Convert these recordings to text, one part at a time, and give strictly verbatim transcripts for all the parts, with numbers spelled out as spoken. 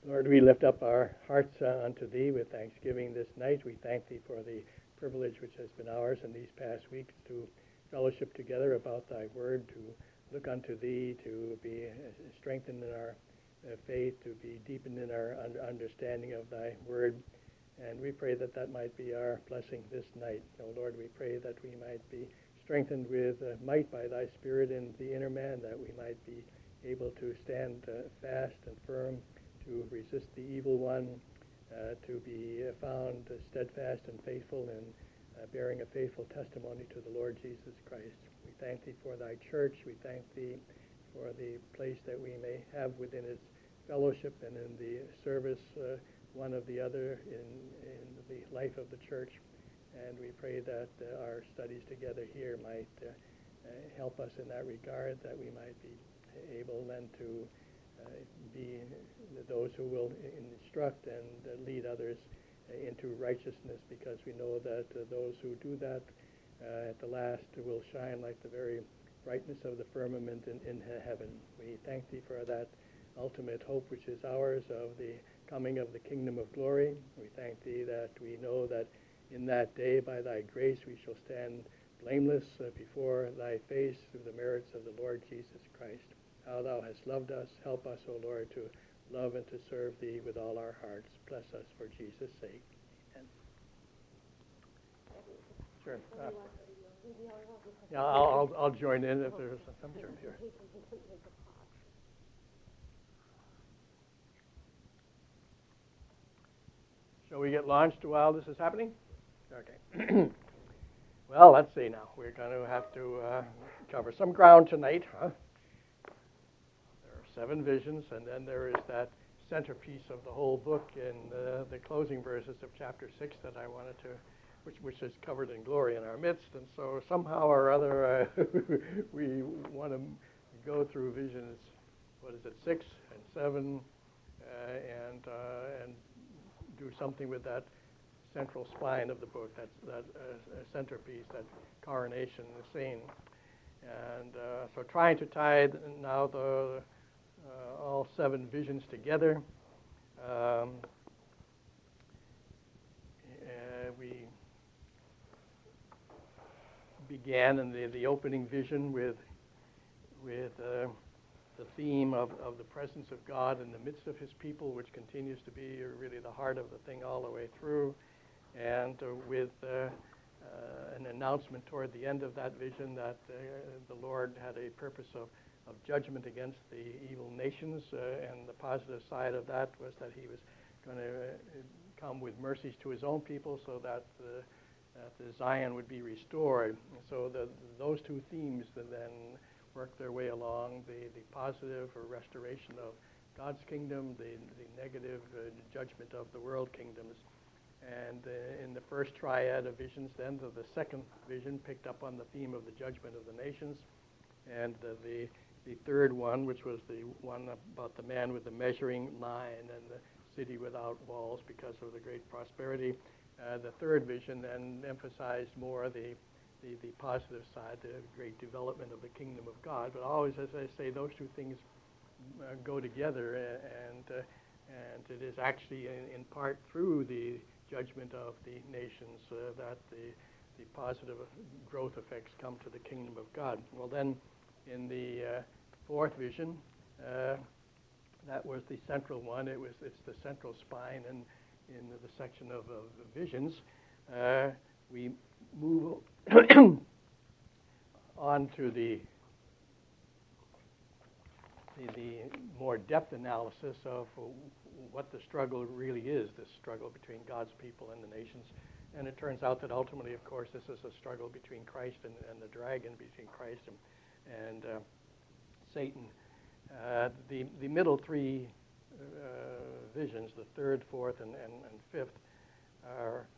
Lord, we lift up our hearts uh, unto Thee with thanksgiving this night. We thank Thee for the privilege which has been ours in these past weeks to fellowship together about Thy Word, to look unto Thee, to be strengthened in our uh, faith, to be deepened in our un- understanding of Thy Word. And we pray that that might be our blessing this night. Oh Lord, we pray that we might be strengthened with uh, might by Thy Spirit in the inner man, that we might be able to stand uh, fast and firm, to resist the evil one, uh, to be uh, found uh, steadfast and faithful and uh, bearing a faithful testimony to the Lord Jesus Christ. We thank Thee for Thy church. We thank Thee for the place that we may have within its fellowship and in the service uh, one of the other in, in the life of the church. And we pray that uh, our studies together here might uh, uh, help us in that regard, that we might be able then to uh, be those who will instruct and uh, lead others uh, into righteousness, because we know that uh, those who do that uh, at the last will shine like the very brightness of the firmament in, in heaven. We thank Thee for that ultimate hope which is ours of the coming of the kingdom of glory. We thank Thee that we know that in that day, by Thy grace, we shall stand blameless uh, before Thy face through the merits of the Lord Jesus Christ. How Thou hast loved us. Help us, O Lord, to love and to serve Thee with all our hearts. Bless us for Jesus' sake. Amen. Sure. Uh, yeah, I'll, I'll, I'll join in if there's some sure here. Shall we get launched while this is happening? Okay. Well, let's see now. We're going to have to uh, cover some ground tonight, huh? Seven visions, and then there is that centerpiece of the whole book in uh, the closing verses of chapter six that I wanted to, which which is covered in glory in our midst. And so somehow or other, uh, we want to go through visions. What is it, six and seven, uh, and uh, and do something with that central spine of the book, that that uh, centerpiece, that coronation scene. And uh, so trying to tie now the Uh, all seven visions together. Um, uh, we began in the, the opening vision with with uh, the theme of, of the presence of God in the midst of His people, which continues to be really the heart of the thing all the way through, and uh, with uh, uh, an announcement toward the end of that vision that uh, the Lord had a purpose of of judgment against the evil nations, uh, and the positive side of that was that He was going to uh, come with mercies to His own people, so that the, that the Zion would be restored. And so the, those two themes then worked their way along: the, the positive or restoration of God's kingdom, the, the negative uh, judgment of the world kingdoms. And uh, in the first triad of visions, then the, the second vision picked up on the theme of the judgment of the nations, and uh, the The third one, which was the one about the man with the measuring line and the city without walls because of the great prosperity. Uh, the third vision then emphasized more the, the the positive side, the great development of the kingdom of God. But always, as I say, those two things uh, go together, and uh, and it is actually in, in part through the judgment of the nations uh, that the the positive growth effects come to the kingdom of God. Well, then, in the uh, fourth vision, uh, that was the central one. It was it's the central spine, and in the, the section of, of visions, uh, we move on to the, the the more depth analysis of what the struggle really is. This struggle between God's people and the nations. And it turns out that ultimately, of course, this is a struggle between Christ and, and the dragon, between Christ and, and uh, Satan. Uh, the the middle three uh, visions, the third, fourth, and, and, and fifth, are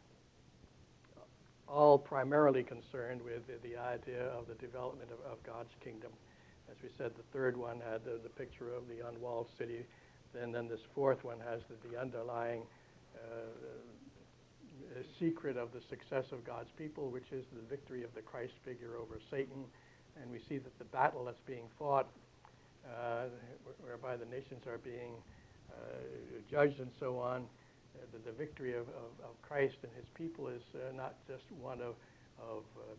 all primarily concerned with the, the idea of the development of, of God's kingdom. As we said, the third one had the, the picture of the unwalled city. Then, then this fourth one has the, the underlying uh, the secret of the success of God's people, which is the victory of the Christ figure over Satan. And we see that the battle that's being fought, uh, whereby the nations are being uh, judged and so on. Uh, the, the victory of, of, of Christ and his people is uh, not just one of, of uh,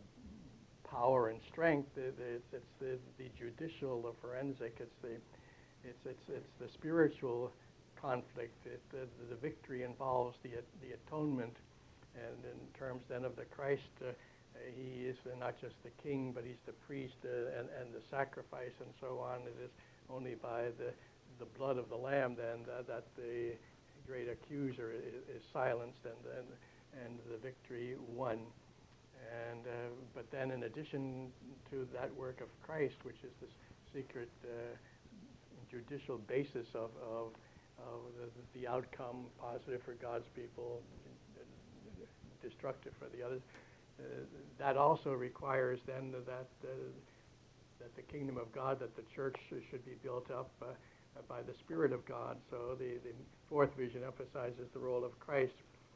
power and strength. It, it's it's the, the judicial, the forensic. It's the it's it's it's the spiritual conflict. It, the, the victory involves the the atonement, and in terms then of the Christ, uh, he is not just the king, but he's the priest uh, and and the sacrifice and so on. It is only by the the blood of the Lamb then uh, that the great accuser is, is silenced and and and the victory won. And uh, but then, in addition to that work of Christ, which is this secret uh, judicial basis of of, of the, the outcome, positive for God's people, destructive for the others, uh, that also requires then that uh, that the kingdom of God, that the church should be built up uh, by the Spirit of God. So the the fourth vision emphasizes the role of Christ.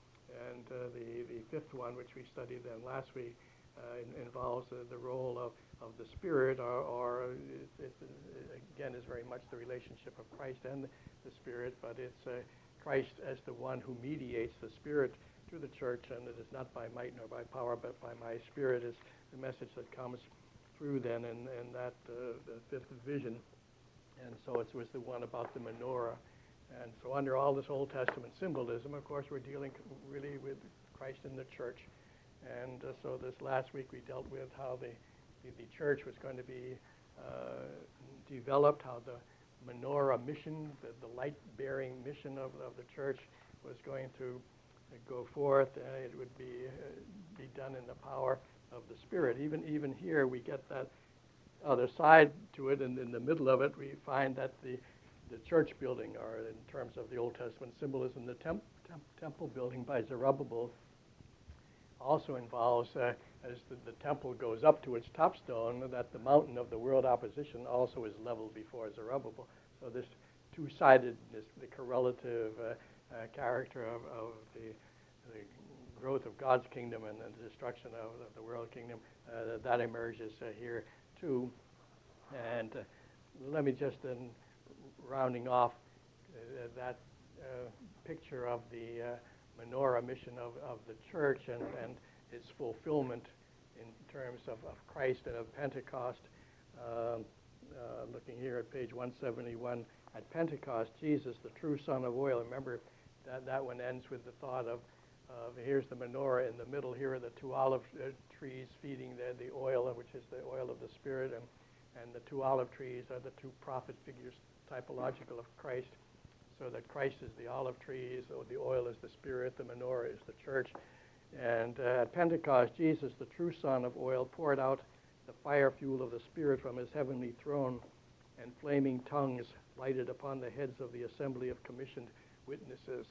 And uh, the, the fifth one, which we studied then last week, uh, in, involves uh, the role of, of the Spirit, or, or it, it, it, again, is very much the relationship of Christ and the, the Spirit, but it's uh, Christ as the one who mediates the Spirit to the church, and it is not by might nor by power, but by my Spirit is the message that comes through then in, in that uh, the fifth vision. And so it was the one about the menorah. And so under all this Old Testament symbolism, of course, we're dealing really with Christ in the church. And uh, so this last week we dealt with how the, the, the church was going to be uh, developed, how the menorah mission, the, the light-bearing mission of, of the church was going to uh, go forth. Uh, it would be, uh, be done in the power of the Spirit. Even, even here we get that other side to it, and in the middle of it we find that the The church building, or in terms of the Old Testament symbolism, the temp, temp, temple building by Zerubbabel also involves, uh, as the, the temple goes up to its top stone, that the mountain of the world opposition also is leveled before Zerubbabel. So this two-sidedness, the correlative uh, uh, character of, of the, the growth of God's kingdom and, and the destruction of, of the world kingdom, uh, that emerges uh, here too. And uh, let me just then, rounding off uh, that uh, picture of the uh, menorah mission of, of the church and, and its fulfillment in terms of, of Christ and of Pentecost. Uh, uh, looking here at page one seventy-one, at Pentecost, Jesus, the true son of oil. Remember, that, that one ends with the thought of, of here's the menorah in the middle. Here are the two olive uh, trees feeding the, the oil, which is the oil of the Spirit, and, and the two olive trees are the two prophet figures, typological of Christ, so that Christ is the olive trees, or the oil is the Spirit, the menorah is the church. And uh, at Pentecost, Jesus, the true son of oil, poured out the fire fuel of the Spirit from his heavenly throne, and flaming tongues lighted upon the heads of the assembly of commissioned witnesses.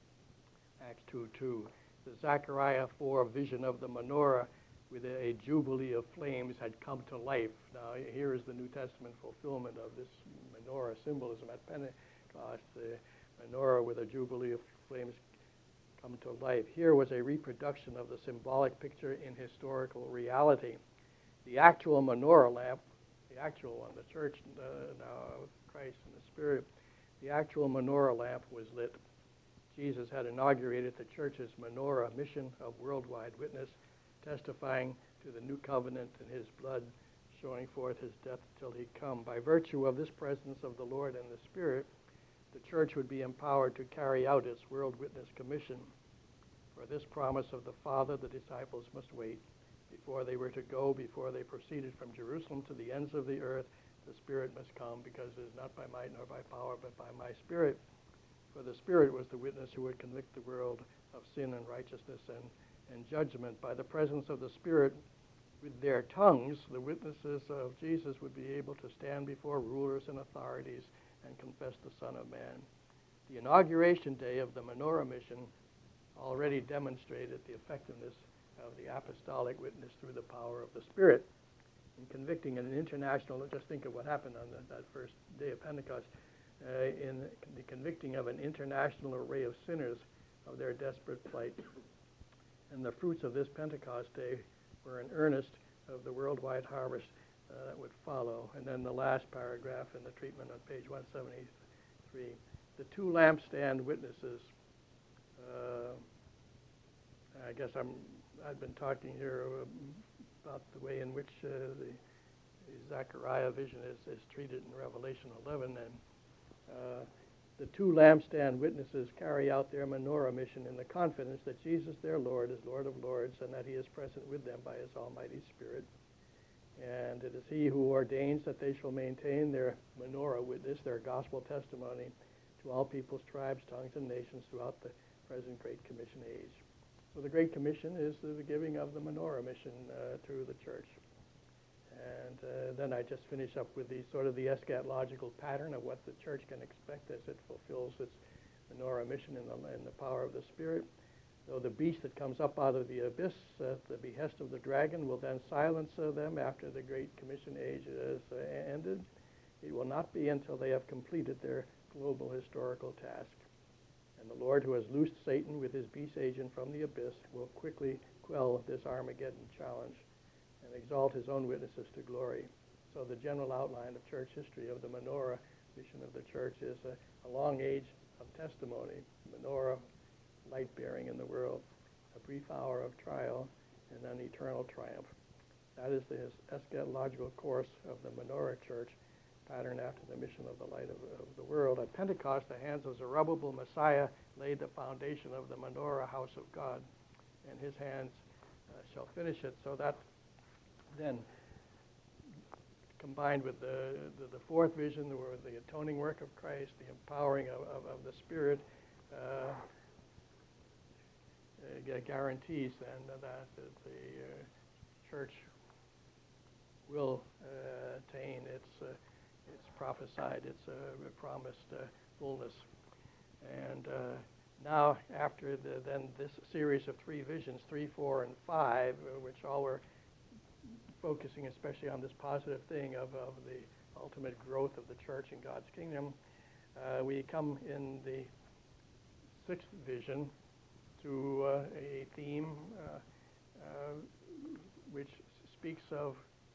Acts two two. The Zechariah four vision of the menorah with a, a jubilee of flames had come to life. Now, here is the New Testament fulfillment of this menorah symbolism at Pentecost. The menorah with a jubilee of flames come to life. Here was a reproduction of the symbolic picture in historical reality. The actual menorah lamp, the actual one, the church uh, now with Christ and the Spirit, the actual menorah lamp was lit. Jesus had inaugurated the church's menorah mission of worldwide witness, testifying to the new covenant in his blood, showing forth his death till he come. By virtue of this presence of the Lord and the Spirit, the church would be empowered to carry out its world witness commission. For this promise of the Father, the disciples must wait. Before they were to go, before they proceeded from Jerusalem to the ends of the earth, the Spirit must come, because it is not by might nor by power, but by my Spirit. For the Spirit was the witness who would convict the world of sin and righteousness and and judgment. By the presence of the Spirit, with their tongues, the witnesses of Jesus would be able to stand before rulers and authorities and confess the Son of Man. The inauguration day of the menorah mission already demonstrated the effectiveness of the apostolic witness through the power of the Spirit. In convicting an international, just think of what happened on the, that first day of Pentecost, uh, in the convicting of an international array of sinners of their desperate plight. And the fruits of this Pentecost day were an earnest of the worldwide harvest uh, that would follow. And then the last paragraph in the treatment on page one seventy-three. the two lampstand witnesses. Uh, I guess I'm, I've been talking here about the way in which uh, the, the Zechariah vision is, is treated in Revelation eleven, and uh, the two lampstand witnesses carry out their menorah mission in the confidence that Jesus, their Lord, is Lord of Lords, and that he is present with them by his Almighty Spirit. And it is he who ordains that they shall maintain their menorah witness, their gospel testimony, to all peoples, tribes, tongues, and nations throughout the present Great Commission age. So the Great Commission is the giving of the menorah mission uh, to the church. And uh, then I just finish up with the sort of the eschatological pattern of what the church can expect as it fulfills its menorah mission in the, in the power of the Spirit. So the beast that comes up out of the abyss at the behest of the dragon will then silence uh, them after the Great Commission age is uh, ended. It will not be until they have completed their global historical task. And the Lord, who has loosed Satan with his beast agent from the abyss, will quickly quell this Armageddon challenge and exalt his own witnesses to glory. So the general outline of church history of the menorah mission of the church is a, a long age of testimony, menorah, light-bearing in the world, a brief hour of trial, and then eternal triumph. That is the eschatological course of the menorah church, patterned after the mission of the light of, of the world. At Pentecost, the hands of Zerubbabel, Messiah, laid the foundation of the menorah house of God, and his hands uh, shall finish it. So that then, combined with the, the, the fourth vision, the, the atoning work of Christ, the empowering of, of, of the Spirit, uh, uh, guarantees then that the uh, church will uh, attain its uh, its prophesied, its uh, promised uh, fullness. And uh, now, after the, then this series of three visions, three, four, and five, uh, which all were focusing especially on this positive thing of, of the ultimate growth of the church in God's kingdom, uh, we come in the sixth vision to uh, a theme uh, uh, which speaks of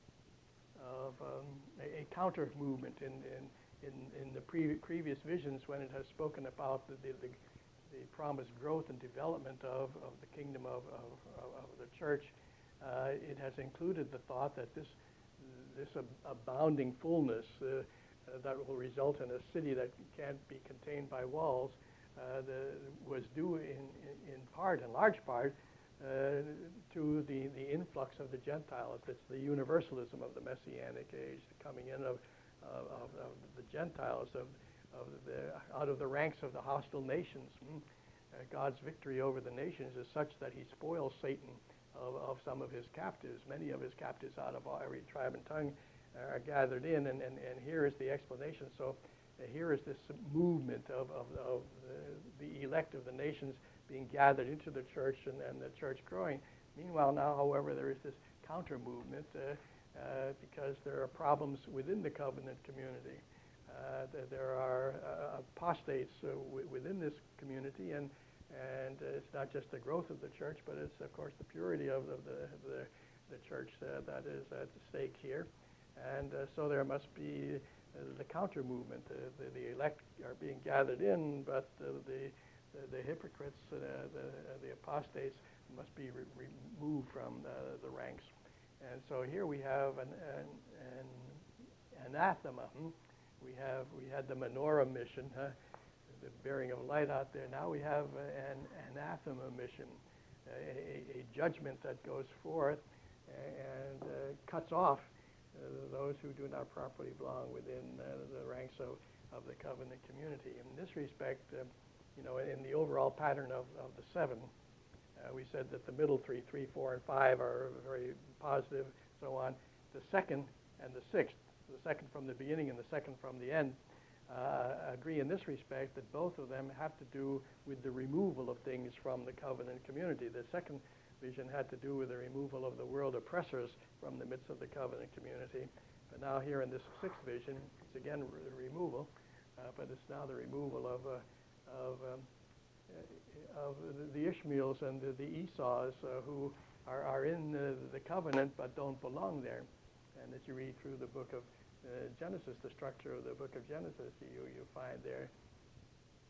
of um, a, a counter movement in in, in, in the pre- previous visions, when it has spoken about the, the, the, the promised growth and development of, of the kingdom of, of, of the church. Uh, it has included the thought that this this ab- abounding fullness uh, uh, that will result in a city that can't be contained by walls uh, the, was due in, in, in part, in large part, Uh, to the, the influx of the Gentiles. It's the universalism of the Messianic age, the coming in of, of, of, of the Gentiles, of, of the, out of the ranks of the hostile nations. Mm. Uh, God's victory over the nations is such that he spoils Satan of, of some of his captives. Many of his captives out of every tribe and tongue are gathered in, and, and, and here is the explanation. So uh, here is this movement of, of, of the, the elect of the nations being gathered into the church, and, and the church growing. Meanwhile, now, however, there is this counter movement uh, uh, because there are problems within the covenant community. Uh, th- there are uh, apostates uh, w- within this community, and and uh, it's not just the growth of the church, but it's, of course, the purity of the the, the, the church uh, that is at stake here. And uh, so there must be uh, the counter movement. Uh, the, the elect are being gathered in, but uh, the The, the hypocrites, uh, the, uh, the apostates, must be re- removed from the, the ranks. And so here we have an, an, an anathema. Hmm? We have we had the menorah mission, huh? The bearing of light out there. Now we have an anathema mission, a, a judgment that goes forth and uh, cuts off uh, those who do not properly belong within uh, the ranks of, of the covenant community. In this respect, uh, you know, in the overall pattern of, of the seven, uh, we said that the middle three, three, four, and five are very positive, so on. The second and the sixth, the second from the beginning and the second from the end, uh, agree in this respect that both of them have to do with the removal of things from the covenant community. The second vision had to do with the removal of the world oppressors from the midst of the covenant community. But now here in this sixth vision, it's again re- removal, uh, but it's now the removal of uh, of, um, of the Ishmaels and the, the Esau's uh, who are, are in the, the covenant but don't belong there. And as you read through the book of uh, Genesis, the structure of the book of Genesis, you, you find there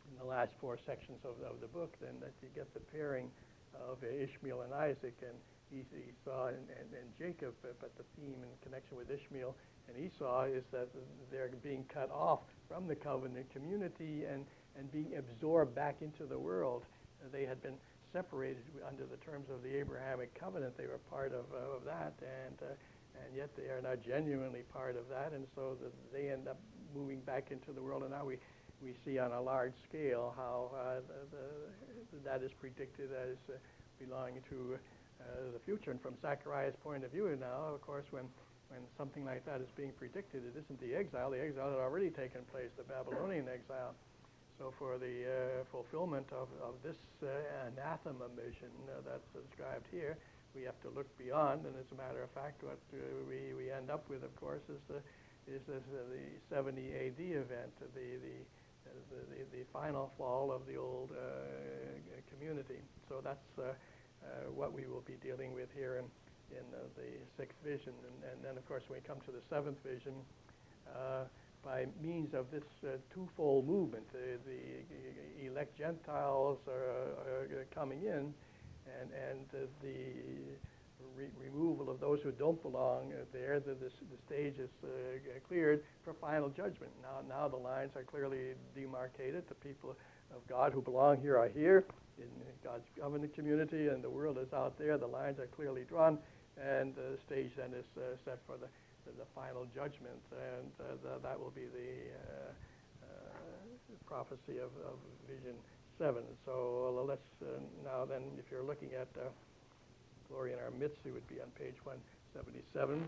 in the last four sections of, of the book, then that you get the pairing of Ishmael and Isaac and Esau and, and, and Jacob, but the theme in connection with Ishmael and Esau is that they're being cut off from the covenant community and, and being absorbed back into the world. They had been separated under the terms of the Abrahamic covenant. They were part of, uh, of that, and uh, and yet they are not genuinely part of that, and so the, they end up moving back into the world. And now we, we see on a large scale how uh, the, the, that is predicted as uh, belonging to uh, the future. And from Zechariah's point of view now, of course, when when something like that is being predicted, it isn't the exile. The exile had already taken place, the Babylonian exile. So for the uh, fulfillment of, of this uh, anathema mission uh, that's described here, we have to look beyond. And as a matter of fact, what uh, we, we end up with, of course, is the is this, uh, the seventy A D event, the the, uh, the the the final fall of the old uh, community. So that's uh, uh, what we will be dealing with here in in uh, the sixth vision. And, and then, of course, when we come to the seventh vision, uh, by means of this uh, twofold movement, uh, the elect Gentiles are, are coming in, and and uh, the re- removal of those who don't belong uh, there, the, the, the stage is uh, cleared for final judgment. Now, now the lines are clearly demarcated. The people of God who belong here are here in God's covenant community, and the world is out there. The lines are clearly drawn, and the stage then is uh, set for the the final judgment, and uh, the, that will be the uh, uh, prophecy of, of Vision seven. So uh, let's uh, now then, if you're looking at uh, Glory in Our Midst, it would be on page one seventy-seven.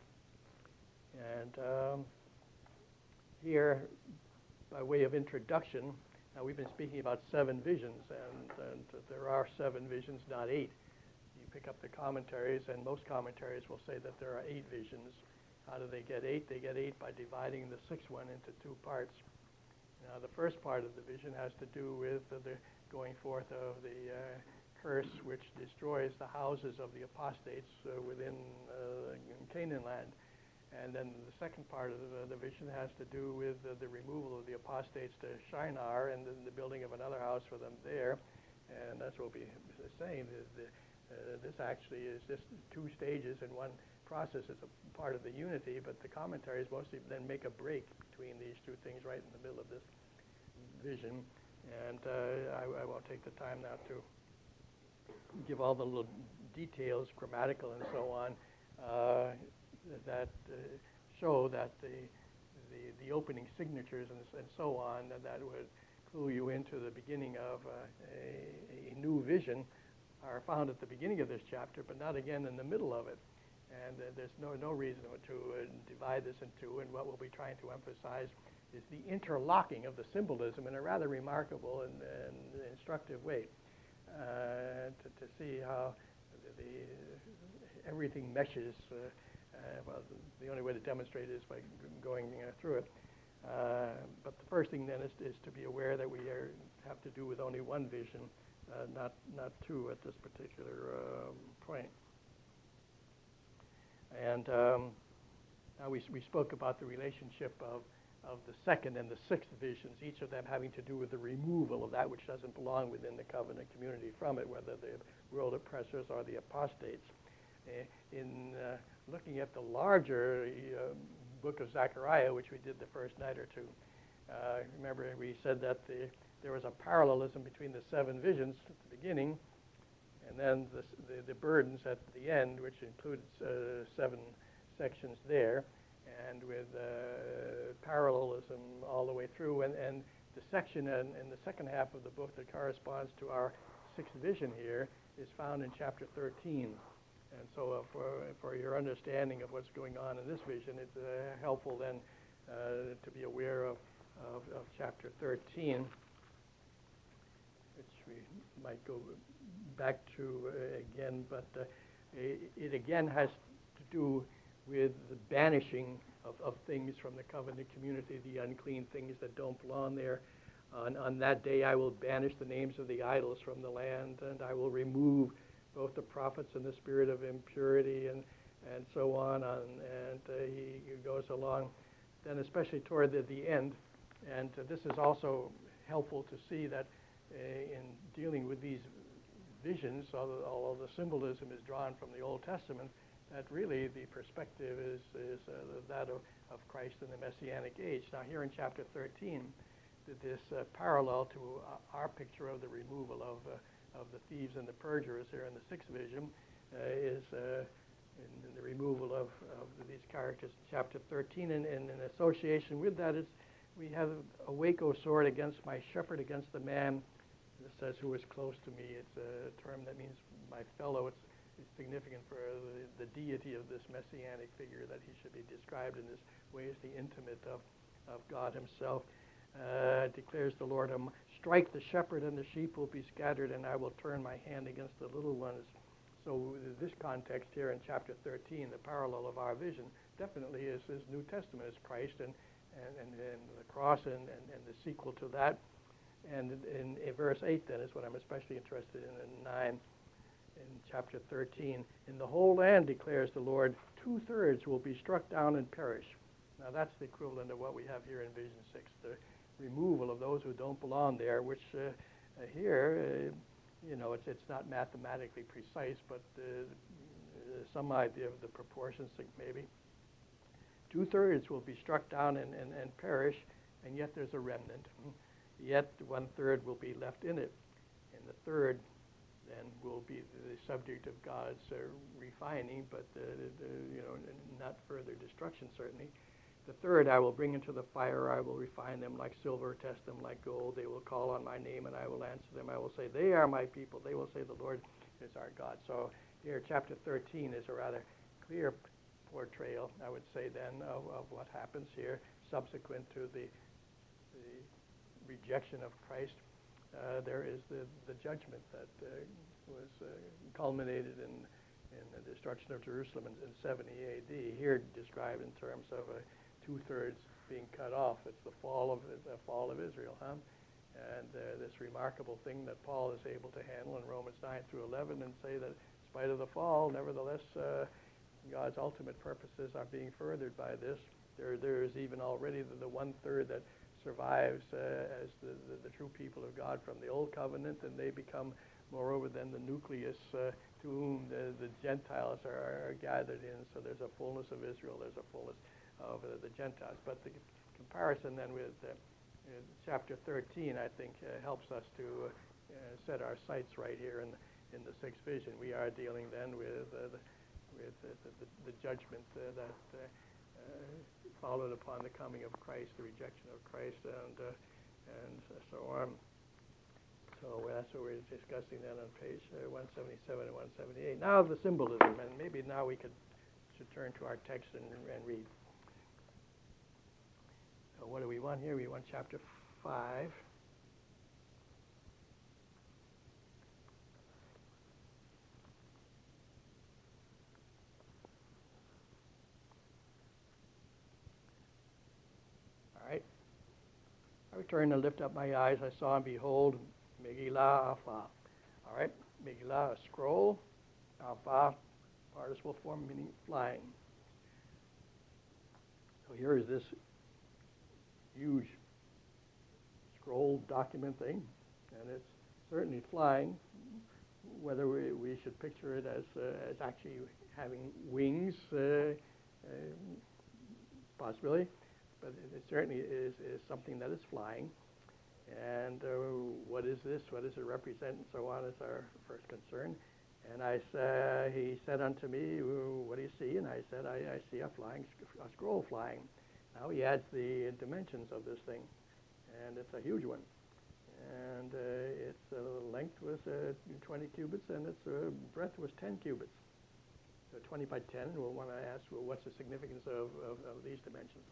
And um, here, by way of introduction, now we've been speaking about seven visions, and, and there are seven visions, not eight. You pick up the commentaries, and most commentaries will say that there are eight visions. How do they get eight? They get eight by dividing the sixth one into two parts. Now, the first part of the vision has to do with uh, the going forth of the uh, curse which destroys the houses of the apostates uh, within uh, Canaan land. And then the second part of the, the vision has to do with uh, the removal of the apostates to Shinar and then the building of another house for them there. And that's what we'll be saying. Is the, uh, this actually is just two stages in one process. Is a part of the unity, but the commentaries mostly then make a break between these two things right in the middle of this vision. And uh, I, I won't take the time now to give all the little details, grammatical and so on, uh, that uh, show that the, the the opening signatures and, and so on, that, that would clue you into the beginning of uh, a, a new vision, are found at the beginning of this chapter, but not again in the middle of it. And uh, there's no, no reason to uh, divide this in two, and what we'll be trying to emphasize is the interlocking of the symbolism in a rather remarkable and, and instructive way, uh, to, to see how the, the, everything meshes. Uh, uh, well, the, the only way to demonstrate it is by going uh, through it. Uh, but the first thing then is, is to be aware that we are, have to do with only one vision, uh, not, not two at this particular um, point. And um, now we, we spoke about the relationship of, of the second and the sixth visions, each of them having to do with the removal of that which doesn't belong within the covenant community from it, whether the world oppressors or the apostates. Uh, in uh, looking at the larger uh, book of Zechariah, which we did the first night or two, uh, remember we said that the, there was a parallelism between the seven visions at the beginning and then the, the, the burdens at the end, which includes uh, seven sections there, and with uh, parallelism all the way through. And, and the section in, in the second half of the book that corresponds to our sixth vision here is found in chapter thirteen. And so uh, for, for your understanding of what's going on in this vision, it's uh, helpful then uh, to be aware of, of, of chapter thirteen, which we might go back to uh, again, but uh, it, it again has to do with the banishing of, of things from the covenant community, the unclean things that don't belong there. On, on that day I will banish the names of the idols from the land, and I will remove both the prophets and the spirit of impurity, and, and so on. on and uh, he, he goes along then, especially toward the, the end. And uh, this is also helpful to see that uh, in dealing with these visions, although, although the symbolism is drawn from the Old Testament, that really the perspective is, is uh, that of, of Christ in the Messianic age. Now here in chapter thirteen, this uh, parallel to uh, our picture of the removal of, uh, of the thieves and the perjurers here in the sixth vision uh, is uh, in, in the removal of, of these characters in chapter thirteen. And, and in association with that is we have awake, O sword, against my shepherd, against the man, it says, who is close to me. It's a term that means my fellow. It's, it's significant for the, the deity of this messianic figure, that he should be described in this way as the intimate of, of God himself. Uh, declares the Lord, um, strike the shepherd and the sheep will be scattered, and I will turn my hand against the little ones. So this context here in chapter thirteen, the parallel of our vision, definitely is, is New Testament, is Christ and, and, and, and the cross and, and, and the sequel to that. And in, in verse eight then is what I'm especially interested in, in nine, in chapter thirteen. In the whole land, declares the Lord, two-thirds will be struck down and perish. Now that's the equivalent of what we have here in Vision six, the removal of those who don't belong there, which uh, uh, here, uh, you know, it's it's not mathematically precise, but uh, uh, some idea of the proportions, maybe. Two-thirds will be struck down and, and, and perish, and yet there's a remnant. Yet one-third will be left in it, and the third then will be the subject of God's uh, refining, but uh, the, you know, not further destruction, certainly. The third I will bring into the fire. I will refine them like silver, test them like gold. They will call on my name, and I will answer them. I will say, they are my people. They will say, the Lord is our God. So here, chapter thirteen is a rather clear portrayal, I would say then, of, of what happens here subsequent to the, the rejection of Christ. Uh, there is the, the judgment that uh, was uh, culminated in, in the destruction of Jerusalem in, in seventy A D, here described in terms of uh, two-thirds being cut off. It's the fall of the fall of Israel, huh? And uh, this remarkable thing that Paul is able to handle in Romans nine through eleven, and say that in spite of the fall, nevertheless, uh, God's ultimate purposes are being furthered by this. There, there is even already the, the one-third that survives uh, as the, the, the true people of God from the Old Covenant, and they become, moreover, then the nucleus uh, to whom the, the Gentiles are, are gathered in. So there's a fullness of Israel, there's a fullness of uh, the Gentiles. But the comparison then with uh, uh, chapter thirteen, I think, uh, helps us to uh, set our sights right here in the, in the sixth vision. We are dealing then with uh, the, with uh, the, the, the judgment uh, that uh, uh, followed upon the coming of Christ, the rejection of Christ, and uh, and so on. So that's what we're discussing then on page uh, one seventy-seven and one seventy-eight. Now the symbolism, and maybe now we could should turn to our text and, and read. So what do we want here? We want chapter five. All right. I returned and lifted up my eyes. I saw and behold, Megillah Alpha. All right, Megillah, a scroll. Alpha, participle form meaning flying. So here is this huge scroll document thing, and it's certainly flying. Whether we, we should picture it as uh, as actually having wings, uh, uh, possibly, but it, it certainly is, is something that is flying. And uh, what is this? What does it represent? And so on is our first concern. And I sa- he said unto me, what do you see? And I said, I, I see a flying, a scroll flying. Now he adds the dimensions of this thing, and it's a huge one. And uh, its uh, length was uh, twenty cubits, and its uh, breadth was ten cubits. So twenty by ten. And we'll want to ask, well, what's the significance of, of, of these dimensions?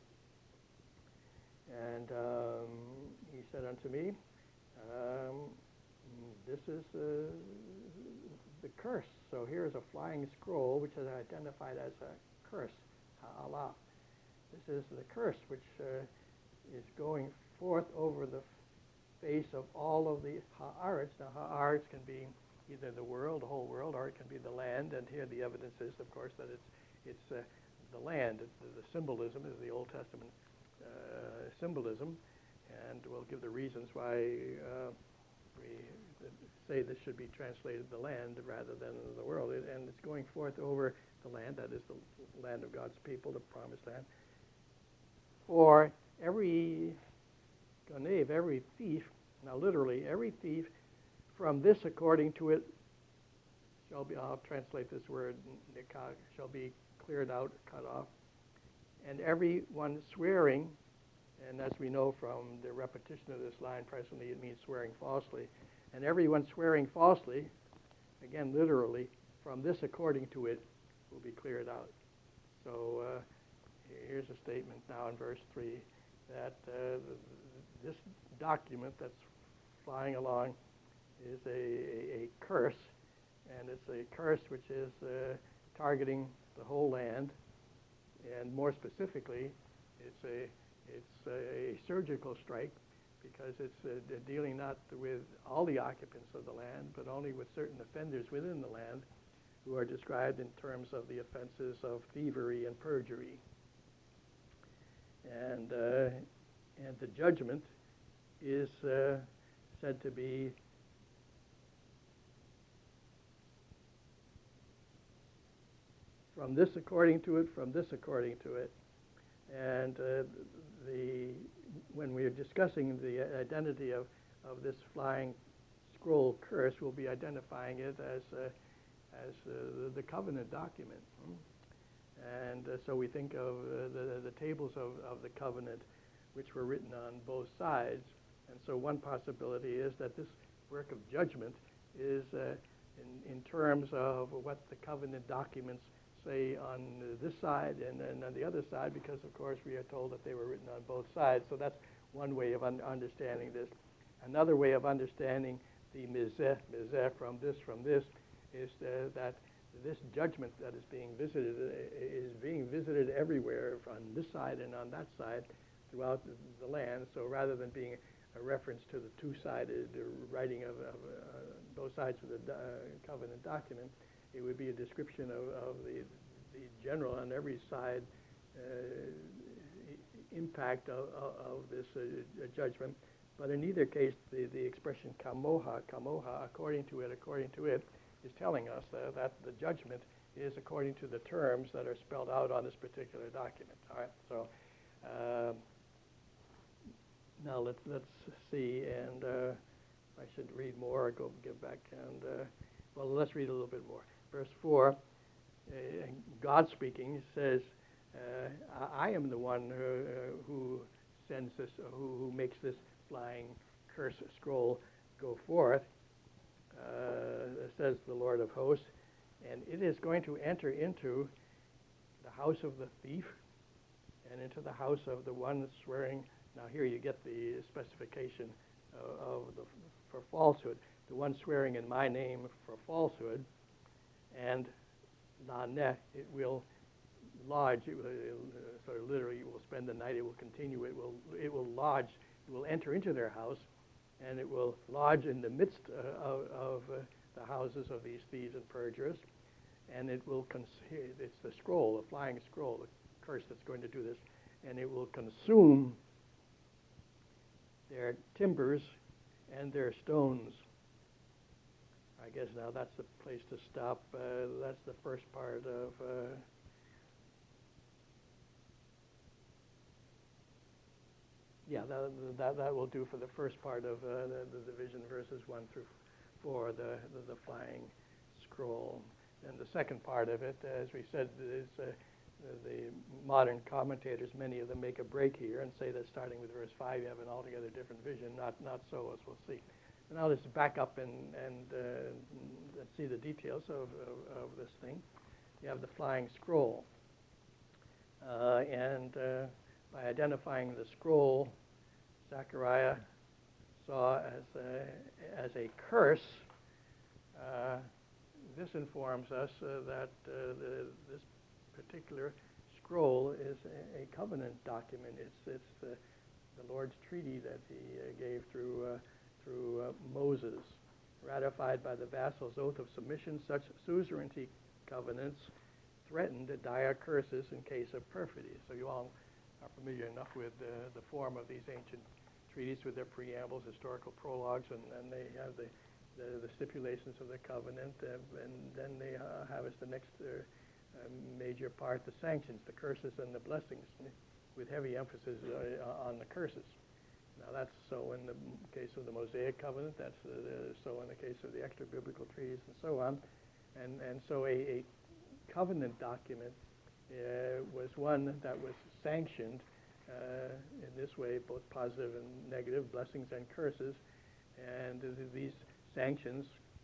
And um, he said unto me, um, this is uh, the curse. So here is a flying scroll, which is identified as a curse, ha'ala. This is the curse which uh, is going forth over the face of all of the ha'arets. Now, ha'arets can be either the world, the whole world, or it can be the land. And here the evidence is, of course, that it's it's uh, the land. It's, the symbolism is the Old Testament Uh, symbolism, And we'll give the reasons why uh, we say this should be translated the land rather than the world. It, and it's going forth over the land, that is the land of God's people, the promised land. For every Ganave, every thief, now literally, every thief, from this according to it, shall be, I'll translate this word, nikah, shall be cleared out, cut off. And every one swearing, and as we know from the repetition of this line presently, it means swearing falsely. And everyone swearing falsely, again literally, from this according to it, will be cleared out. So uh, here's a statement now in verse three, that uh, this document that's flying along is a, a, a curse, and it's a curse which is uh, targeting the whole land, and more specifically, it's a it's a, a surgical strike, because it's uh, dealing not with all the occupants of the land, but only with certain offenders within the land, who are described in terms of the offenses of thievery and perjury. And uh, and the judgment is uh, said to be from this according to it, from this according to it. And uh, the when we are discussing the identity of, of this flying scroll curse, we'll be identifying it as uh, as uh, the, the covenant document. And uh, so we think of uh, the, the tables of, of the covenant, which were written on both sides. And so one possibility is that this work of judgment is uh, in, in terms of what the covenant documents say on this side and, and on the other side, because of course we are told that they were written on both sides. So that's one way of un- understanding this. Another way of understanding the mizeh, mizeh from this, from this, is uh, that this judgment that is being visited uh, is being visited everywhere on this side and on that side throughout the, the land. So rather than being a reference to the two-sided writing of, of uh, both sides of the do- uh, covenant document, it would be a description of, of the, the general on every side uh, impact of, of, of this uh, judgment. But in either case, the, the expression kamoha, kamoha, according to it, according to it, is telling us uh, that the judgment is according to the terms that are spelled out on this particular document. All right. So uh, now let's let's see, and uh, I should read more or go get back and uh, well, let's read a little bit more. Verse four, uh, God speaking says, uh, I, I am the one who, uh, who sends this, who, who makes this flying curse scroll go forth, uh, says the Lord of hosts, and it is going to enter into the house of the thief and into the house of the one that's swearing. Now here you get the specification uh, of the for falsehood. The one swearing in my name for falsehood, and laneh, it will lodge, it will, uh, sort of literally, it will spend the night, it will continue, it will it will lodge, it will enter into their house, and it will lodge in the midst uh, of, of uh, the houses of these thieves and perjurers, and it will, cons- it's the scroll, the flying scroll, the curse that's going to do this, and it will consume their timbers and their stones. I guess now that's the place to stop. Uh, that's the first part of uh, yeah, that, that that will do for the first part of uh, the, the division, verses one through four, the, the the flying scroll. And the second part of it, as we said, is uh, the, the modern commentators, many of them make a break here and say that starting with verse five, you have an altogether different vision. Not not so, as we'll see. And now let's back up and, and uh, see the details of, of, of this thing. You have the flying scroll. Uh, and uh, by identifying the scroll, Zechariah saw as a, as a curse. Uh, this informs us uh, that uh, the, this particular scroll is a, a covenant document. It's, it's the, the Lord's treaty that he uh, gave through uh, through uh, Moses, ratified by the vassal's oath of submission. Such suzerainty covenants threatened dire curses in case of perfidy. So you all are familiar enough with uh, the form of these ancient treaties with their preambles, historical prologues, and then they have the, the, the stipulations of the covenant, uh, and then they uh, have as the next uh, uh, major part the sanctions, the curses and the blessings, with heavy emphasis uh, on the curses. Now that's so in the case of the Mosaic covenant, that's uh, so in the case of the extra-biblical treaties and so on. And, and so a, a covenant document uh, was one that was sanctioned uh, in this way, both positive and negative, blessings and curses. And uh, these sanctions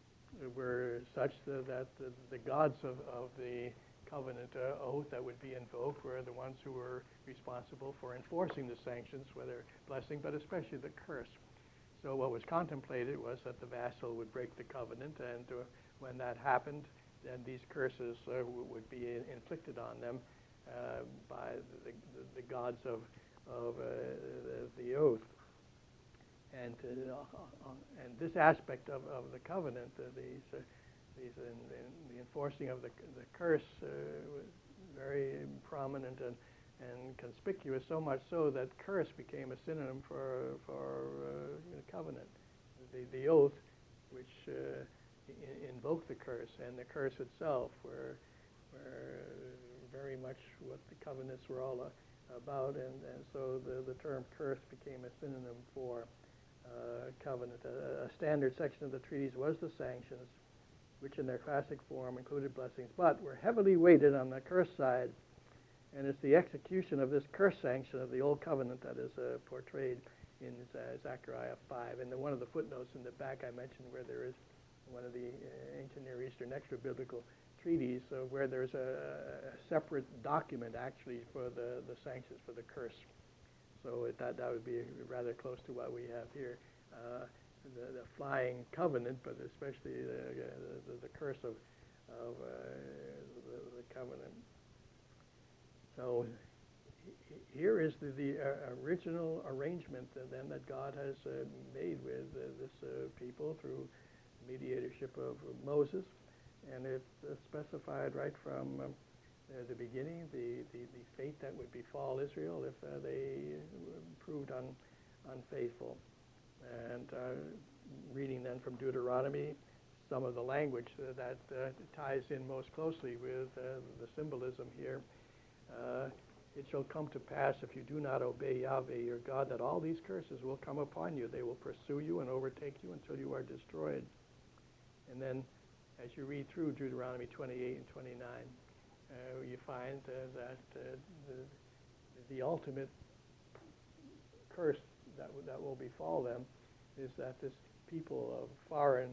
were such that, that the, the gods of, of the covenant uh, oath that would be invoked were the ones who were responsible for enforcing the sanctions, whether blessing, but especially the curse. So what was contemplated was that the vassal would break the covenant, and uh, when that happened, then these curses uh, w- would be in- inflicted on them uh, by the, the, the gods of, of uh, the, the oath. And uh, uh, and this aspect of, of the covenant, uh, these uh, these in, in the enforcing of the the curse uh, was very prominent and and conspicuous, so much so that curse became a synonym for for uh, you know, covenant. The the oath, which uh, in, invoked the curse, and the curse itself were were very much what the covenants were all uh, about, and and so the the term curse became a synonym for Uh, covenant. A, a standard section of the treaties was the sanctions, which in their classic form included blessings, but were heavily weighted on the curse side. And it's the execution of this curse sanction of the Old Covenant that is uh, portrayed in uh, Zechariah five. And the, one of the footnotes in the back I mentioned where there is one of the uh, ancient Near Eastern extra-biblical treaties uh, where there's a, a separate document actually for the, the sanctions for the curse. So it, that, that would be rather close to what we have here, uh, the, the flying covenant, but especially the, the, the curse of, of uh, the, the covenant. So here is the, the uh, original arrangement that, then that God has uh, made with uh, this uh, people through mediatorship of Moses, and it's uh, specified right from um, Uh, the beginning, the, the, the fate that would befall Israel if uh, they proved un, unfaithful. And uh, reading then from Deuteronomy, some of the language uh, that uh, ties in most closely with uh, the symbolism here. Uh, it shall come to pass if you do not obey Yahweh your God that all these curses will come upon you. They will pursue you and overtake you until you are destroyed. And then as you read through Deuteronomy twenty-eight and twenty-nine, Uh, you find uh, that uh, the, the ultimate curse that, w- that will befall them is that this people of foreign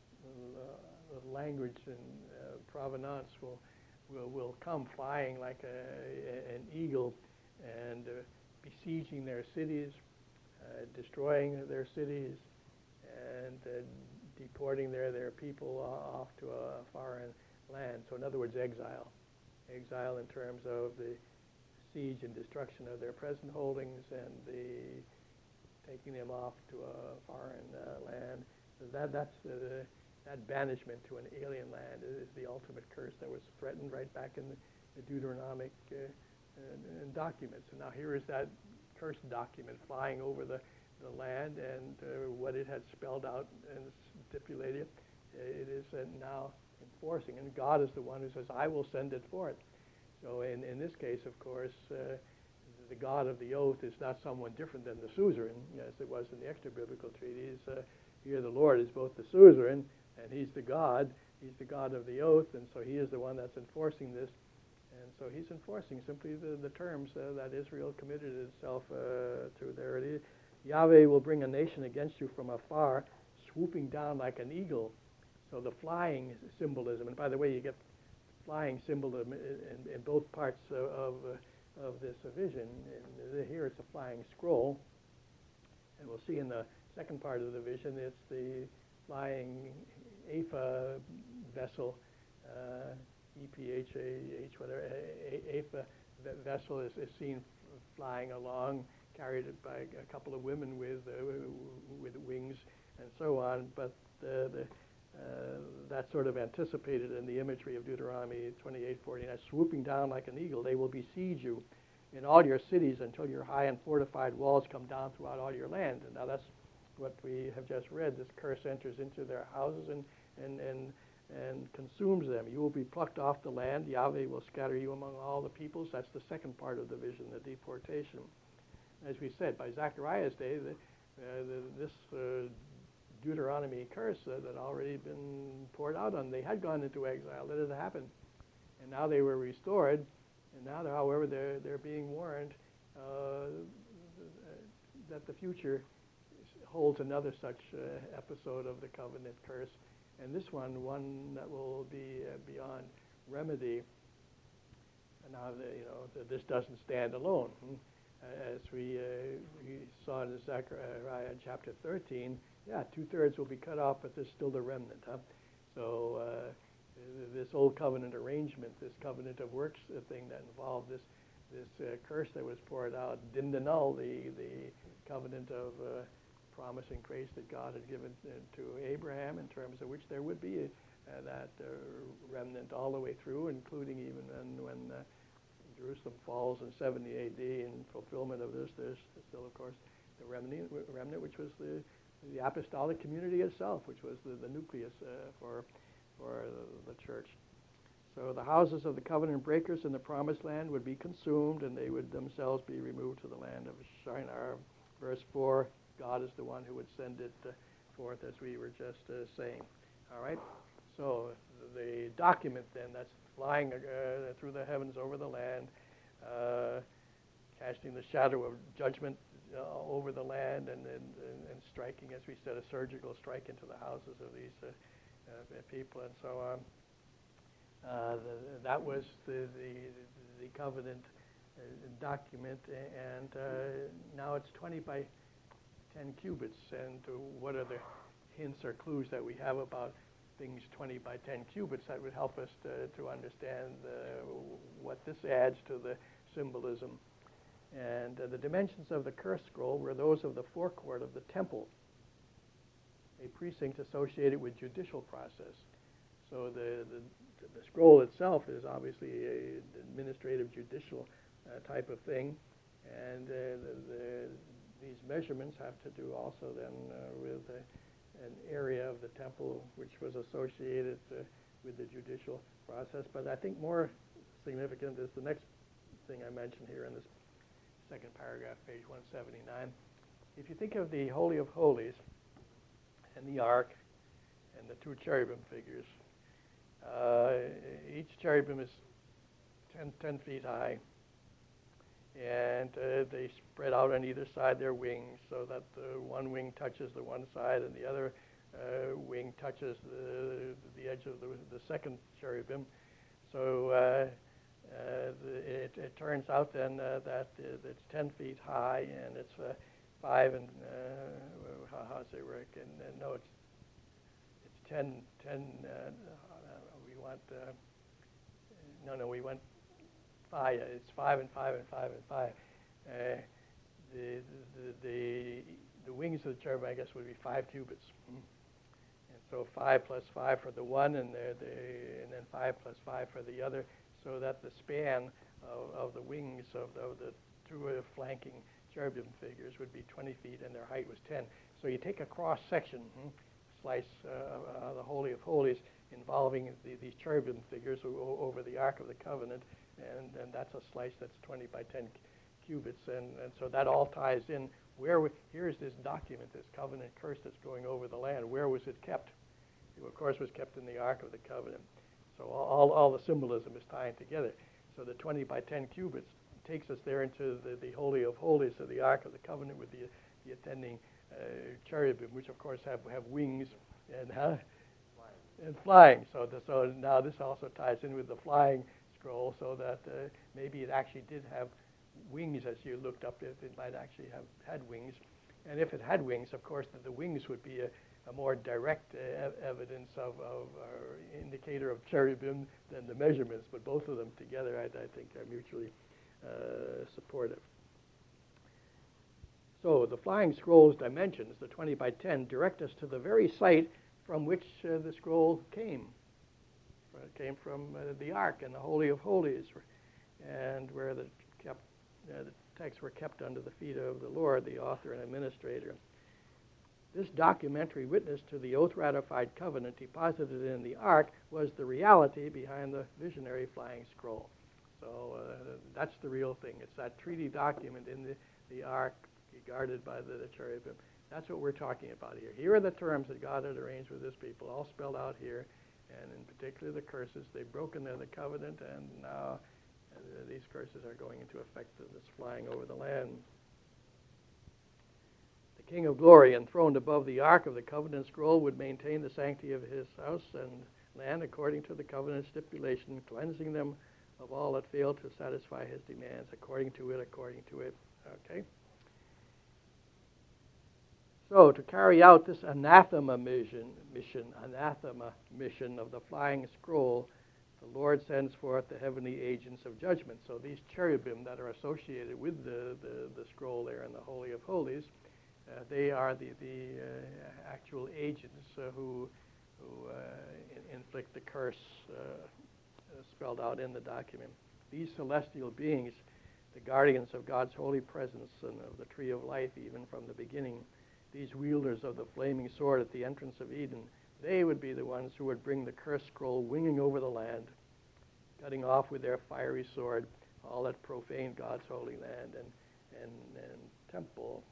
uh, language and uh, provenance will, will will come flying like a, a, an eagle and uh, besieging their cities, uh, destroying their cities, and uh, deporting their, their people off to a foreign land. So in other words, exile. Exile in terms of the siege and destruction of their present holdings and the taking them off to a foreign uh, land. So that that's uh, that banishment to an alien land is the ultimate curse that was threatened right back in the, the Deuteronomic uh, uh, documents. And now here is that curse document flying over the, the land, and uh, what it had spelled out and stipulated, it is uh, now enforcing, and God is the one who says, I will send it forth. So in, in this case, of course, uh, the God of the oath is not someone different than the suzerain, as it was in the extra-biblical treaties. Uh, here the Lord is both the suzerain, and he's the God. He's the God of the oath, and so he is the one that's enforcing this. And so he's enforcing simply the, the terms uh, that Israel committed itself uh, to. There it is. Yahweh will bring a nation against you from afar, swooping down like an eagle. So the flying symbolism, and by the way, you get flying symbolism in, in, in both parts of of, uh, of this vision. And here it's a flying scroll, and we'll see in the second part of the vision it's the flying Apha vessel, uh, E P H A H, whatever, Apha vessel is, is seen flying along, carried by a couple of women with uh, with wings and so on. But uh, the Uh, that's sort of anticipated in the imagery of Deuteronomy twenty-eight forty-nine, swooping down like an eagle, they will besiege you. in all your cities until your high and fortified walls come down throughout all your land. And now that's what we have just read. This curse enters into their houses and, and, and, and consumes them. You will be plucked off the land. Yahweh will scatter you among all the peoples. That's the second part of the vision, the deportation. As we said, by Zechariah's day, the, uh, the, this uh, Deuteronomy curse uh, that had already been poured out on. They had gone into exile. That had happened. And now they were restored. And now, however, they're, they're being warned uh, that the future holds another such uh, episode of the covenant curse. And this one, one that will be uh, beyond remedy. And now, the, you know, the, this doesn't stand alone. Hmm? As we, uh, we saw in Zechariah chapter thirteen, yeah, two-thirds will be cut off, but there's still the remnant. Huh? So uh, this old covenant arrangement, this covenant of works thing that involved this this uh, curse that was poured out, didn't annul the, the covenant of uh, promise and grace that God had given uh, to Abraham, in terms of which there would be uh, that uh, remnant all the way through, including even when, when uh, Jerusalem falls in seventy A D. In fulfillment of this, there's still, of course, the remnant, remnant which was the, the apostolic community itself, which was the, the nucleus uh, for, for the, the church. So the houses of the covenant breakers in the promised land would be consumed, and they would themselves be removed to the land of Shinar. Verse four, God is the one who would send it uh, forth, as we were just uh, saying. All right? So the document then that's flying uh, through the heavens over the land, uh, casting the shadow of judgment uh, over the land, and, and, and striking, as we said, a surgical strike into the houses of these uh, uh, people and so on. Uh, the, that was the, the, the covenant uh, document, and uh, now it's twenty by ten cubits. And uh, what are the hints or clues that we have about things twenty by ten cubits that would help us to, to understand uh, what this adds to the symbolism? And uh, the dimensions of the curse scroll were those of the forecourt of the temple, a precinct associated with judicial process. So the, the, the scroll itself is obviously an administrative judicial uh, type of thing, and uh, the, the, these measurements have to do also then uh, with a, an area of the temple which was associated uh, with the judicial process. But I think more significant is the next thing I mentioned here in this second paragraph, page one seventy-nine. If you think of the Holy of Holies and the Ark and the two cherubim figures, uh, each cherubim is ten, ten feet high, and uh, they spread out on either side their wings so that the one wing touches the one side and the other uh, wing touches the, the edge of the, the second cherubim. So uh, uh, the, it, it turns out then uh, that uh, it's ten feet high, and it's uh, five and uh, how, how does it work? And, and no, it's it's ten ten. Uh, we want uh, no no we want five. It's five and five and five and five. Uh, the, the the the wings of the cherubim, I guess, would be five cubits. Mm. And so five plus five for the one, and the, the and then five plus five for the other, so that the span of, of the wings of the, of the two uh, flanking cherubim figures would be twenty feet, and their height was ten. So you take a cross section, hmm, slice uh, uh, the Holy of Holies, involving the, these cherubim figures o- over the Ark of the Covenant, and, and that's a slice that's twenty by ten cubits, and, and so that all ties in. Where we, here's this document, this covenant curse that's going over the land. Where was it kept? It, of course, was kept in the Ark of the Covenant. So all, all the symbolism is tying together. So the twenty by ten cubits takes us there into the, the Holy of Holies of the Ark of the Covenant with the, the attending uh, cherubim, which of course have, have wings and huh? flying. and flying. So, the, so now this also ties in with the flying scroll, so that uh, maybe it actually did have wings. As you looked up, it, it might actually have had wings. And if it had wings, of course, the, the wings would be a, a more direct uh, ev- evidence of, of or indicator of cherubim than the measurements. But both of them together, I, I think, are mutually uh, supportive. So the flying scroll's dimensions, the twenty by ten, direct us to the very site from which uh, the scroll came. It came from uh, the Ark and the Holy of Holies, and where the kept uh, the texts were kept under the feet of the Lord, the author and administrator. This documentary witness to the oath-ratified covenant deposited in the ark was the reality behind the visionary flying scroll. So uh, that's the real thing. It's that treaty document in the, the ark guarded by the, the cherubim. That's what we're talking about here. Here are the terms that God had arranged with his people, all spelled out here, and in particular the curses. They've broken the, the covenant, and now uh, these curses are going into effect as it's flying over the land. The King of Glory, enthroned above the ark of the covenant scroll, would maintain the sanctity of his house and land according to the covenant stipulation, cleansing them of all that failed to satisfy his demands, according to it, according to it. Okay? So, to carry out this anathema mission, mission, anathema mission of the flying scroll, the Lord sends forth the heavenly agents of judgment. So these cherubim that are associated with the, the, the scroll there in the Holy of Holies, uh, they are the, the uh, actual agents uh, who, who uh, in, inflict the curse uh, spelled out in the document. These celestial beings, the guardians of God's holy presence and of the tree of life even from the beginning, these wielders of the flaming sword at the entrance of Eden, they would be the ones who would bring the cursed scroll winging over the land, cutting off with their fiery sword all that profaned God's holy land and, and, and temple.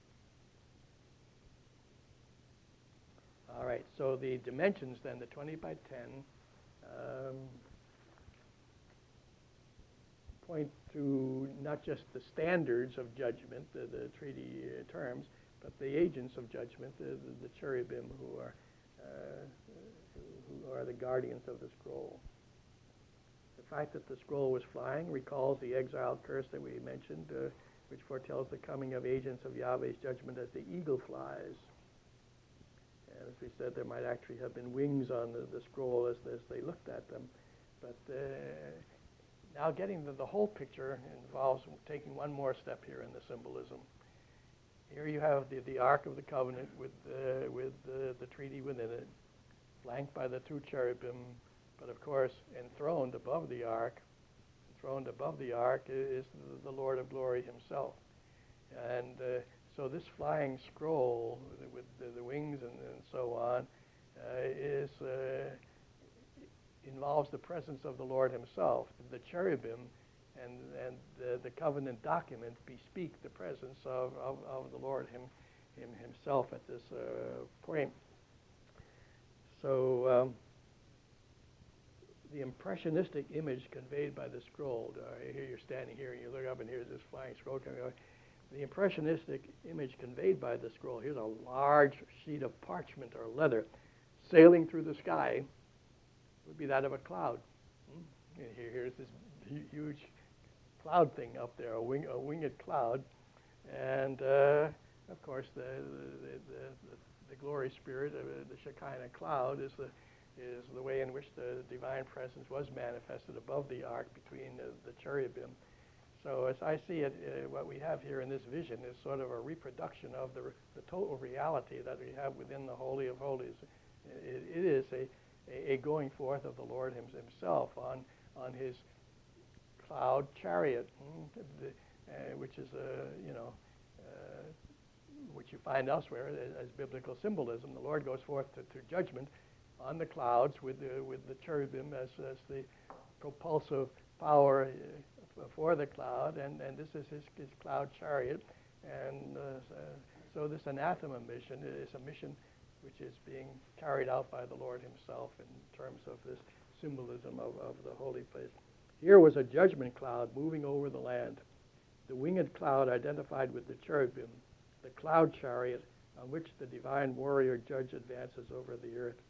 All right, so the dimensions then, the twenty by ten, um, point to not just the standards of judgment, the, the treaty uh, terms, but the agents of judgment, the, the, the cherubim who are uh, who are the guardians of the scroll. The fact that the scroll was flying recalls the exile curse that we mentioned, uh, which foretells the coming of agents of Yahweh's judgment as the eagle flies. And as we said, there might actually have been wings on the, the scroll as, as they looked at them. But uh, now getting to the whole picture involves taking one more step here in the symbolism. Here you have the, the Ark of the Covenant with, uh, with uh, the treaty within it, flanked by the two cherubim, but of course enthroned above the Ark, enthroned above the Ark is the, the Lord of Glory himself. And uh, so this flying scroll with the, the wings and, and so on uh, is uh, involves the presence of the Lord himself. The cherubim and, and the, the covenant document bespeak the presence of, of, of the Lord him, him himself at this uh, point. So um, the impressionistic image conveyed by the scroll, uh, here you're standing here and you look up and here's this flying scroll coming over. The impressionistic image conveyed by the scroll, here's a large sheet of parchment or leather sailing through the sky, would be that of a cloud. Hmm? Here, here's this huge cloud thing up there, a, wing, a winged cloud, and uh, of course the the, the, the the glory spirit, uh, the Shekinah cloud, is the is the way in which the divine presence was manifested above the ark between the, the cherubim. So as I see it, uh, what we have here in this vision is sort of a reproduction of the the total reality that we have within the Holy of Holies. It, it is a, a a going forth of the Lord himself on on his cloud chariot, hmm, the, uh, which is a, you know, uh, which you find elsewhere as, as biblical symbolism. The Lord goes forth to, to judgment on the clouds with the, with the cherubim as, as the propulsive power uh, for the cloud, and, and this is his, his cloud chariot. And uh, so this anathema mission is a mission which is being carried out by the Lord himself in terms of this symbolism of, of the holy place. Here was a judgment cloud moving over the land. The winged cloud identified with the cherubim, the cloud chariot on which the divine warrior judge advances over the earth.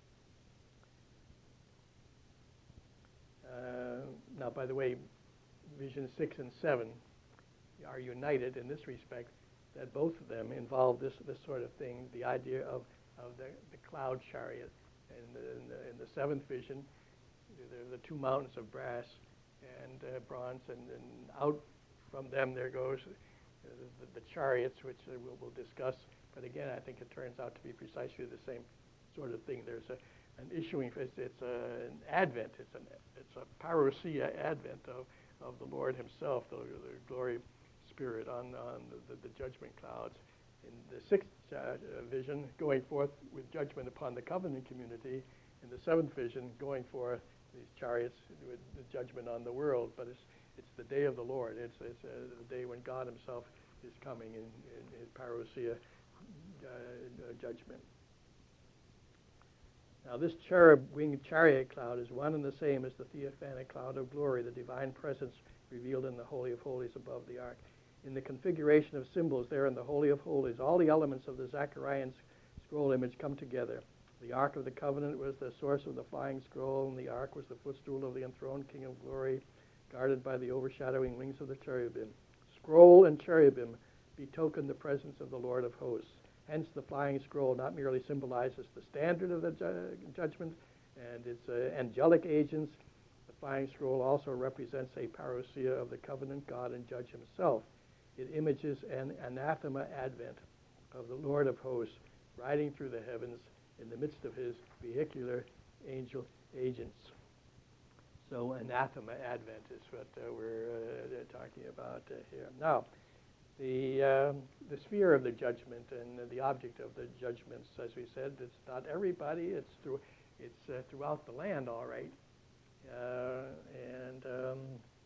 Uh, now, by the way, vision six and seven are united in this respect, that both of them involve this, this sort of thing, the idea of, of the, the cloud chariot. In the, in the, in the seventh vision, there are the two mountains of brass and uh, bronze, and, and out from them there goes uh, the, the chariots, which uh, we'll, we'll discuss. But again, I think it turns out to be precisely the same sort of thing. There's a, an issuing, it's, it's a, an advent, it's, an, it's a parousia advent of, of the Lord himself, the, the glory spirit on, on the, the, the judgment clouds. In the sixth uh, vision, going forth with judgment upon the covenant community. In the seventh vision, going forth these chariots with the judgment on the world. But it's it's the day of the Lord. It's, it's uh, the day when God himself is coming in, in, in parousia uh, judgment. Now this cherub-winged chariot cloud is one and the same as the theophanic cloud of glory, the divine presence revealed in the Holy of Holies above the ark. In the configuration of symbols there in the Holy of Holies, all the elements of the Zechariah scroll image come together. The Ark of the Covenant was the source of the flying scroll, and the Ark was the footstool of the enthroned King of Glory, guarded by the overshadowing wings of the cherubim. Scroll and cherubim betoken the presence of the Lord of hosts. Hence, the flying scroll not merely symbolizes the standard of the ju- judgment and its uh, angelic agents. The flying scroll also represents a parousia of the covenant God and judge himself. It images an anathema advent of the Lord of hosts riding through the heavens in the midst of his vehicular angel agents. So anathema advent is what uh, we're uh, talking about uh, here. Now, the um, the sphere of the judgment and the object of the judgments, as we said, it's not everybody. It's through it's uh, throughout the land, all right, uh, and um,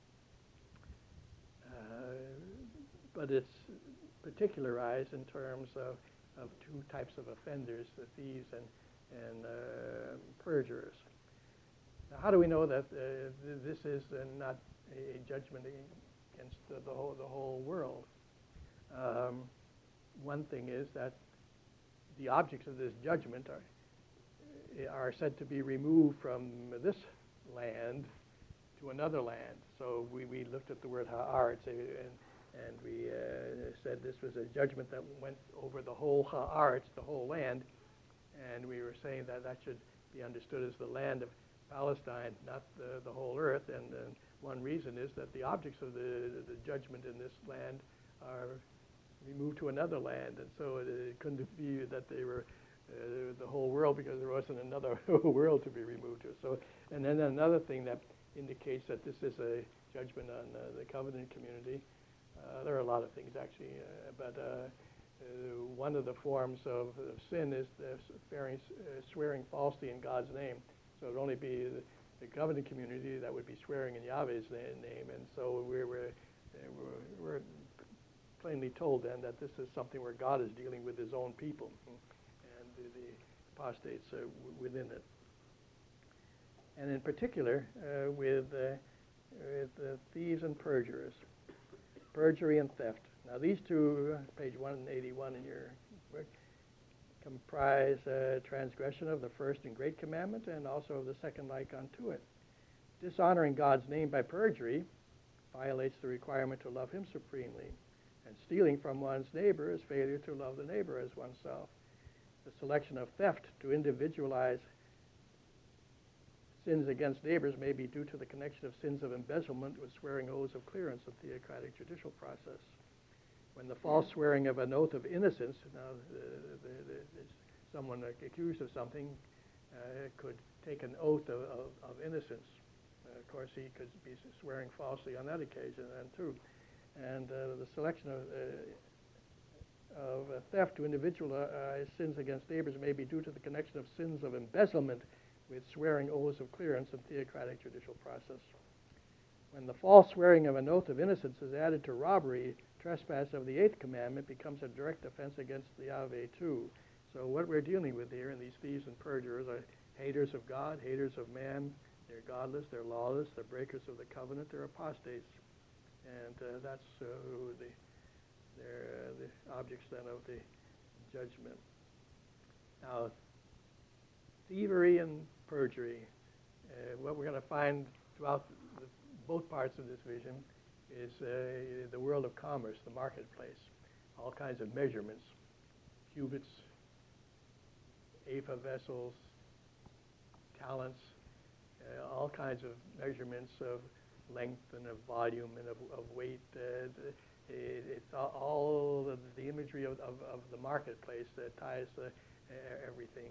uh, but it's particularized in terms of, of two types of offenders: the thieves and and uh, perjurers. Now, how do we know that uh, th- this is uh, not a judgment against the, the whole the whole world? Um, one thing is that the objects of this judgment are are said to be removed from this land to another land. So we, we looked at the word ha'aretz, and, and we uh, said this was a judgment that went over the whole ha'aretz, the whole land, and we were saying that that should be understood as the land of Palestine, not the, the whole earth. And, and one reason is that the objects of the, the judgment in this land are removed to another land, and so it, it couldn't be that they were uh, the whole world, because there wasn't another world to be removed to. So, and then another thing that indicates that this is a judgment on uh, the covenant community. Uh, there are a lot of things actually, uh, but uh, uh, one of the forms of, of sin is the swearing, uh, swearing falsely in God's name. So it would only be the, the covenant community that would be swearing in Yahweh's na- name, and so we're we're, uh, we're, we're plainly told then that this is something where God is dealing with his own people and the, the apostates uh, w- within it. And in particular, uh, with, uh, with uh, thieves and perjurers, perjury and theft. Now these two, uh, page one eighty-one in your book, comprise uh, transgression of the first and great commandment and also of the second like unto it. Dishonoring God's name by perjury violates the requirement to love him supremely. And stealing from one's neighbor is failure to love the neighbor as oneself. The selection of theft to individualize sins against neighbors may be due to the connection of sins of embezzlement with swearing oaths of clearance of theocratic judicial process. When the false swearing of an oath of innocence, now the, the, the, the, someone accused of something uh, could take an oath of, of, of innocence. Uh, of course, he could be swearing falsely on that occasion, and too. And uh, the selection of, uh, of uh, theft to individualize sins against neighbors may be due to the connection of sins of embezzlement with swearing oaths of clearance in theocratic judicial process. When the false swearing of an oath of innocence is added to robbery, trespass of the eighth commandment becomes a direct offense against the Yahweh too. So what we're dealing with here in these thieves and perjurers are haters of God, haters of man. They're godless, they're lawless, they're breakers of the covenant, they're apostates. And uh, that's uh, the, they're, uh, the objects then of the judgment. Now, thievery and perjury, uh, what we're going to find throughout the, both parts of this vision is uh, the world of commerce, the marketplace, all kinds of measurements, cubits, apha vessels, talents, uh, all kinds of measurements of length and of volume and of, of weight. Uh, it, it's all the, the imagery of, of, of the marketplace that ties uh, everything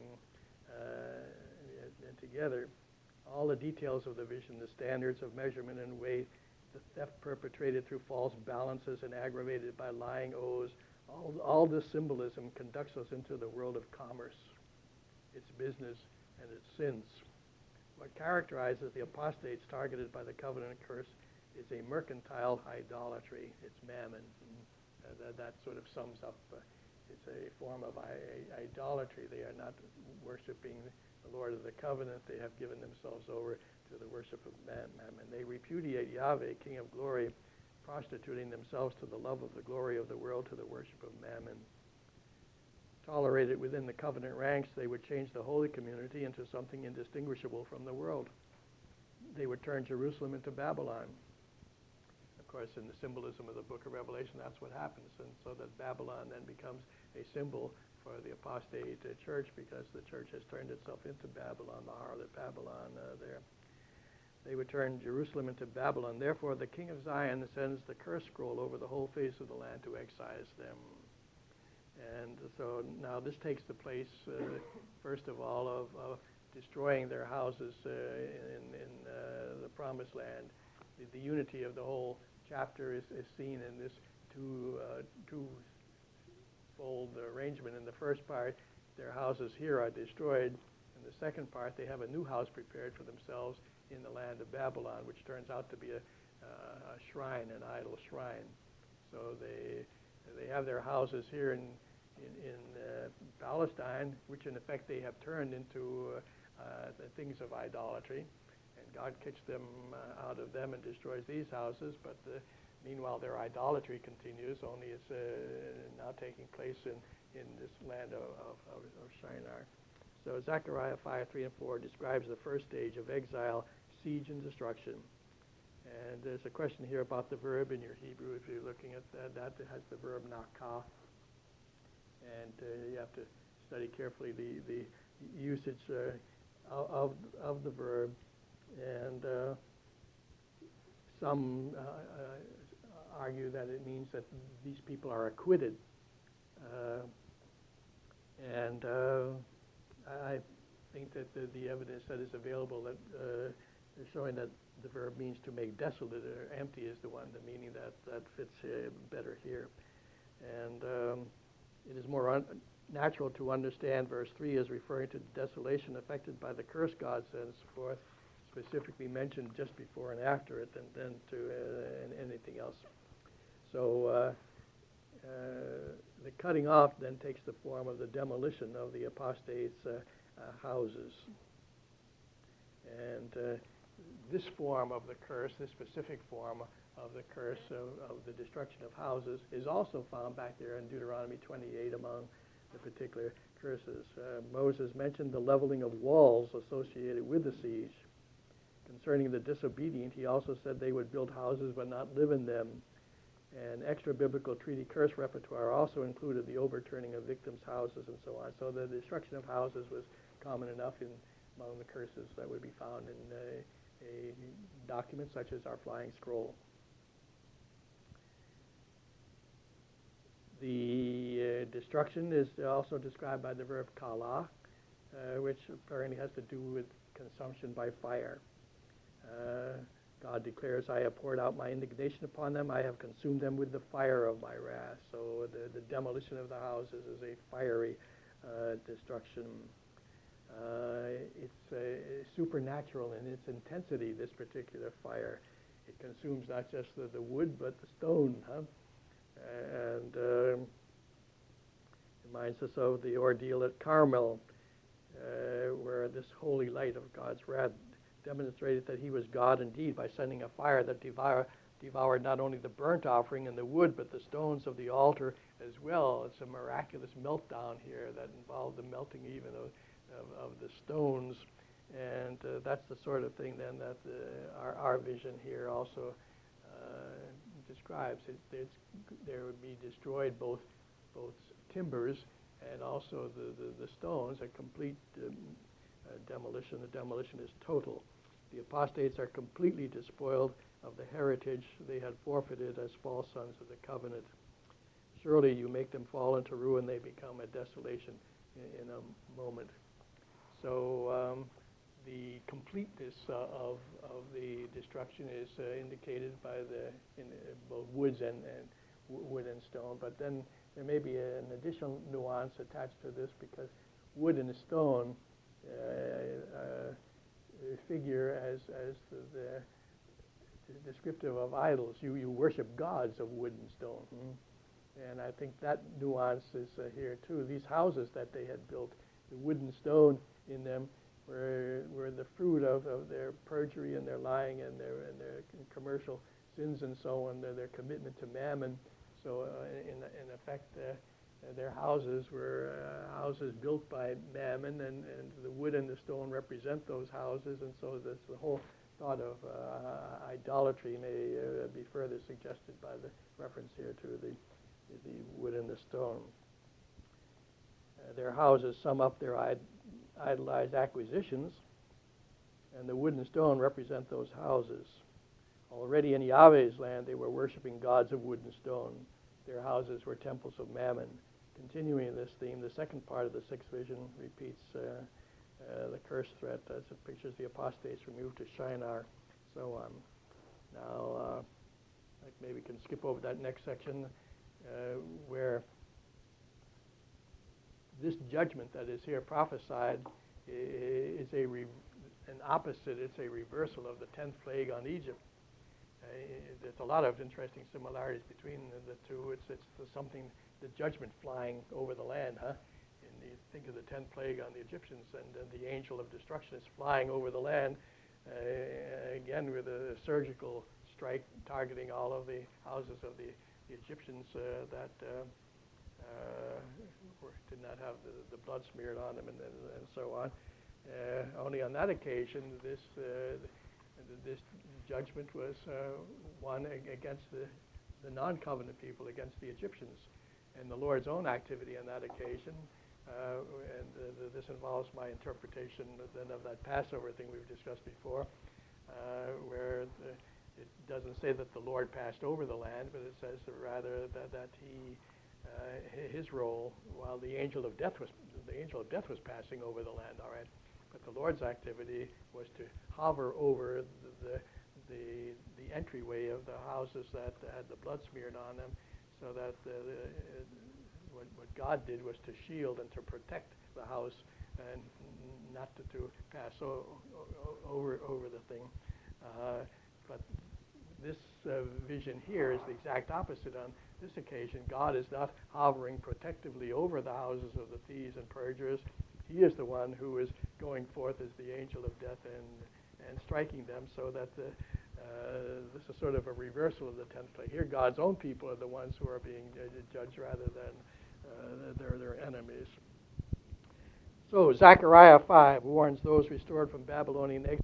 uh, together. All the details of the vision, the standards of measurement and weight, the theft perpetrated through false balances and aggravated by lying oaths. All, all this symbolism conducts us into the world of commerce, its business, and its sins. What characterizes the apostates targeted by the covenant curse is a mercantile idolatry. It's mammon. And, uh, that, that sort of sums up, uh, it's a form of I- idolatry. They are not worshiping the Lord of the covenant. They have given themselves over to the worship of mammon. They repudiate Yahweh, King of glory, prostituting themselves to the love of the glory of the world, to the worship of mammon. Tolerated within the covenant ranks, they would change the holy community into something indistinguishable from the world. They would turn Jerusalem into Babylon. Of course, in the symbolism of the book of Revelation, that's what happens. And so that Babylon then becomes a symbol for the apostate uh, church, because the church has turned itself into Babylon, the harlot Babylon uh, there. They would turn Jerusalem into Babylon. Therefore, the king of Zion sends the curse scroll over the whole face of the land to excise them. And so now this takes the place, uh, first of all, of, of destroying their houses uh, in, in uh, the promised land. The, the unity of the whole chapter is, is seen in this two, uh, two-fold arrangement. In the first part, their houses here are destroyed. In the second part, they have a new house prepared for themselves in the land of Babylon, which turns out to be a, uh, a shrine, an idol shrine. So they they have their houses here in in, in uh, Palestine, which in effect they have turned into uh, uh, the things of idolatry, and God kicks them uh, out of them and destroys these houses. But uh, meanwhile, their idolatry continues. Only it's uh, now taking place in in this land of of, of, of Shinar. So Zechariah five, three, and four describes the first stage of exile, siege, and destruction. And there's a question here about the verb in your Hebrew. If you're looking at that, that has the verb nakah. And uh, you have to study carefully the, the usage uh, of, of the verb. And uh, some uh, uh, argue that it means that these people are acquitted. Uh, and uh, I think that the, the evidence that is available that uh, is showing that the verb means to make desolate or empty is the one, the meaning that, that fits uh, better here. And um, it is more un- natural to understand verse three as referring to desolation affected by the curse God sends forth, specifically mentioned just before and after it, than, than to uh, anything else. So uh, uh, the cutting off then takes the form of the demolition of the apostates' uh, uh, houses. And uh, this form of the curse, this specific form of the curse of, of the destruction of houses, is also found back there in Deuteronomy twenty-eight among the particular curses. Uh, Moses mentioned the leveling of walls associated with the siege. Concerning the disobedient, he also said they would build houses but not live in them. And extra-biblical treaty curse repertoire also included the overturning of victims' houses and so on. So the destruction of houses was common enough in among the curses that would be found in uh, a document such as our flying scroll. The uh, destruction is also described by the verb kala, uh, which apparently has to do with consumption by fire. Uh, God declares, I have poured out my indignation upon them. I have consumed them with the fire of my wrath. So the, the demolition of the houses is a fiery uh, destruction. Uh, it's uh, supernatural in its intensity, this particular fire. It consumes not just the, the wood, but the stone. Huh? And uh, reminds us of the ordeal at Carmel, uh, where this holy light of God's wrath demonstrated that he was God indeed by sending a fire that devour, devoured not only the burnt offering and the wood, but the stones of the altar as well. It's a miraculous meltdown here that involved the melting even of, of, of the stones. And uh, that's the sort of thing then that the, our, our vision here also uh, describes. It, it's, there would be destroyed both, both timbers and also the, the, the stones, a complete um, uh, demolition. The demolition is total. The apostates are completely despoiled of the heritage they had forfeited as false sons of the covenant. Surely you make them fall into ruin, they become a desolation in, in a moment. So um, the completeness uh, of of the destruction is uh, indicated by the in uh, both woods and, and w- wood and stone. But then there may be an additional nuance attached to this, because wood and stone uh, uh, figure as as the, the descriptive of idols. You you worship gods of wood and stone. Hmm? And I think that nuance is uh, here too. These houses that they had built, the wood and stone in them, were were the fruit of, of their perjury and their lying and their and their commercial sins and so on, their, their commitment to mammon. So uh, in in effect, uh, their houses were uh, houses built by mammon, and, and the wood and the stone represent those houses. And so this the whole thought of uh, idolatry may uh, be further suggested by the reference here to the the wood and the stone. Uh, their houses sum up their id- idolized acquisitions, and the wood and stone represent those houses. Already in Yahweh's land, they were worshiping gods of wood and stone. Their houses were temples of mammon. Continuing this theme, the second part of the sixth vision repeats uh, uh, the curse threat as it pictures the apostates removed to Shinar, so on. Now, uh, like maybe we can skip over that next section, Uh, where this judgment that is here prophesied is a re- an opposite. It's a reversal of the tenth plague on Egypt. Uh, there's a lot of interesting similarities between the, the two. It's it's the something, the judgment flying over the land, huh? And you think of the tenth plague on the Egyptians, and, and the angel of destruction is flying over the land, uh, again with a surgical strike targeting all of the houses of the The Egyptians uh, that uh, uh, were, did not have the, the blood smeared on them, and, and, and so on. Uh, only on that occasion, this uh, this judgment was uh, one against the, the non-covenant people, against the Egyptians, and the Lord's own activity on that occasion. Uh, and uh, the, this involves my interpretation then of that Passover thing we've discussed before, uh, where the, it doesn't say that the Lord passed over the land, but it says rather that, that he, uh, his role, while the angel of death was the angel of death was passing over the land, all right, but the Lord's activity was to hover over the the the, the entryway of the houses that had the blood smeared on them, so that the, the, what, what God did was to shield and to protect the house and not to, to pass o- o- over over the thing. Uh, But this uh, vision here is the exact opposite. On this occasion, God is not hovering protectively over the houses of the thieves and perjurers. He is the one who is going forth as the angel of death and and striking them, so that the, uh, this is sort of a reversal of the tenth plague. Here, God's own people are the ones who are being uh, judged rather than uh, their their enemies. So Zechariah five warns those restored from Babylonian exile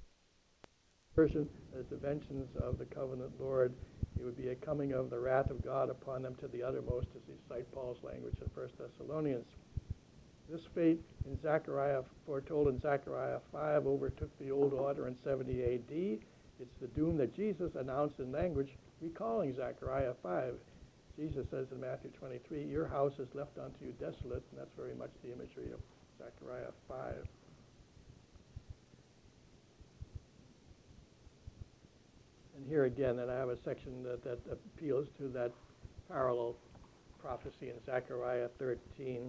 as the vengeance of the covenant Lord. It would be a coming of the wrath of God upon them to the uttermost, as we cite Paul's language in First Thessalonians. This fate in Zechariah, foretold in Zechariah five, overtook the old order in seventy A D. It's the doom that Jesus announced in language recalling Zechariah five. Jesus says in Matthew twenty-three, your house is left unto you desolate, and that's very much the imagery of Zechariah five. And here again, and I have a section that, that appeals to that parallel prophecy in Zechariah thirteen,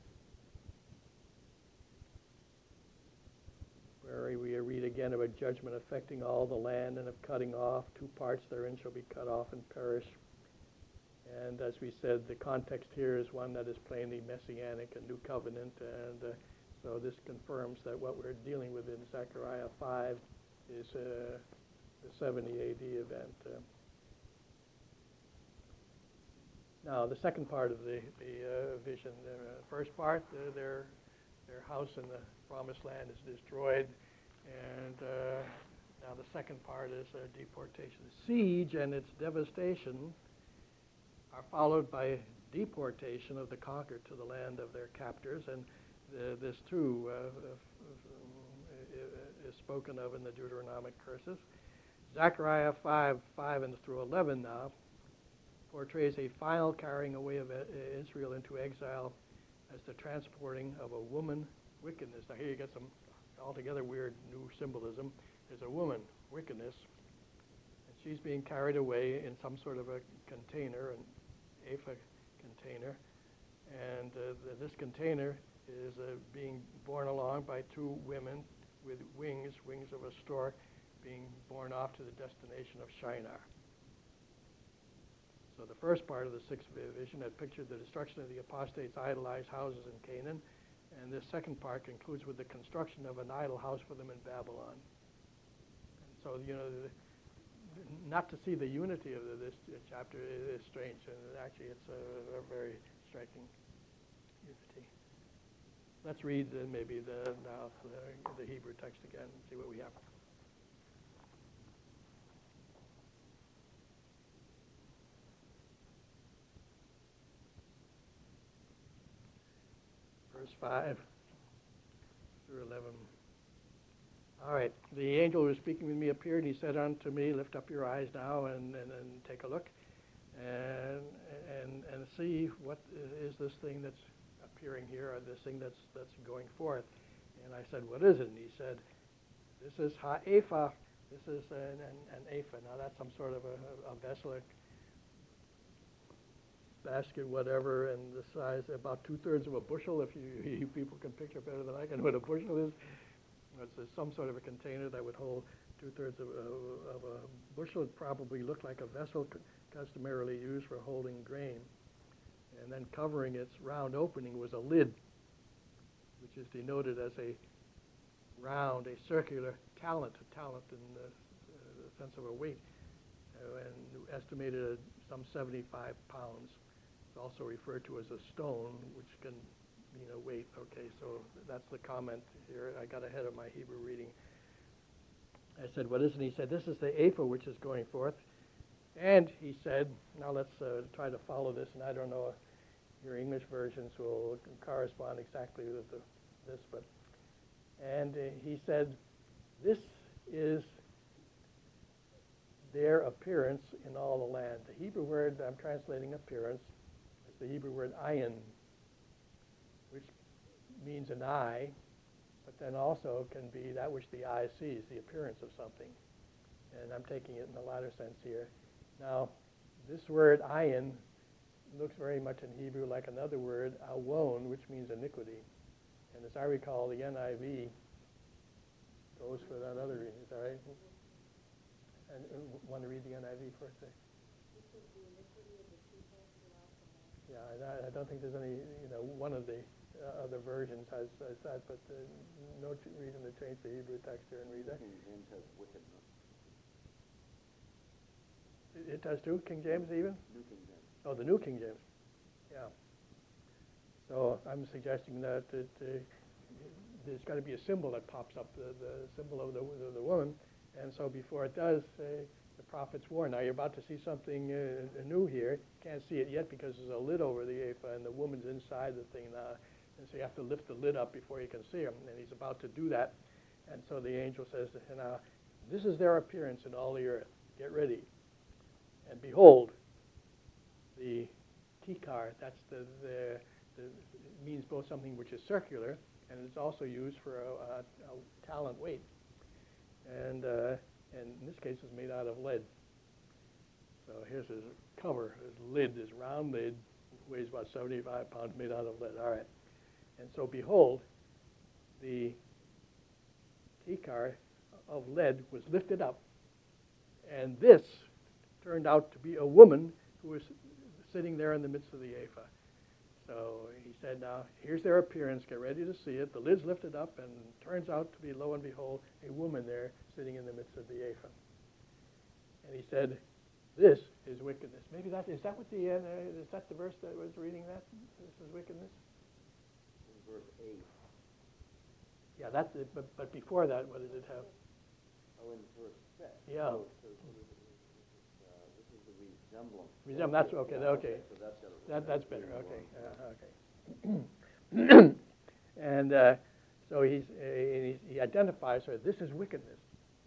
where we read again of a judgment affecting all the land, and of cutting off. Two parts therein shall be cut off and perish. And as we said, the context here is one that is plainly messianic, a new covenant, and uh, so this confirms that what we're dealing with in Zechariah five is uh, the seventy A D event. Uh, now, the second part of the, the uh, vision, the uh, first part, uh, their their house in the promised land is destroyed, and uh, now the second part is uh, deportation. Siege and its devastation are followed by deportation of the conquered to the land of their captors, and uh, this too uh, uh, is spoken of in the Deuteronomic curses. Zechariah five, five and through eleven now portrays a final carrying away of Israel into exile as the transporting of a woman wickedness. Now here you get some altogether weird new symbolism, is a woman, wickedness, and she's being carried away in some sort of a container, an Apha container, and uh, th- this container is uh, being borne along by two women with wings, wings of a stork, being borne off to the destination of Shinar. So the first part of the sixth vision had pictured the destruction of the apostates' idolized houses in Canaan, and this second part concludes with the construction of an idol house for them in Babylon. And so, you know, the, not to see the unity of the, this chapter is strange, and actually it's a, a very striking unity. Let's read uh, maybe the, now the, the Hebrew text again and see what we have. Verse five through eleven. All right. The angel who was speaking with me appeared. He said unto me, lift up your eyes now and, and, and take a look and, and, and see what is this thing that's appearing here, or this thing that's, that's going forth. And I said, what is it? And he said, this is ha'ephah. This is an, an, an ephah. Now that's some sort of a, a vessel, a basket, whatever, and the size about two-thirds of a bushel, if you, you people can picture better than I can what a bushel is. It's some sort of a container that would hold two-thirds of, uh, of a bushel. It probably looked like a vessel customarily used for holding grain. And then covering its round opening was a lid, which is denoted as a round, a circular talent, a talent in the, uh, the sense of a weight, uh, and estimated at some seventy-five pounds. It's also referred to as a stone, which can mean a weight. Okay, so that's the comment here. I got ahead of my Hebrew reading. I said, what is it? He said, this is the ephah which is going forth. And he said, now let's uh, try to follow this, and I don't know if your English versions will correspond exactly with the, this, but, and uh, he said, this is their appearance in all the land. The Hebrew word I'm translating appearance is the Hebrew word ayin, which means an eye, but then also can be that which the eye sees, the appearance of something. And I'm taking it in the latter sense here. Now, this word ayin looks very much in Hebrew like another word, awon, which means iniquity. And as I recall, the N I V goes for that other reason. Is that right? And uh, want to read the N I V for a sec? Yeah, I, I don't think there's any, you know, one of the uh, other versions has, has that, but uh, no t- reason to change the Hebrew text here and read that. King James has wickedness. It, it does too? King James even? New King James. Oh, the New King James. Yeah. So I'm suggesting that it, uh, there's got to be a symbol that pops up, the, the symbol of the, the, the woman. And so before it does, uh, the prophets warn. Now you're about to see something uh, new here. Can't see it yet because there's a lid over the ephah, and the woman's inside the thing now. And so you have to lift the lid up before you can see him. And he's about to do that. And so the angel says to him, now, this is their appearance in all the earth. Get ready. And behold, the tikar, that's the, the, the it means both something which is circular, and it's also used for a, a, a talent weight. And, uh, and in this case, it's made out of lead. So here's his cover, his lid, this round lid, weighs about seventy-five pounds, made out of lead. All right. And so behold, the tikar of lead was lifted up, and this turned out to be a woman who was sitting there in the midst of the ephah. So he said, now, here's their appearance. Get ready to see it. The lid's lifted up, and turns out to be, lo and behold, a woman there sitting in the midst of the ephah. And he said, this is wickedness. Maybe that, is that what the, uh, is that the verse that was reading that? This is wickedness? Verse eight. Yeah, that's it. But, but before that, what did it have? Oh, in verse six. Yeah. Oh, so, so this, is, uh, this is the resemblance. Resemblance, that's okay, Yeah, okay. So that's, That, that's better, more. okay. Uh, okay. And uh, so he's, uh, he, he identifies her, this is wickedness.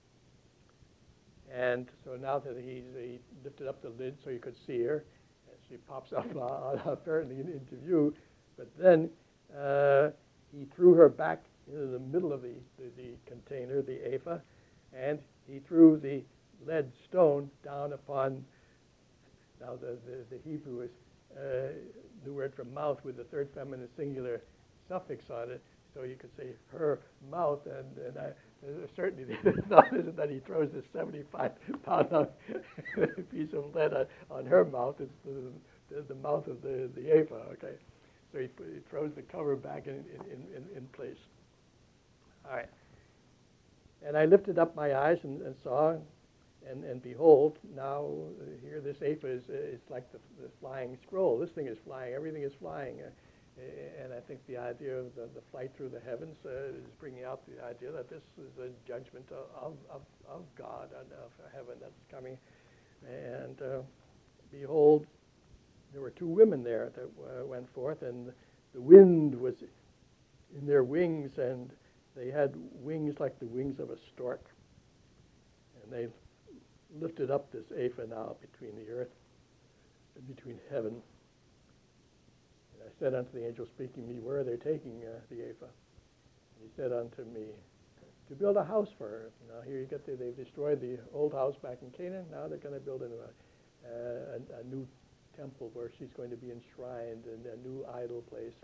And so now that he's he lifted up the lid so you could see her, and she pops up uh, apparently into view, but then uh, he threw her back in the middle of the, the, the container, the ephah, and he threw the lead stone down upon, now the, the, the Hebrew is uh, the word for mouth with the third feminine singular suffix on it, so you could say her mouth, and, and I uh, certainly the thought isn't that he throws this seventy-five pound piece of lead on, on her mouth. It's the, the, the mouth of the, the ephah, okay? So he, he throws the cover back in, in, in, in place. All right. And I lifted up my eyes and, and saw, and, and behold, now uh, here this ephah is uh, it's like the, the flying scroll. This thing is flying. Everything is flying. Uh, and I think the idea of the, the flight through the heavens uh, is bringing out the idea that this is a judgment of, of, of God and of heaven that's coming. And uh, behold, there were two women there that uh, went forth, and the wind was in their wings, and they had wings like the wings of a stork. And they lifted up this ephah now between the earth and between heaven. And I said unto the angel speaking to me, where are they taking uh, the ephah? And he said unto me, to build a house for her. Now here you get the, they've destroyed the old house back in Canaan. Now they're going to build a, uh, a, a new temple where she's going to be enshrined, and a new idol place.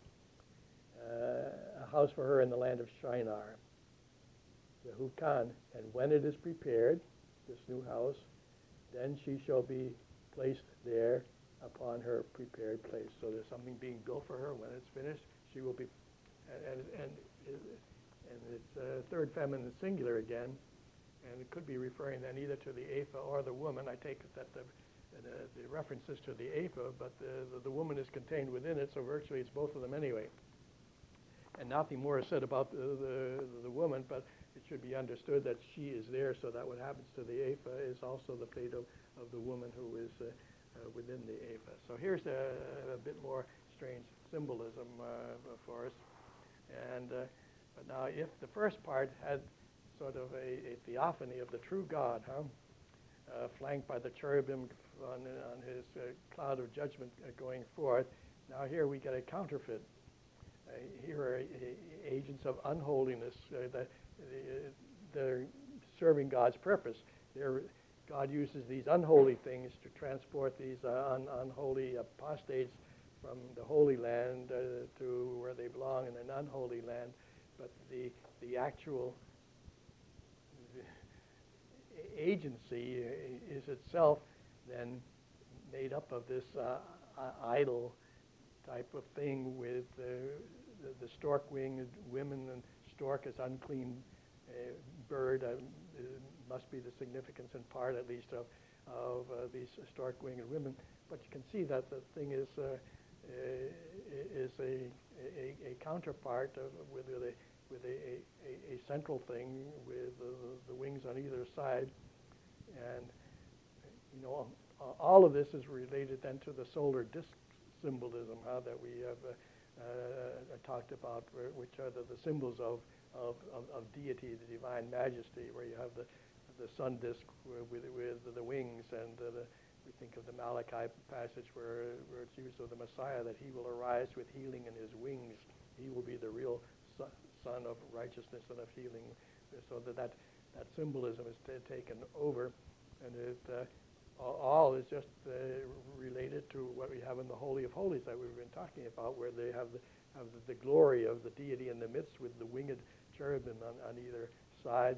Uh, a house for her in the land of Shinar, the Hukan. And when it is prepared, this new house, then she shall be placed there upon her prepared place. So there's something being built for her. When it's finished, she will be, and and and it's uh, third feminine singular again, and it could be referring then either to the ephah or the woman. I take it that the the, the reference is to the ephah, but the, the the woman is contained within it, so virtually it's both of them anyway. And nothing more is said about the, the, the woman, but it should be understood that she is there, so that what happens to the ephah is also the fate of, of the woman who is uh, uh, within the ephah. So here's a, a bit more strange symbolism uh, for us. And uh, but now, if the first part had sort of a, a theophany of the true God, huh, uh, flanked by the cherubim on, on his uh, cloud of judgment uh, going forth, now here we get a counterfeit. Uh, here are uh, agents of unholiness uh, that uh, they're serving God's purpose. They're, God uses these unholy things to transport these uh, un- unholy apostates from the Holy Land uh, to where they belong in an unholy land. But the the actual agency is itself then made up of this uh, idol type of thing with uh, the, the stork-winged women, and stork is unclean uh, bird. Uh, must be the significance in part, at least, of, of uh, these stork-winged women. But you can see that the thing is uh, uh, is a, a, a counterpart of, with, with a with a, a, a central thing with uh, the wings on either side, and you know all of this is related then to the solar disk symbolism, huh, that we have uh, uh, talked about, which are the, the symbols of, of, of, of deity, the divine majesty, where you have the the sun disk with, with the wings, and uh, the, we think of the Malachi passage where, where it's used of the Messiah, that he will arise with healing in his wings. He will be the real son, son of righteousness and of healing. So that that, that symbolism is t- taken over, and it uh, all is just uh, related to what we have in the Holy of Holies that we've been talking about, where they have the, have the, the glory of the deity in the midst with the winged cherubim on, on either side.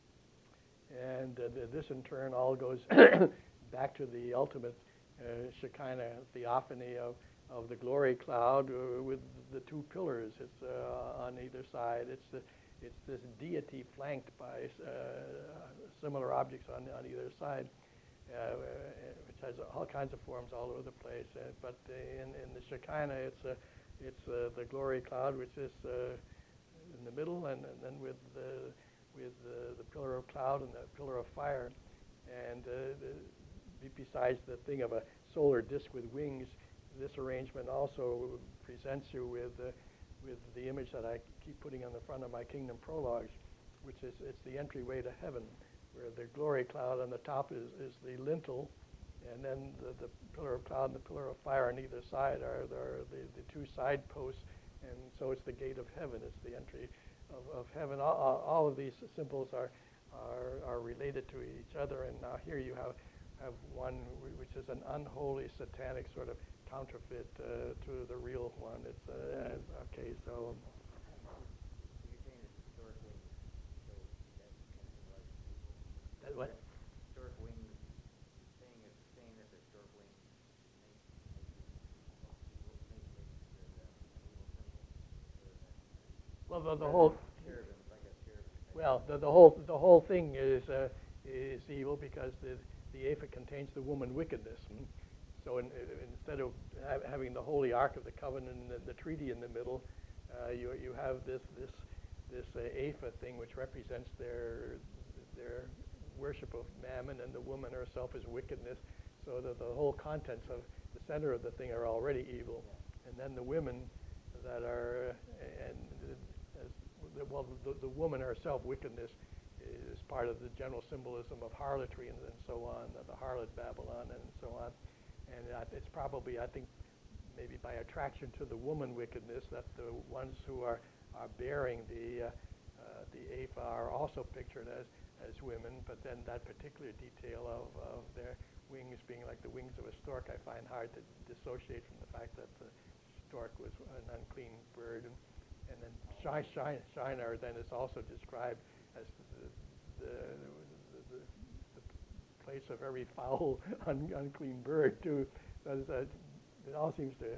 And uh, this, in turn, all goes back to the ultimate uh, Shekinah theophany of, of the glory cloud uh, with the two pillars. It's uh, on either side. It's the, it's this deity flanked by uh, similar objects on, on either side, uh, which has all kinds of forms all over the place. Uh, but in, in the Shekinah, it's uh, it's uh, the glory cloud, which is uh, in the middle, and, and then with the with uh, the pillar of cloud and the pillar of fire. And uh, the, besides the thing of a solar disk with wings, this arrangement also presents you with uh, with the image that I keep putting on the front of my Kingdom Prologues, which is it's the entryway to heaven, where the glory cloud on the top is, is the lintel, and then the, the pillar of cloud and the pillar of fire on either side are, are the, the two side posts, and so it's the gate of heaven. It's the entry of, of heaven. All, all of these symbols are, are are related to each other, and now here you have have one which is an unholy, satanic sort of counterfeit uh, to the real one. It's uh, okay, so. You're saying it's historic wings, so that kind of like people. That what? Historic wings, saying it's saying that the historic wings make make make make the, the evil symbol. Well, the, the whole. Cherubim, like a cherubim. Well, the, the whole the whole thing is uh, is evil because the the ephah contains the woman wickedness. Hmm? So in, in, instead of ha- having the holy ark of the covenant and the, the treaty in the middle, uh, you you have this this this uh, ephah thing which represents their their worship of Mammon, and the woman herself is wickedness. So that the whole contents of the center of the thing are already evil, and then the women that are uh, and as, well the, the woman herself wickedness is part of the general symbolism of harlotry and, and so on, the, the harlot Babylon and so on. And uh, it's probably, I think, maybe by attraction to the woman wickedness that the ones who are, are bearing the uh, uh, the ephah are also pictured as, as women, but then that particular detail of, of their wings being like the wings of a stork, I find hard to dissociate from the fact that the stork was an unclean bird. And, and then Shi- Shi- Shinar then is also described as the, the, the, the place of every foul, un, unclean bird, too. So it's, uh, it all seems to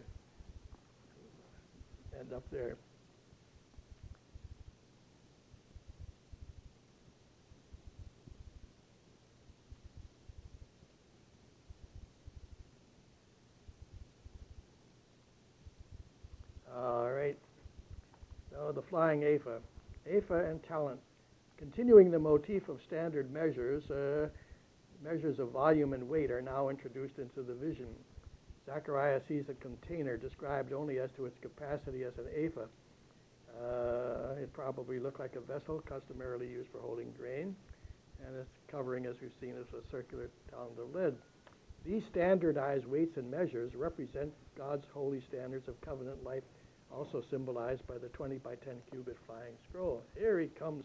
end up there. All right. So the flying ephah. Ephah and talent. Continuing the motif of standard measures, uh, measures of volume and weight are now introduced into the vision. Zechariah sees a container described only as to its capacity as an ephah. Uh, it probably looked like a vessel customarily used for holding grain, and its covering, as we've seen, is a circular talent of lead. These standardized weights and measures represent God's holy standards of covenant life, also symbolized by the twenty by ten cubit flying scroll. Here he comes.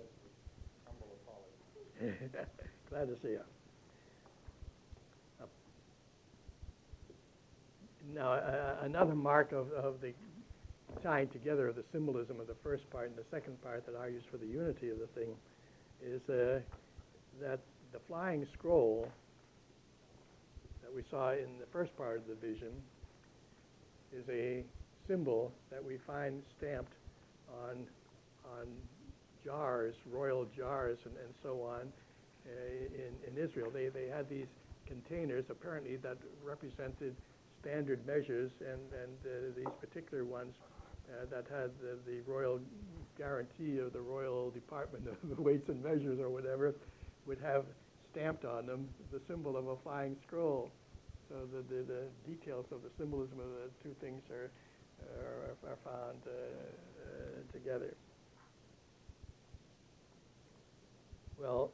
Glad to see you. Uh, now, uh, another mark of, of the tying together of the symbolism of the first part and the second part that argues for the unity of the thing is uh, that the flying scroll that we saw in the first part of the vision is a symbol that we find stamped on on jars, royal jars, and, and so on uh, in, in Israel. They they had these containers apparently that represented standard measures, and, and uh, these particular ones uh, that had the, the royal guarantee of the Royal Department of Weights and Measures or whatever would have stamped on them the symbol of a flying scroll. So the, the, the details of the symbolism of the two things are are, are found uh, uh, together. Well,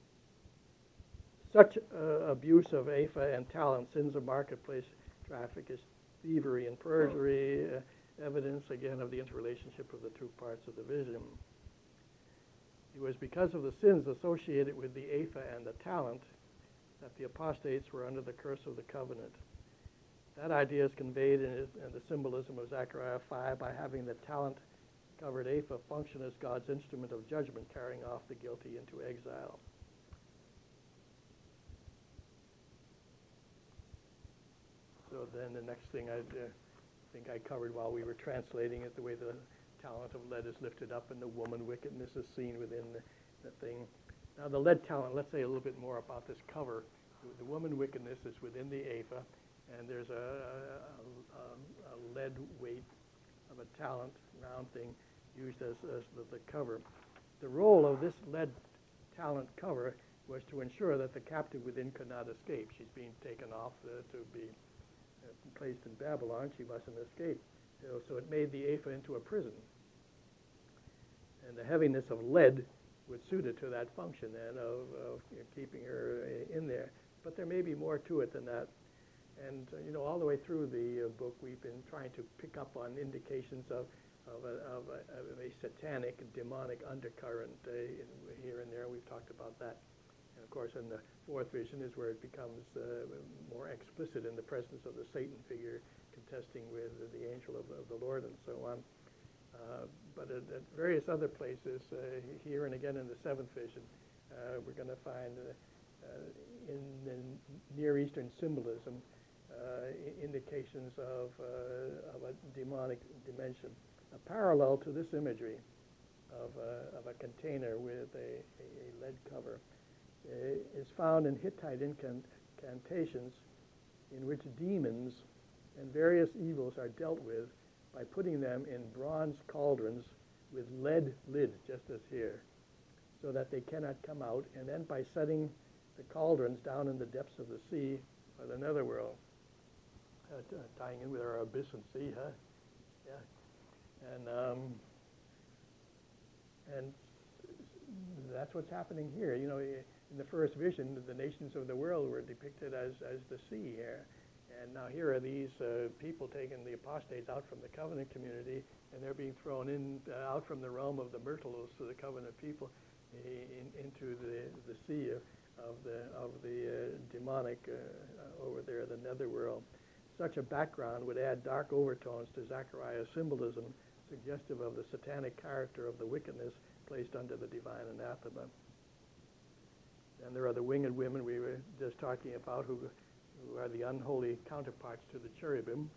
such uh, abuse of ephah and talent, sins of marketplace traffic, is thievery and perjury, uh, evidence again of the interrelationship of the two parts of the vision. It was because of the sins associated with the ephah and the talent that the apostates were under the curse of the covenant. That idea is conveyed in, in the symbolism of Zechariah five by having the talent-covered ephah function as God's instrument of judgment, carrying off the guilty into exile. So then the next thing I uh, think I covered while we were translating it, the way the talent of lead is lifted up and the woman wickedness is seen within the, the thing. Now the lead talent, let's say a little bit more about this cover. The, the woman wickedness is within the ephah, and there's a, a, a, a lead weight of a talent, round thing, used as, as the, the cover. The role of this lead talent cover was to ensure that the captive within could not escape. She's being taken off uh, to be uh, placed in Babylon. She mustn't escape. You know, so it made the ephah into a prison. And the heaviness of lead would suit it to that function then of, of you know, keeping her uh, in there. But there may be more to it than that. And, uh, you know, all the way through the uh, book, we've been trying to pick up on indications of, of a, of a, of a satanic, demonic undercurrent uh, in, here and there. We've talked about that. And of course, in the fourth vision is where it becomes uh, more explicit in the presence of the Satan figure contesting with the angel of, of the Lord and so on. Uh, but at, at various other places, uh, here and again in the seventh vision, uh, we're going to find uh, uh, in the Near Eastern symbolism uh, indications of, uh, of a demonic dimension. A parallel to this imagery of a, of a container with a, a, a lead cover uh, is found in Hittite incantations in which demons and various evils are dealt with by putting them in bronze cauldrons with lead lids, just as here, so that they cannot come out, and then by setting the cauldrons down in the depths of the sea or the netherworld, uh, t- tying in with our abyss and sea, huh? Yeah. And um, and that's what's happening here. You know, in the first vision, the nations of the world were depicted as, as the sea here. And now here are these uh, people taking the apostates out from the covenant community, and they're being thrown in uh, out from the realm of the Myrtilos to the covenant people in, into the, the sea of, of the of the uh, demonic uh, over there, the netherworld. Such a background would add dark overtones to Zechariah's symbolism, suggestive of the satanic character of the wickedness placed under the divine anathema. And there are the winged women we were just talking about, who who are the unholy counterparts to the cherubim.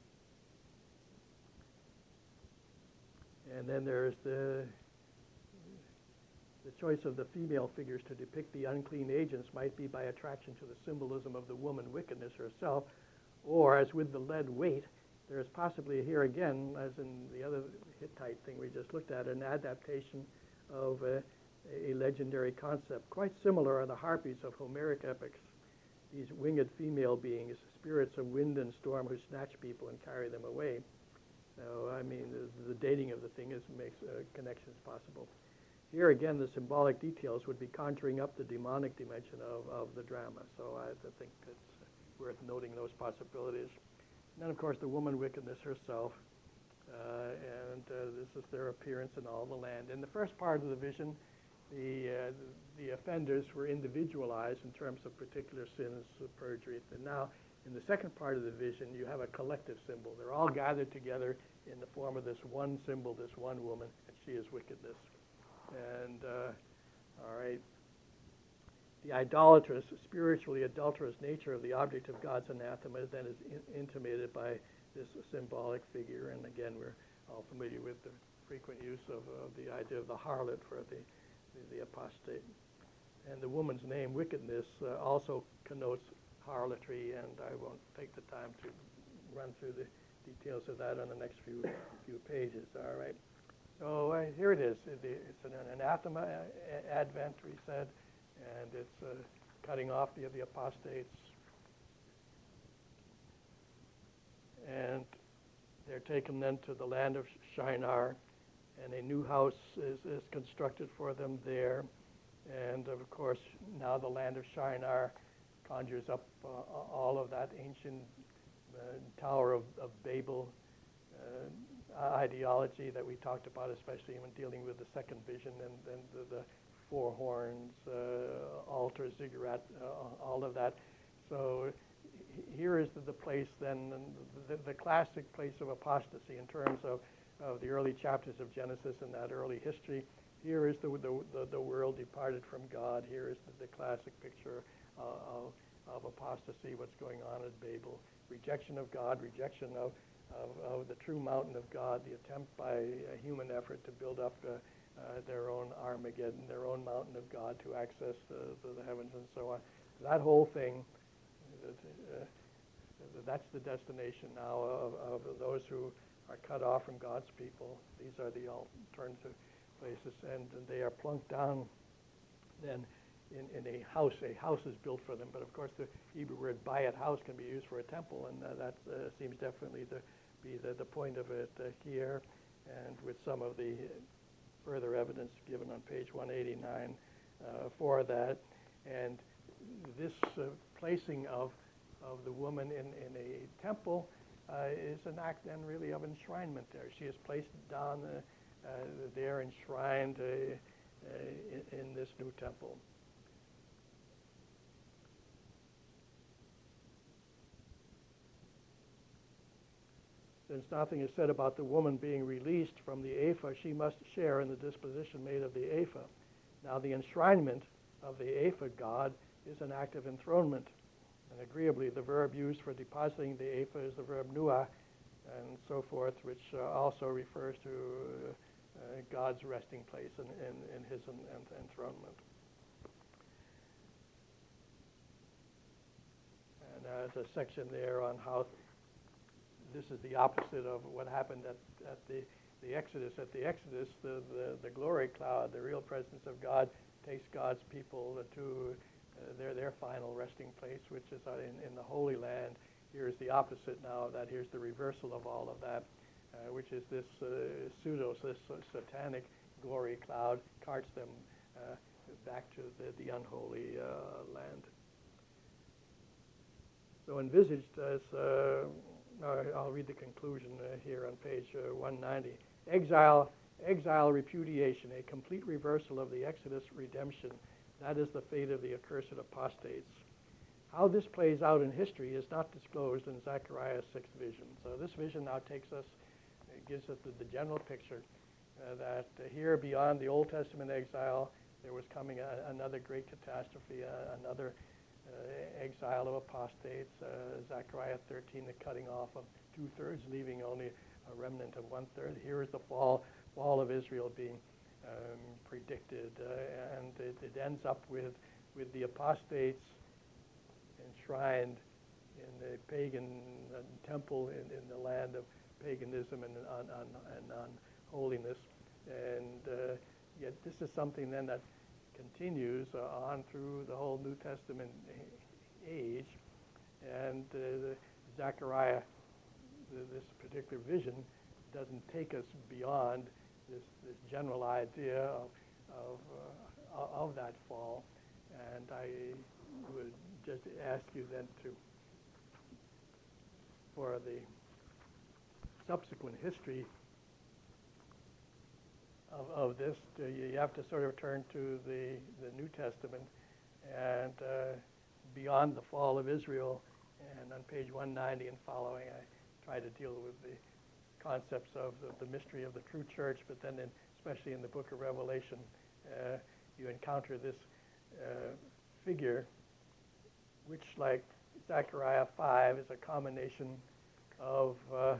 And then there's the the choice of the female figures to depict the unclean agents might be by attraction to the symbolism of the woman wickedness herself, or as with the lead weight, there is possibly here again, as in the other Hittite thing we just looked at, an adaptation of a, a legendary concept. Quite similar are the harpies of Homeric epics. These winged female beings, spirits of wind and storm who snatch people and carry them away. So, I mean, the, the dating of the thing is, makes uh, connections possible. Here again, the symbolic details would be conjuring up the demonic dimension of, of the drama. So I think it's worth noting those possibilities. And then, of course, the woman wickedness herself. Uh, and uh, this is their appearance in all the land. In the first part of the vision, The, uh, the offenders were individualized in terms of particular sins, of perjury. And now, in the second part of the vision, you have a collective symbol. They're all gathered together in the form of this one symbol, this one woman, and she is wickedness. And, uh, all right, the idolatrous, spiritually adulterous nature of the object of God's anathema then is in- intimated by this symbolic figure. And again, we're all familiar with the frequent use of, of the idea of the harlot for the the apostate. And the woman's name, wickedness, uh, also connotes harlotry, and I won't take the time to run through the details of that on the next few few pages, all right? So uh, here it is. It's an anathema uh, advent, we said, and it's uh, cutting off the, the apostates. And they're taken then to the land of Shinar, and a new house is, is constructed for them there. And of course, now the land of Shinar conjures up uh, all of that ancient uh, Tower of, of Babel uh, ideology that we talked about, especially when dealing with the second vision and, and the, the four horns, uh, altar, ziggurat, uh, all of that. So here is the, the place then, the, the classic place of apostasy in terms of of the early chapters of Genesis and that early history. Here is the the, the, the world departed from God. Here is the, the classic picture uh, of, of apostasy, what's going on at Babel. Rejection of God, rejection of, of, of the true mountain of God, the attempt by a human effort to build up uh, uh, their own Armageddon, their own mountain of God to access the, the, the heavens and so on. That whole thing, uh, that's the destination now of, of those who are cut off from God's people. These are the alternative places, and, and they are plunked down then in, in a house. A house is built for them, but of course the Hebrew word bayit, house, can be used for a temple, and uh, that uh, seems definitely to be the, the point of it uh, here, and with some of the further evidence given on page one eighty-nine uh, for that. And this uh, placing of, of the woman in, in a temple uh, is an act then really of enshrinement there. She is placed down uh, uh, there enshrined uh, uh, in, in this new temple. Since nothing is said about the woman being released from the ephah, she must share in the disposition made of the ephah. Now the enshrinement of the ephah god is an act of enthronement. And agreeably, the verb used for depositing the ephah is the verb nuah, and so forth, which uh, also refers to uh, God's resting place in, in, in his en- en- enthronement. And uh, there's a section there on how this is the opposite of what happened at, at the, the Exodus. At the Exodus, the, the, the glory cloud, the real presence of God, takes God's people to uh, their, their final resting place, which is uh, in, in the Holy Land. Here's the opposite now of that. Here's the reversal of all of that, uh, which is this uh, pseudo, this uh, satanic glory cloud carts them uh, back to the, the unholy uh, land. So envisaged as, uh, I'll read the conclusion uh, here on page uh, one ninety. Exile, exile repudiation, a complete reversal of the Exodus redemption. That is the fate of the accursed apostates. How this plays out in history is not disclosed in Zechariah's sixth vision. So this vision now takes us, it gives us the, the general picture uh, that uh, here beyond the Old Testament exile, there was coming a, another great catastrophe, uh, another uh, exile of apostates. Uh, Zechariah thirteen, the cutting off of two-thirds, leaving only a remnant of one-third. Here is the fall, fall of Israel being um, predicted, uh, and it, it ends up with, with the apostates enshrined in the pagan uh, temple in, in the land of paganism and un, un, and unholiness. And uh, yet this is something then that continues uh, on through the whole New Testament age. And uh, the Zechariah, the, this particular vision, doesn't take us beyond this, this general idea of, of, uh, of that fall. And I would just ask you then to, for the subsequent history of, of this, to, you have to sort of turn to the, the New Testament and uh, beyond the fall of Israel. And on page one ninety and following, I try to deal with the concepts of the, the mystery of the true church, but then in, especially in the book of Revelation, uh, you encounter this uh, figure which, like Zechariah five, is a combination of uh,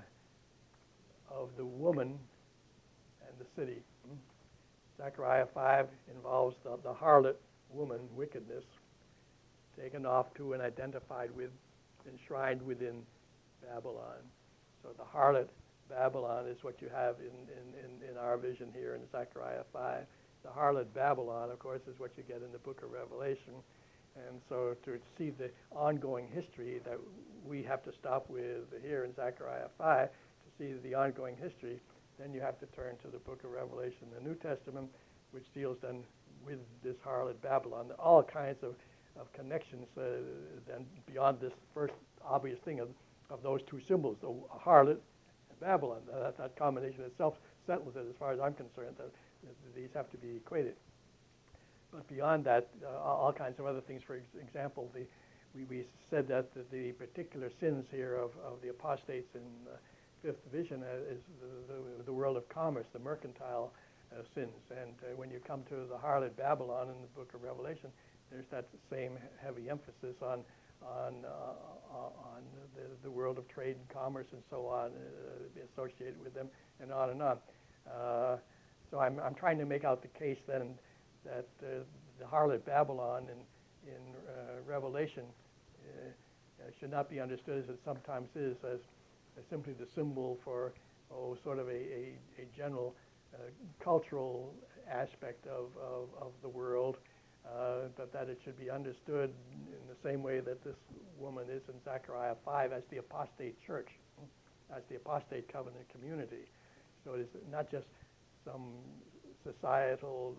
of the woman and the city. Hmm? Zechariah five involves the, the harlot woman, wickedness, taken off to and identified with, enshrined within Babylon. So the harlot Babylon is what you have in, in, in, in our vision here in Zechariah five. The harlot Babylon, of course, is what you get in the book of Revelation. And so to see the ongoing history that we have to stop with here in Zechariah five, to see the ongoing history, then you have to turn to the book of Revelation, the New Testament, which deals then with this harlot Babylon. There are all kinds of, of connections uh, then beyond this first obvious thing of, of those two symbols, the harlot and Babylon. That, that combination itself settles it as far as I'm concerned, that these have to be equated. But beyond that, uh, all kinds of other things. For ex- example, the, we, we said that the, the particular sins here of, of the apostates in the fifth vision uh, is the, the, the world of commerce, the mercantile uh, sins. And uh, when you come to the harlot Babylon in the book of Revelation, there's that same heavy emphasis on on uh, on the, the world of trade and commerce and so on, uh, associated with them, and on and on. Uh, so I'm I'm trying to make out the case then that uh, the harlot Babylon in, in uh, Revelation uh, should not be understood as it sometimes is, as, as simply the symbol for oh, sort of a, a, a general uh, cultural aspect of, of, of the world, uh, but that it should be understood in the same way that this woman is in Zechariah five as the apostate church, as the apostate covenant community. So it is not just some societal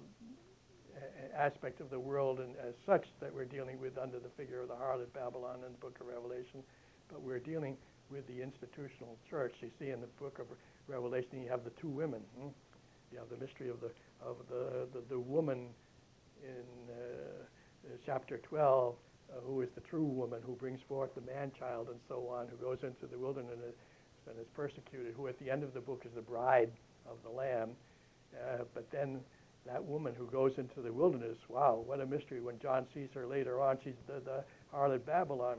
aspect of the world and as such that we're dealing with under the figure of the harlot Babylon in the book of Revelation, but we're dealing with the institutional church. You see in the book of Revelation, you have the two women. Hmm? You have the mystery of the of the the, the woman in uh, chapter twelve, uh, who is the true woman, who brings forth the man-child and so on, who goes into the wilderness and is persecuted, who at the end of the book is the bride of the Lamb. Uh, but then that woman who goes into the wilderness, wow, what a mystery. When John sees her later on, she's the, the harlot Babylon,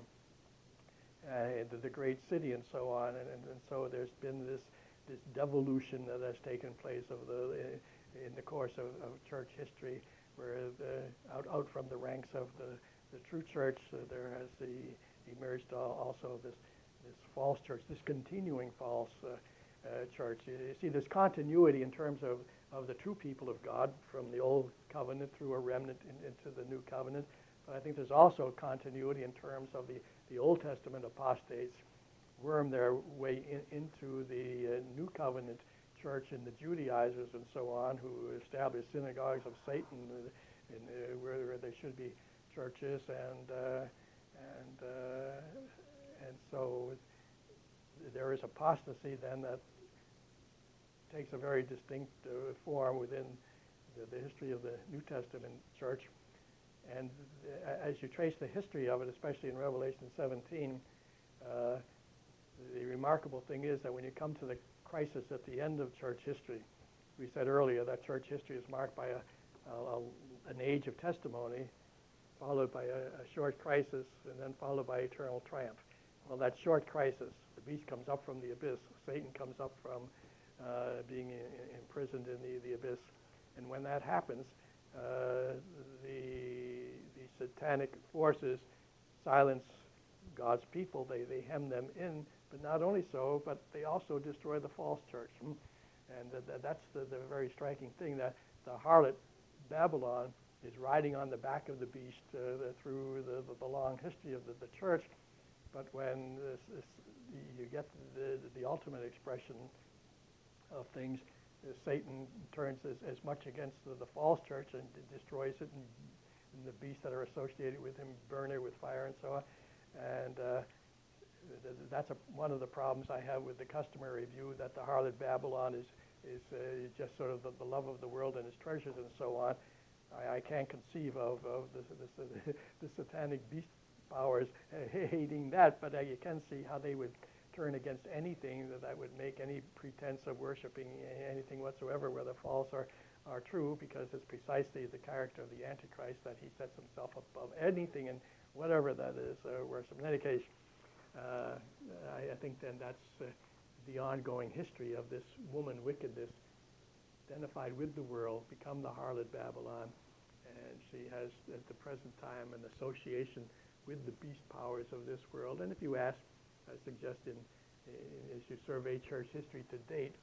uh, the, the great city and so on. And, and, and so there's been this this devolution that has taken place of the in the course of, of church history, where the, out out from the ranks of the, the true church, uh, there has the, emerged also this this false church, this continuing false uh, uh, church. You, you see, there's continuity in terms of, of the true people of God from the old covenant through a remnant in, into the new covenant. But I think there's also continuity in terms of the, the Old Testament apostates worm their way in, into the uh, new covenant church and the Judaizers and so on, who established synagogues of Satan uh, in, uh, where, where there should be churches, and uh, and uh, and so there is apostasy then that takes a very distinct uh, form within the, the history of the New Testament church. And uh, as you trace the history of it, especially in Revelation seventeen, uh, the remarkable thing is that when you come to the crisis at the end of church history, we said earlier that church history is marked by a, a, a, an age of testimony, followed by a, a short crisis, and then followed by eternal triumph. Well, that short crisis, the beast comes up from the abyss. Satan comes up from uh, being in, imprisoned in the, the abyss. And when that happens, uh, the, the satanic forces silence God's people. They, they hem them in. But not only so, but they also destroy the false church. And th- th- that's the, the very striking thing, that the harlot Babylon is riding on the back of the beast uh, the, through the, the, the long history of the, the church. But when this, this, you get the, the ultimate expression of things, uh, Satan turns as, as much against the, the false church and d- destroys it, and, and the beasts that are associated with him burn it with fire and so on. And uh, that's a, one of the problems I have with the customary view that the harlot Babylon is is uh, just sort of the, the love of the world and its treasures and so on. I, I can't conceive of, of the, the, the satanic beast powers hating that, but uh, you can see how they would turn against anything that, that would make any pretense of worshiping anything whatsoever, whether false or, or true, because it's precisely the character of the Antichrist that he sets himself above anything and whatever that is uh, worship. In any case, Uh, I, I think then that's uh, the ongoing history of this woman wickedness, identified with the world, become the harlot Babylon, and she has at the present time an association with the beast powers of this world. And if you ask, I suggest in, in as you survey church history to date,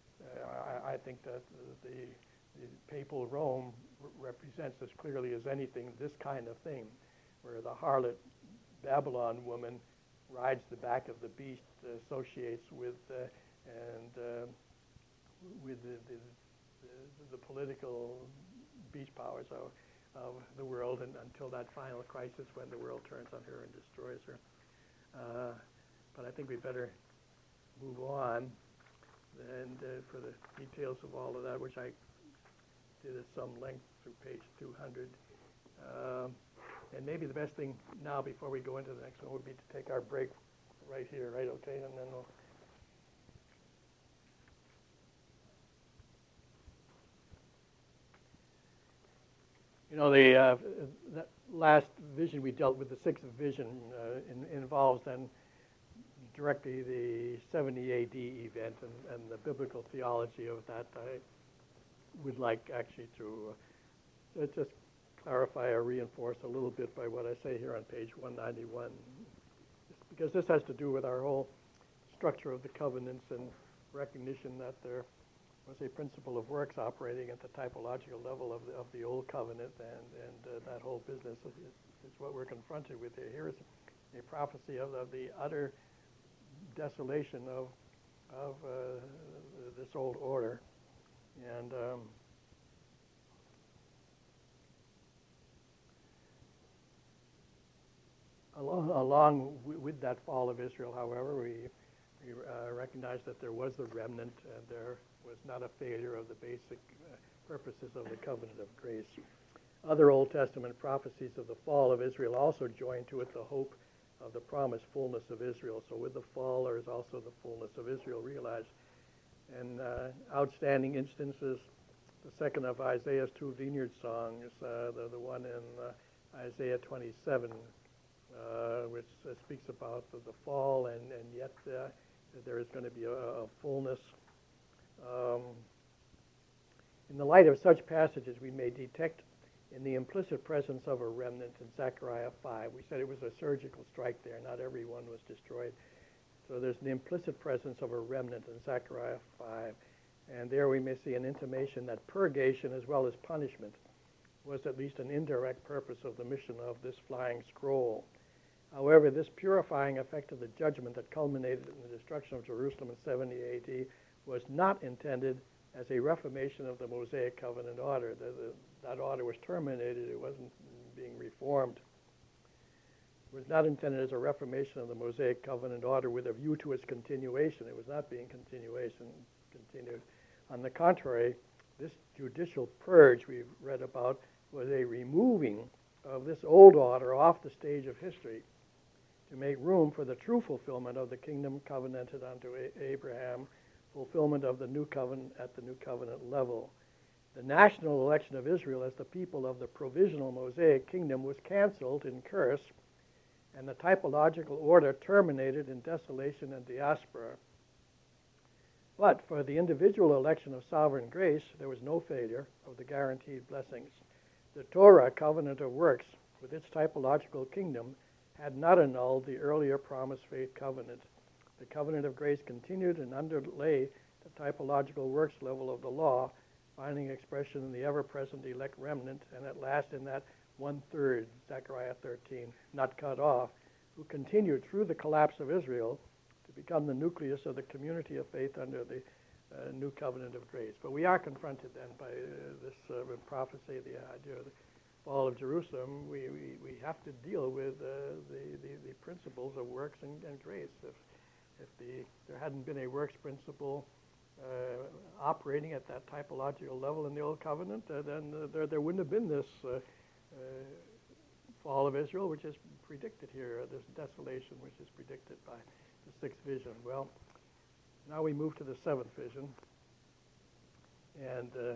uh, I, I think that the, the papal Rome r- represents as clearly as anything this kind of thing, where the harlot Babylon woman rides the back of the beast, uh, associates with uh, and uh, with the, the, the, the political beast powers of, of the world, and until that final crisis when the world turns on her and destroys her. Uh, but I think we better move on, and uh, for the details of all of that, which I did at some length through page two hundred. Um, And maybe the best thing now, before we go into the next one, would be to take our break right here, right? Okay, and then we'll. You know, the uh, that last vision we dealt with, the sixth vision, uh, in, involves then directly the seventy A D event and, and the biblical theology of that. I would like actually to uh, just clarify or reinforce a little bit by what I say here on page one ninety-one, because this has to do with our whole structure of the covenants and recognition that there was a principle of works operating at the typological level of the, of the old covenant, and, and uh, that whole business is, is what we're confronted with here. Here is a prophecy of, of the utter desolation of, of uh, this old order, and um, Along, along w- with that fall of Israel, however, we we uh, recognized that there was the remnant and there was not a failure of the basic uh, purposes of the covenant of grace. Other Old Testament prophecies of the fall of Israel also join to it the hope of the promised fullness of Israel. So with the fall, there is also the fullness of Israel realized. And uh, outstanding instances, the second of Isaiah's two vineyard songs, uh, the, the one in uh, Isaiah twenty-seven, uh, which uh, speaks about the, the fall, and, and yet uh, there is going to be a, a fullness. Um, in the light of such passages, we may detect in the implicit presence of a remnant in Zechariah five. We said it was a surgical strike there. Not everyone was destroyed. So there's an implicit presence of a remnant in Zechariah five. And there we may see an intimation that purgation as well as punishment was at least an indirect purpose of the mission of this flying scroll. However, this purifying effect of the judgment that culminated in the destruction of Jerusalem in seventy A D was not intended as a reformation of the Mosaic covenant order. The, the, that order was terminated. It wasn't being reformed. It was not intended as a reformation of the Mosaic covenant order with a view to its continuation. It was not being continuation continued. On the contrary, this judicial purge we've read about was a removing of this old order off the stage of history to make room for the true fulfillment of the kingdom covenanted unto A- Abraham, fulfillment of the new covenant at the new covenant level. The national election of Israel as the people of the provisional Mosaic kingdom was canceled in curse, and the typological order terminated in desolation and diaspora. But for the individual election of sovereign grace, there was no failure of the guaranteed blessings. The Torah, covenant of works, with its typological kingdom, had not annulled the earlier promised faith covenant. The covenant of grace continued and underlay the typological works level of the law, finding expression in the ever-present elect remnant, and at last in that one-third, Zechariah thirteen, not cut off, who continued through the collapse of Israel to become the nucleus of the community of faith under the uh, new covenant of grace. But we are confronted then by uh, this uh, prophecy, the idea of the fall of Jerusalem. We, we, we have to deal with uh, the, the, the principles of works and, and grace. If, if the, there hadn't been a works principle uh, operating at that typological level in the Old Covenant, uh, then uh, there, there wouldn't have been this uh, uh, fall of Israel, which is predicted here, uh, this desolation, which is predicted by the sixth vision. Well, now we move to the seventh vision, and uh,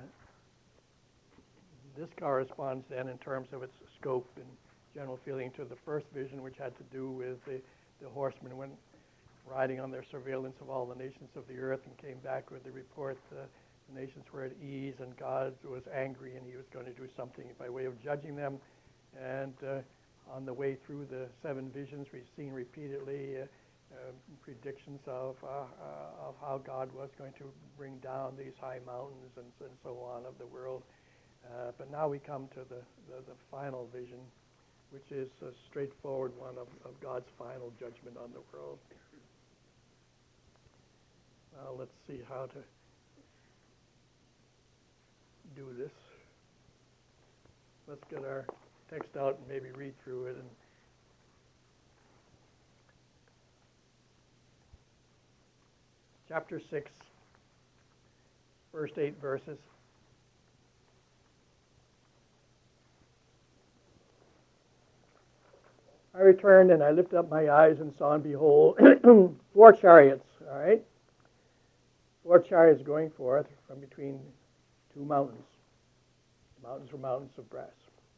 this corresponds then in terms of its scope and general feeling to the first vision, which had to do with the, the horsemen went riding on their surveillance of all the nations of the earth and came back with the report uh, the nations were at ease and God was angry and he was going to do something by way of judging them. And uh, on the way through the seven visions, we've seen repeatedly uh, Uh, predictions of uh, uh, of how God was going to bring down these high mountains and, and so on of the world. Uh, but now we come to the, the, the final vision, which is a straightforward one of, of God's final judgment on the world. Now let's see how to do this. Let's get our text out and maybe read through it. And Chapter six, first eight verses. I returned and I lifted up my eyes and saw and behold four chariots, all right? Four chariots going forth from between two mountains. The mountains were mountains of brass.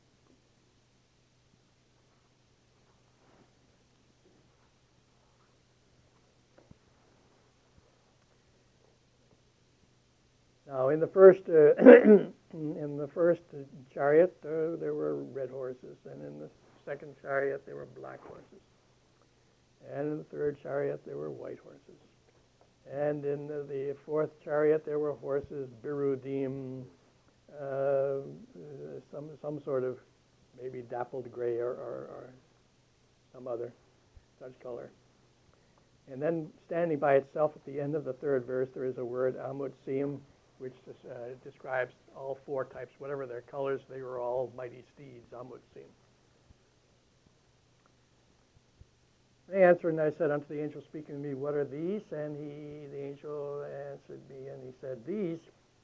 Now, in the first, uh, in the first chariot, uh, there were red horses, and in the second chariot, there were black horses, and in the third chariot, there were white horses, and in the, the fourth chariot, there were horses, birudim, uh, some some sort of maybe dappled gray or, or, or some other such color. And then, standing by itself at the end of the third verse, there is a word amutsim, which uh, describes all four types, whatever their colors, they were all mighty steeds, amutsim. I answered, and I said unto the angel speaking to me, what are these? And he, the angel answered me, and he said, these,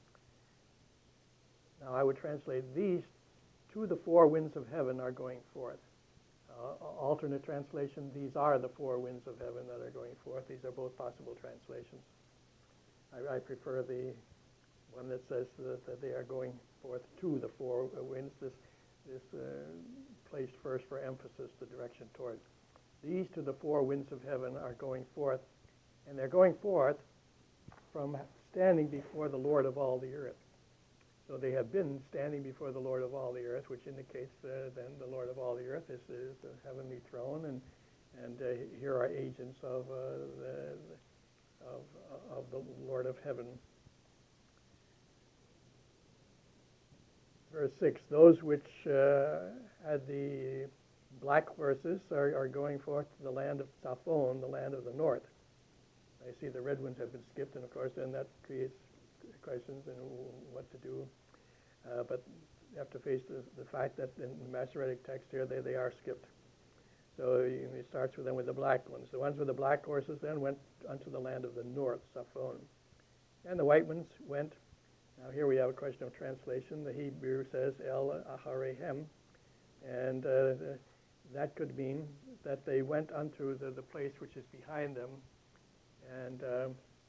now I would translate, these to the four winds of heaven are going forth. Uh, alternate translation, these are the four winds of heaven that are going forth. These are both possible translations. I, I prefer the one that says that, that they are going forth to the four winds. This, this uh, placed first for emphasis the direction toward. These to the four winds of heaven are going forth, and they're going forth from standing before the Lord of all the earth. So they have been standing before the Lord of all the earth, which indicates uh, then the Lord of all the earth is, is the heavenly throne, and and uh, here are agents of uh, the of of the Lord of heaven. Verse six: those which uh, had the black horses are, are going forth to the land of Saphon, the land of the north. I see the red ones have been skipped, and of course then that creates questions and what to do. Uh, but you have to face the, the fact that in the Masoretic text here, they, they are skipped. So you, it starts with them with the black ones. The ones with the black horses then went unto the land of the north, Saphon. And the white ones went. Now here we have a question of translation. The Hebrew says El Aharehem, and uh, the, that could mean that they went unto the, the place which is behind them. And uh,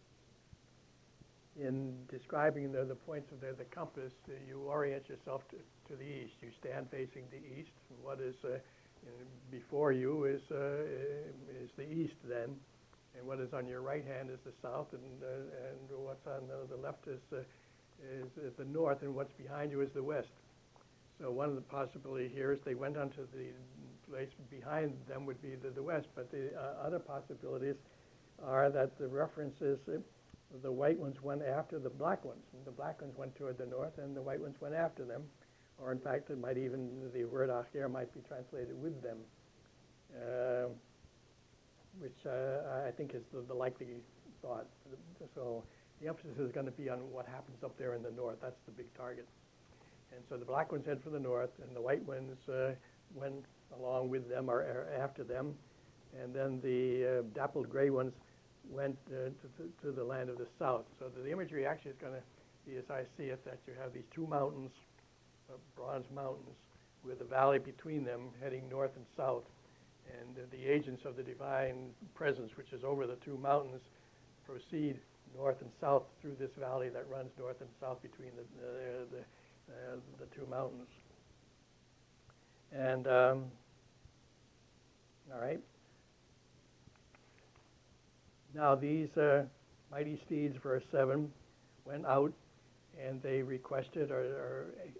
in describing the, the points of the, the compass, uh, you orient yourself to, to the east. You stand facing the east. What is uh, before you is uh, is the east then, and what is on your right hand is the south, and uh, and what's on the, the left is, uh, is is the north, and what's behind you is the west. So one of the possibilities here is they went onto the place behind them would be the, the west, but the uh, other possibilities are that the references, uh, the white ones went after the black ones, and the black ones went toward the north, and the white ones went after them. Or in fact, it might even, the word acher might be translated with them, uh, which uh, I think is the, the likely thought. So the emphasis is going to be on what happens up there in the north. That's the big target. And so the black ones head for the north, and the white ones uh, went along with them or, or after them. And then the uh, dappled gray ones went uh, to, to, to the land of the south. So the, the imagery actually is going to be, as I see it, that you have these two mountains, uh, bronze mountains, with a valley between them heading north and south. And uh, the agents of the divine presence, which is over the two mountains, proceed north and south through this valley that runs north and south between the, uh, the, uh, the two mountains. And, um, all right. Now these uh, mighty steeds, verse seven, went out, and they requested or, or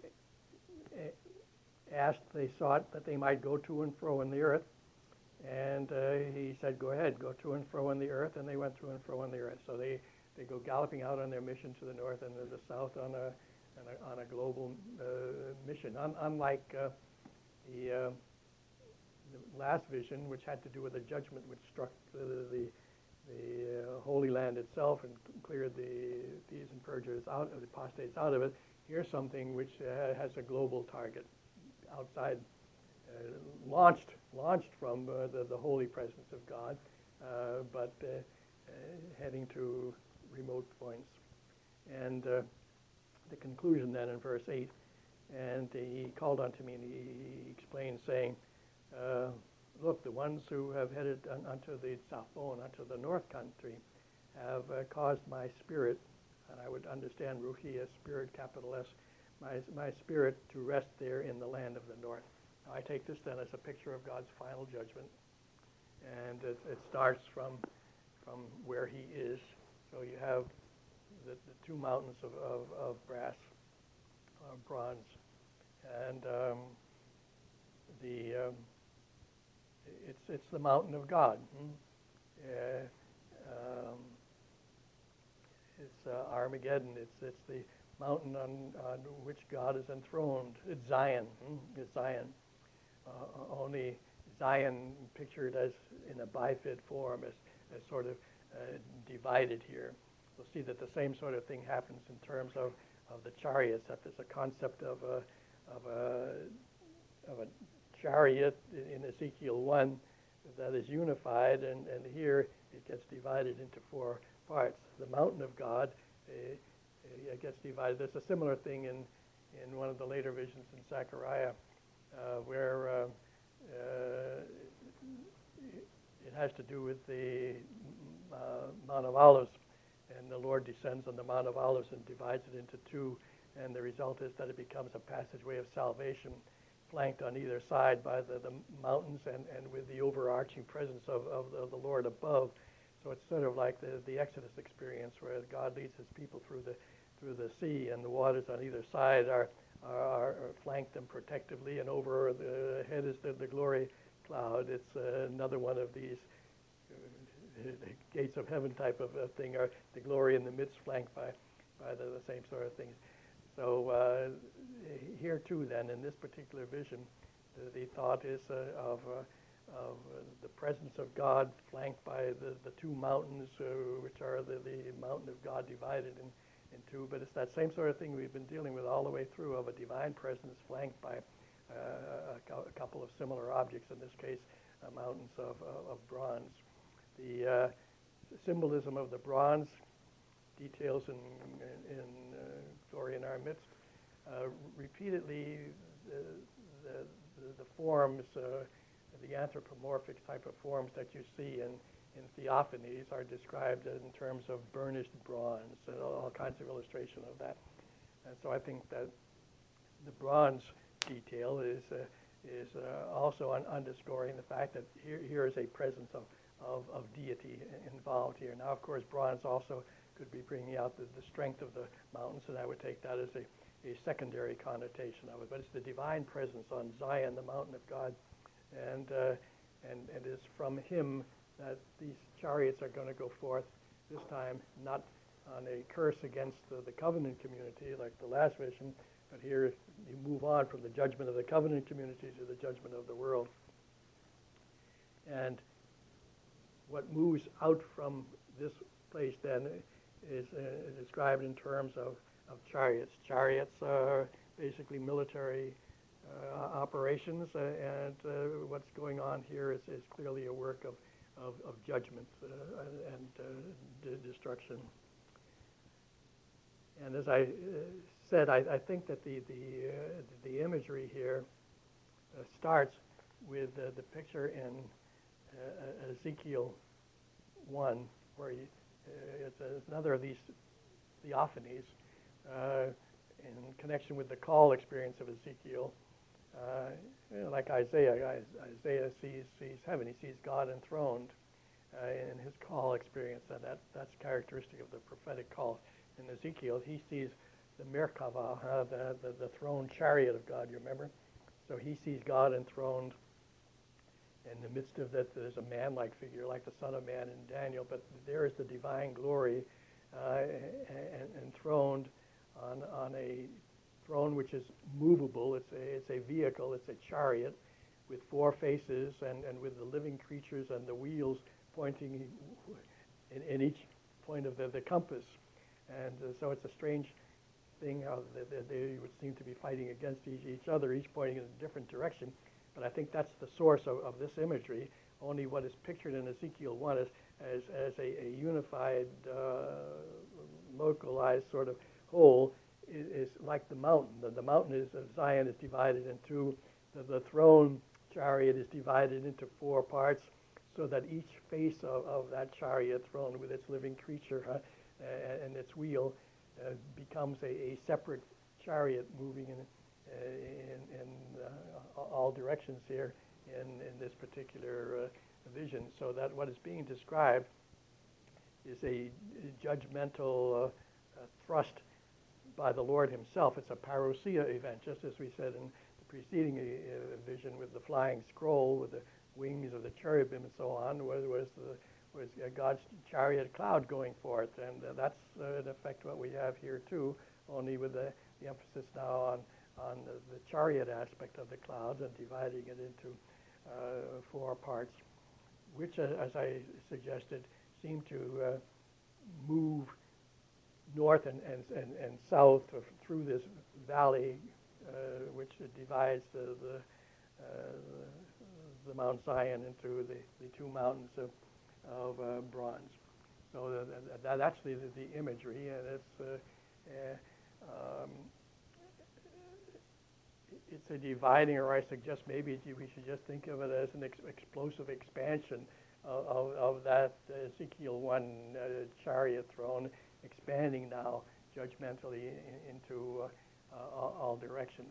asked, they sought that they might go to and fro in the earth. And uh, he said, go ahead, go to and fro in the earth, and they went to and fro in the earth. So they, they go galloping out on their mission to the north and to the south on a, on a, on a global uh, mission. Un- unlike uh, the, uh, the last vision, which had to do with a judgment which struck the, the the uh, Holy Land itself and cleared the thieves and perjurers out of the apostates out of it. Here's something which uh, has a global target outside, uh, launched launched from uh, the, the holy presence of God, uh, but uh, uh, heading to remote points. And uh, the conclusion then in verse eight, and he called unto me and he explained, saying, uh, look, the ones who have headed un- unto the Saphon, unto the north country, have uh, caused my spirit, and I would understand Ruhi as spirit, capital S, my, my spirit to rest there in the land of the north. Now, I take this then as a picture of God's final judgment, and it, it starts from from where he is. So you have the, the two mountains of, of, of brass, uh, bronze, and um, the... Um, It's it's the mountain of God. Hmm? Uh, um, it's uh, Armageddon. It's it's the mountain on, on which God is enthroned. It's Zion. Hmm? It's Zion. Uh, only Zion pictured as in a bifid form, as as sort of uh, divided here. We'll see that the same sort of thing happens in terms of, of the chariots. That there's a concept of a of a of a chariot in Ezekiel one that is unified, and, and here it gets divided into four parts. The mountain of God uh, it gets divided. There's a similar thing in, in one of the later visions in Zechariah, uh, where uh, uh, it has to do with the uh, Mount of Olives, and the Lord descends on the Mount of Olives and divides it into two, and the result is that it becomes a passageway of salvation, flanked on either side by the, the mountains and, and with the overarching presence of, of, the, of the Lord above. So it's sort of like the, the Exodus experience, where God leads his people through the through the sea, and the waters on either side are are, are flanked them protectively, and over the head is the, the glory cloud. It's uh, another one of these uh, gates of heaven type of uh, thing, or the glory in the midst flanked by by the, the same sort of things. So uh, here too, then, in this particular vision, the, the thought is uh, of uh, of uh, the presence of God flanked by the, the two mountains, uh, which are the, the mountain of God divided in, in two. But it's that same sort of thing we've been dealing with all the way through, of a divine presence flanked by uh, a, a couple of similar objects, in this case, uh, mountains of, uh, of bronze. The uh, symbolism of the bronze details in, in, in uh, Glory in Our Midst. Uh, repeatedly, the, the, the forms, uh, the anthropomorphic type of forms that you see in, in theophanies are described in terms of burnished bronze, and all kinds of illustration of that. And so I think that the bronze detail is uh, is uh, also un- underscoring the fact that here, here is a presence of, of, of deity involved here. Now, of course, bronze also could be bringing out the, the strength of the mountains, and I would take that as a, a secondary connotation of it. But it's the divine presence on Zion, the mountain of God, and uh, and and it is from him that these chariots are going to go forth, this time not on a curse against the, the covenant community like the last vision, but here you move on from the judgment of the covenant community to the judgment of the world. And what moves out from this place then is uh, described in terms of, of chariots. Chariots are basically military uh, operations, uh, and uh, what's going on here is, is clearly a work of, of, of judgment uh, and uh, de- destruction. And as I uh, said, I, I think that the the, uh, the imagery here uh, starts with uh, the picture in uh, Ezekiel one, where he, uh, it's another of these theophanies uh, in connection with the call experience of Ezekiel. Uh, you know, like Isaiah, Isaiah sees sees heaven, he sees God enthroned uh, in his call experience, and that that's characteristic of the prophetic call. In Ezekiel, he sees the Merkava, uh, the, the the throne chariot of God. You remember? So he sees God enthroned. In the midst of that, there's a man-like figure, like the Son of Man in Daniel. But there is the divine glory uh, and, enthroned on on a throne which is movable. It's a it's a vehicle. It's a chariot with four faces and, and with the living creatures and the wheels pointing in, in each point of the, the compass. And uh, so it's a strange thing how they, they would seem to be fighting against each, each other, each pointing in a different direction. But I think that's the source of, of this imagery. Only what is pictured in Ezekiel one is as, as a, a unified, uh, localized sort of whole is, is like the mountain. The, the mountain is, uh, Zion is divided into, the, the throne chariot is divided into four parts, so that each face of, of that chariot throne with its living creature huh, and, and its wheel uh, becomes a, a separate chariot moving in uh, in, in uh, all directions here in, in this particular uh, vision. So that what is being described is a judgmental uh, uh, thrust by the Lord himself. It's a parousia event, just as we said in the preceding uh, vision with the flying scroll, with the wings of the cherubim and so on, was, was, the, was God's chariot cloud going forth. And uh, that's uh, in effect what we have here too, only with the, the emphasis now on on the, the chariot aspect of the clouds and dividing it into uh, four parts, which, uh, as I suggested, seem to uh, move north and, and, and, and south of, through this valley, uh, which divides the, the, uh, the Mount Zion into the, the two mountains of, of uh, bronze. So that, that, that's the, the imagery, and it's, uh, uh, um, it's a dividing, or I suggest maybe we should just think of it as an ex- explosive expansion of, of, of that Ezekiel one uh, chariot throne, expanding now judgmentally in, into uh, uh, all, all directions.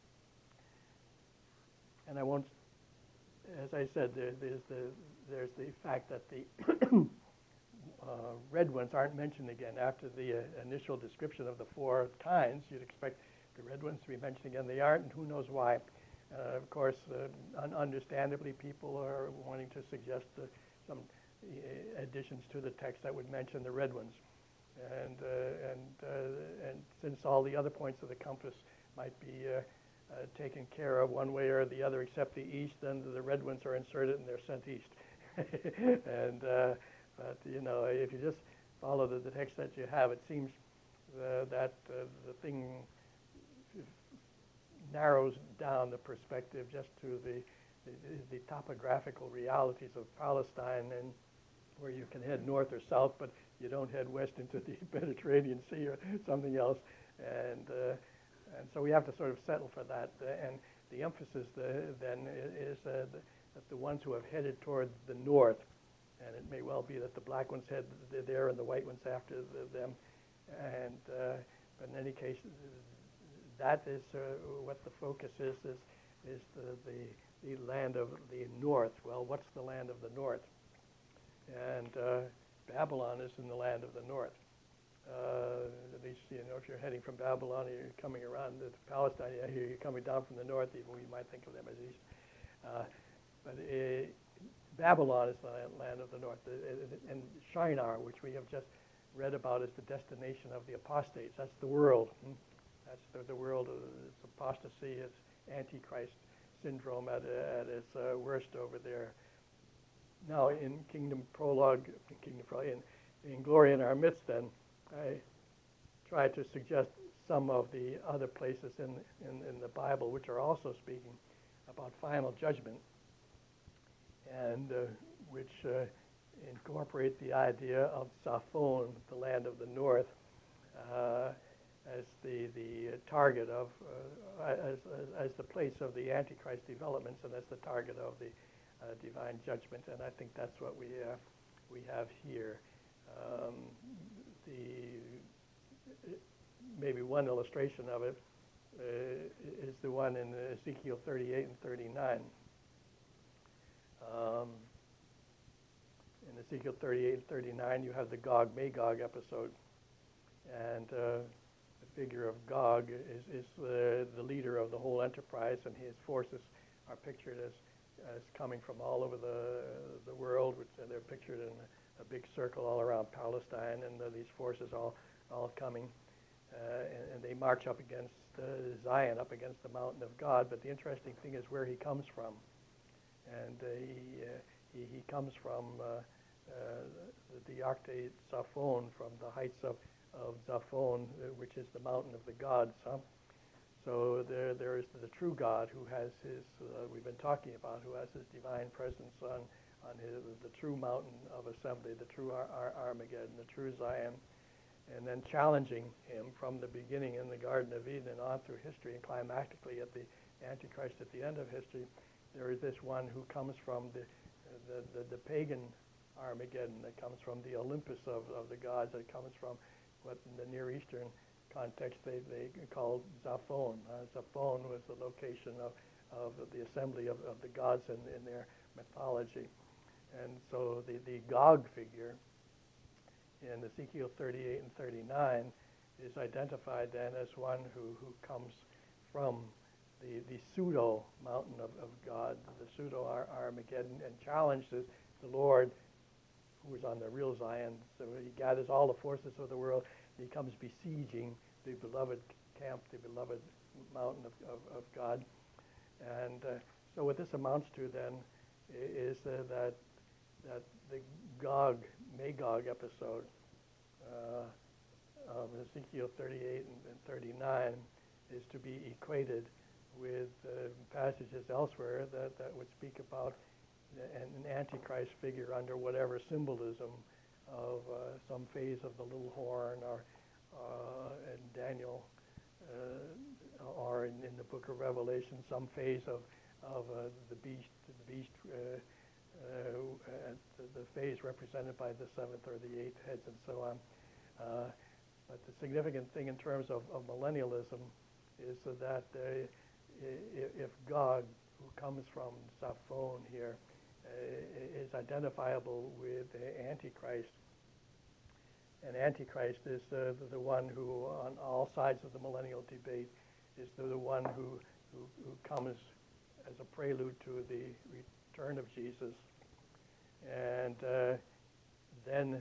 And I won't, as I said, there, there's the there's the fact that the uh, red ones aren't mentioned again after the uh, initial description of the four kinds. You'd expect the red ones to be mentioned again. They aren't, and who knows why. Uh, of course, uh, un- understandably, people are wanting to suggest uh, some uh, additions to the text that would mention the red ones. And uh, and uh, and since all the other points of the compass might be uh, uh, taken care of one way or the other, except the east, then the red ones are inserted and they're sent east. and uh, but you know, if you just follow the, the text that you have, it seems uh, that uh, the thing narrows down the perspective just to the, the the topographical realities of Palestine, and where you can head north or south, but you don't head west into the Mediterranean Sea or something else. And uh, and so we have to sort of settle for that. Uh, and the emphasis the, then is uh, the, that the ones who have headed toward the north, and it may well be that the black ones head there and the white ones after the, them. And uh, but in any case, that is uh, what the focus is, is, is the, the, the land of the north. Well, what's the land of the north? And uh, Babylon is in the land of the north. Uh, at least, you know, if you're heading from Babylon, you're coming around to Palestine, you're coming down from the north, even we might think of them as east. Uh, but uh, Babylon is the land of the north. Uh, and Shinar, which we have just read about, is the destination of the apostates. That's the world. Hmm? That's the, the world of its apostasy, its Antichrist syndrome at, at its uh, worst over there. Now, in Kingdom Prologue, Kingdom Prologue, in, in Glory in Our Midst, then, I try to suggest some of the other places in, in, in the Bible which are also speaking about final judgment, and uh, which uh, incorporate the idea of Zaphon, the land of the north, uh, as the, the target of, uh, as, as, as the place of the Antichrist developments, and as the target of the uh, divine judgment. And I think that's what we, uh, we have here. Um, the maybe one illustration of it uh, is the one in Ezekiel thirty-eight and thirty-nine. Um, in Ezekiel thirty-eight and thirty-nine, you have the Gog-Magog episode, and uh, the figure of Gog is, is uh, the leader of the whole enterprise, and his forces are pictured as as coming from all over the the world, which uh, they're pictured in a, a big circle all around Palestine, and uh, these forces all all coming, uh, and, and they march up against uh, Zion, up against the mountain of God. But the interesting thing is where he comes from, and uh, he, uh, he he comes from uh, uh, the Arcte Zaphon, from the heights of of Zaphon, uh, which is the mountain of the gods. Huh? So there, there is the true God who has his, uh, we've been talking about, who has his divine presence on, on his, the true mountain of assembly, the true Ar- Ar- Armageddon, the true Zion, and then challenging him from the beginning in the Garden of Eden and on through history, and climactically at the Antichrist at the end of history. There is this one who comes from the, the, the, the pagan Armageddon, that comes from the Olympus of, of the gods, that comes from what in the Near Eastern context they, they called Zaphon. Uh, Zaphon was the location of, of the assembly of, of the gods in, in their mythology. And so the, the Gog figure in Ezekiel thirty-eight and thirty-nine is identified then as one who, who comes from the, the pseudo mountain of, of God, the pseudo Ar- Armageddon, and challenges the Lord, who is on the real Zion. So he gathers all the forces of the world. He comes besieging the beloved camp, the beloved mountain of, of, of God. And uh, so what this amounts to then is uh, that that the Gog-Magog episode uh, of Ezekiel thirty-eight and, and thirty-nine is to be equated with uh, passages elsewhere that, that would speak about an, an Antichrist figure under whatever symbolism of uh, some phase of the little horn, or uh, in Daniel, uh, or in, in the book of Revelation, some phase of of uh, the beast, the beast, uh, uh, the, the phase represented by the seventh or the eighth heads, and so on. Uh, but the significant thing in terms of, of millennialism is that uh, if God, who comes from Saphon here, uh, is identifiable with the Antichrist, and Antichrist is uh, the, the one who, on all sides of the millennial debate, is the, the one who, who, who comes as a prelude to the return of Jesus. And uh, then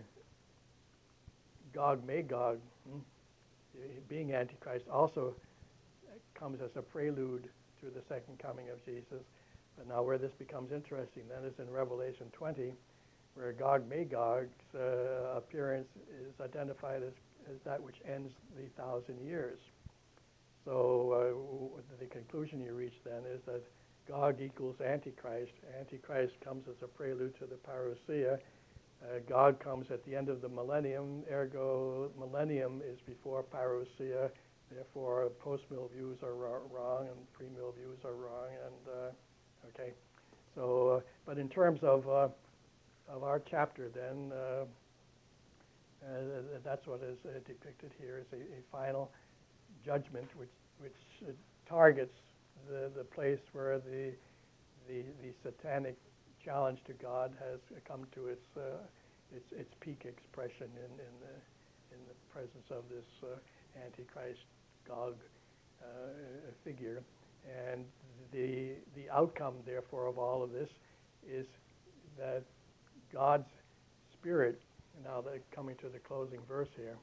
Gog Magog, hmm, being Antichrist, also comes as a prelude to the second coming of Jesus. But now where this becomes interesting then is in Revelation twenty, where Gog Magog's uh, appearance is identified as, as that which ends the thousand years. So uh, the conclusion you reach then is that Gog equals Antichrist. Antichrist comes as a prelude to the parousia. Uh, Gog comes at the end of the millennium, ergo millennium is before parousia. Therefore, post-mill views are ro- wrong and pre-mill views are wrong. And uh, okay, so uh, but in terms of uh, of our chapter, then uh, uh, that's what is uh, depicted here is a, a final judgment, which which uh, targets the the place where the the the satanic challenge to God has come to its uh, its its peak expression in in the in the presence of this uh, Antichrist Gog uh, figure, and the the outcome therefore of all of this is that God's Spirit. Now they're coming to the closing verse here.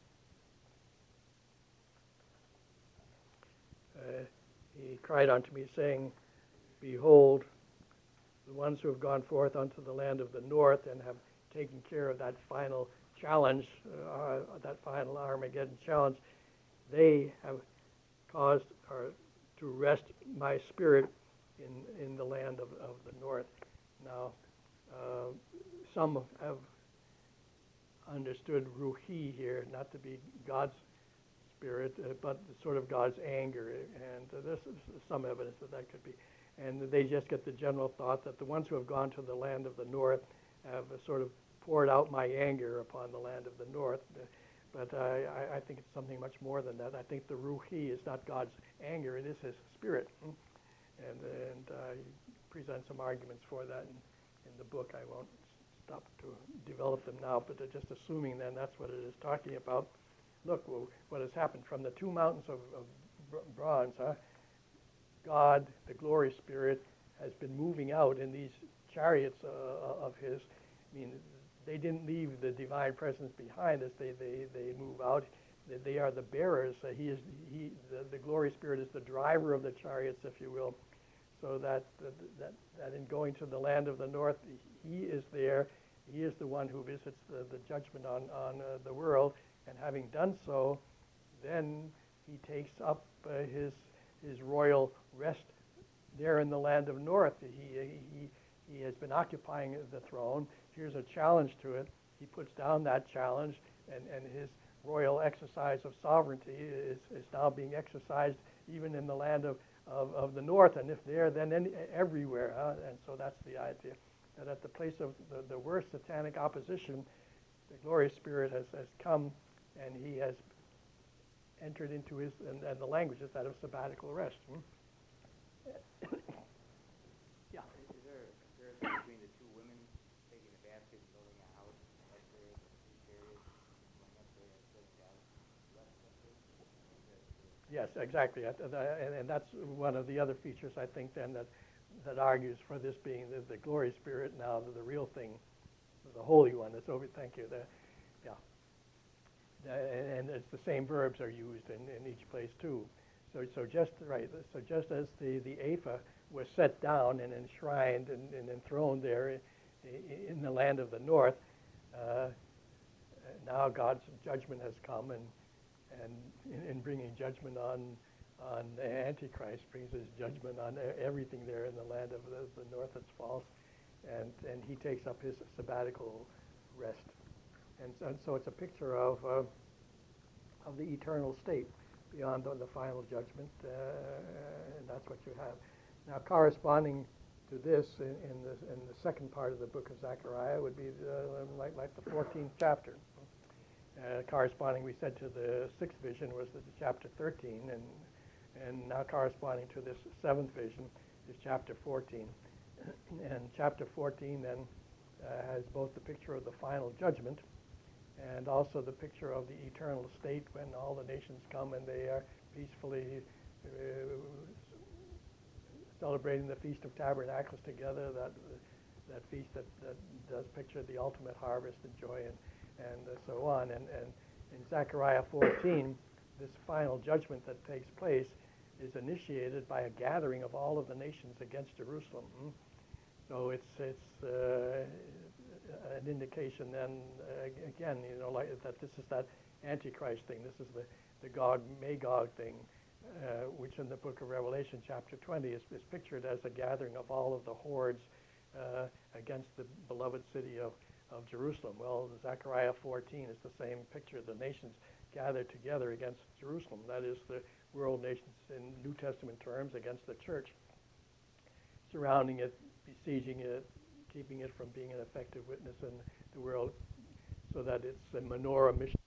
Uh, he cried unto me, saying, Behold, the ones who have gone forth unto the land of the north and have taken care of that final challenge, uh, that final Armageddon challenge, they have caused or to rest my Spirit in, in the land of, of the north. Now, uh, some have understood Ruhi here not to be God's Spirit, uh, but sort of God's anger, and uh, there's some evidence that that could be. And they just get the general thought that the ones who have gone to the land of the north have uh, sort of poured out my anger upon the land of the north. Uh, but uh, I, I think it's something much more than that. I think the Ruhi is not God's anger, it is His Spirit. Hmm? And, and uh, he presents some arguments for that in, in the book. I won't stop to develop them now, but uh, just assuming then that's what it is talking about. Look, well, what has happened from the two mountains of, of bronze, huh? God, the glory Spirit, has been moving out in these chariots uh, of His. I mean, they didn't leave the divine presence behind as they, they, they move out. They, they are the bearers. Uh, he is he the, the glory Spirit is the driver of the chariots, if you will. So that that that in going to the land of the north, He is there. He is the one who visits the, the judgment on on uh, the world. And having done so, then He takes up uh, his his royal rest there in the land of north. He he he has been occupying the throne. Here's a challenge to it. He puts down that challenge, and, and his royal exercise of sovereignty is, is now being exercised even in the land of, of, of the north. And if there, then any, everywhere. Huh? And so that's the idea, that at the place of the, the worst satanic opposition, the glorious Spirit has, has come, and He has entered into His, and, and the language is that of sabbatical rest. Hmm? Yeah. Is there a comparison between the two women taking a basket and building a house up there in the three chariots, going up there and setting down rest up there? Yes, exactly. And, and that's one of the other features, I think, then, that, that argues for this being the, the glory Spirit now, the, the real thing, the Holy One that's over. Thank you. The, yeah. Uh, and it's the same verbs are used in, in each place too. So, so just right. So just as the the Apha was set down and enshrined and, and enthroned there in, in the land of the north, uh, now God's judgment has come, and and in, in bringing judgment on on Antichrist, brings his judgment on e- everything there in the land of the, the north that's false, and, and he takes up his sabbatical rest. And, and so it's a picture of, uh, of the eternal state beyond the, the final judgment, uh, and that's what you have. Now, corresponding to this in, in, the, in the second part of the book of Zechariah would be the, like, like the fourteenth chapter. Uh, corresponding, we said, to the sixth vision was the chapter thirteen, and and now corresponding to this seventh vision is chapter fourteen. And chapter fourteen then uh, has both the picture of the final judgment and also the picture of the eternal state when all the nations come and they are peacefully uh, celebrating the Feast of Tabernacles together, that that feast that, that does picture the ultimate harvest and joy and, and uh, so on. And, and in Zechariah fourteen, this final judgment that takes place is initiated by a gathering of all of the nations against Jerusalem. Hmm? So it's it's uh, an indication then, uh, again, you know, like that this is that Antichrist thing. This is the, the Gog Magog thing, uh, which in the book of Revelation, chapter twenty, is, is pictured as a gathering of all of the hordes uh, against the beloved city of, of Jerusalem. Well, Zechariah fourteen is the same picture. The nations gathered together against Jerusalem. That is the world nations in New Testament terms against the church, surrounding it, besieging it, keeping it from being an effective witness in the world, so that it's a menorah mission.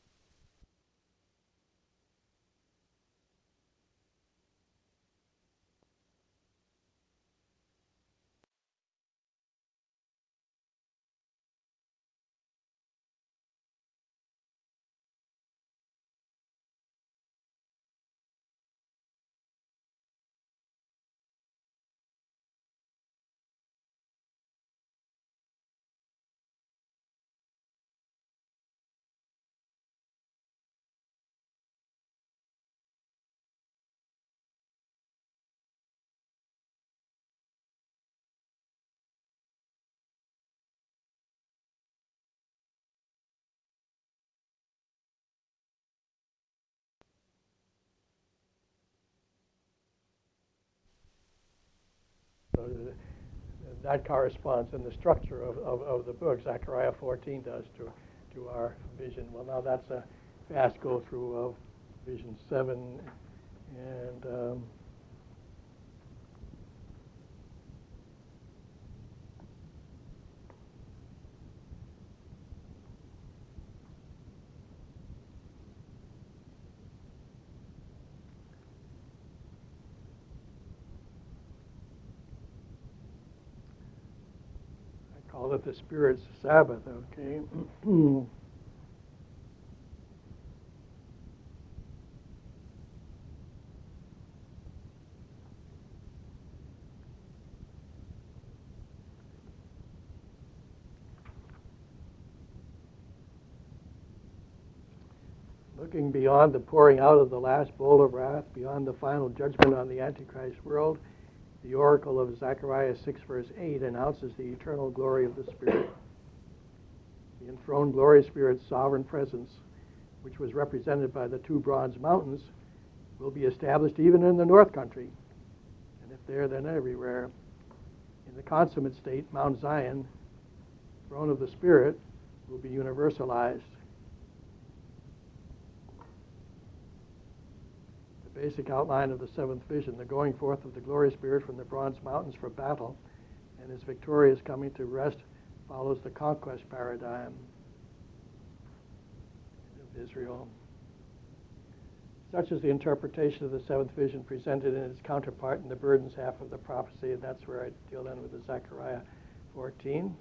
So uh, that corresponds in the structure of, of, of the book. Zechariah fourteen does to to our vision. Well, now that's a fast go through of vision seven, and um, I call it the Spirit's Sabbath. Okay. Looking beyond the pouring out of the last bowl of wrath, beyond the final judgment on the Antichrist world, the oracle of Zechariah six, verse eight, announces the eternal glory of the Spirit. The enthroned glory Spirit's sovereign presence, which was represented by the two bronze mountains, will be established even in the north country, and if there, then everywhere. In the consummate state, Mount Zion, throne of the Spirit, will be universalized. Basic outline of the seventh vision, the going forth of the glory Spirit from the bronze mountains for battle and his victorious coming to rest follows the conquest paradigm of Israel. Such is the interpretation of the seventh vision presented in its counterpart in the burdens half of the prophecy, and that's where I deal in with the Zechariah fourteen.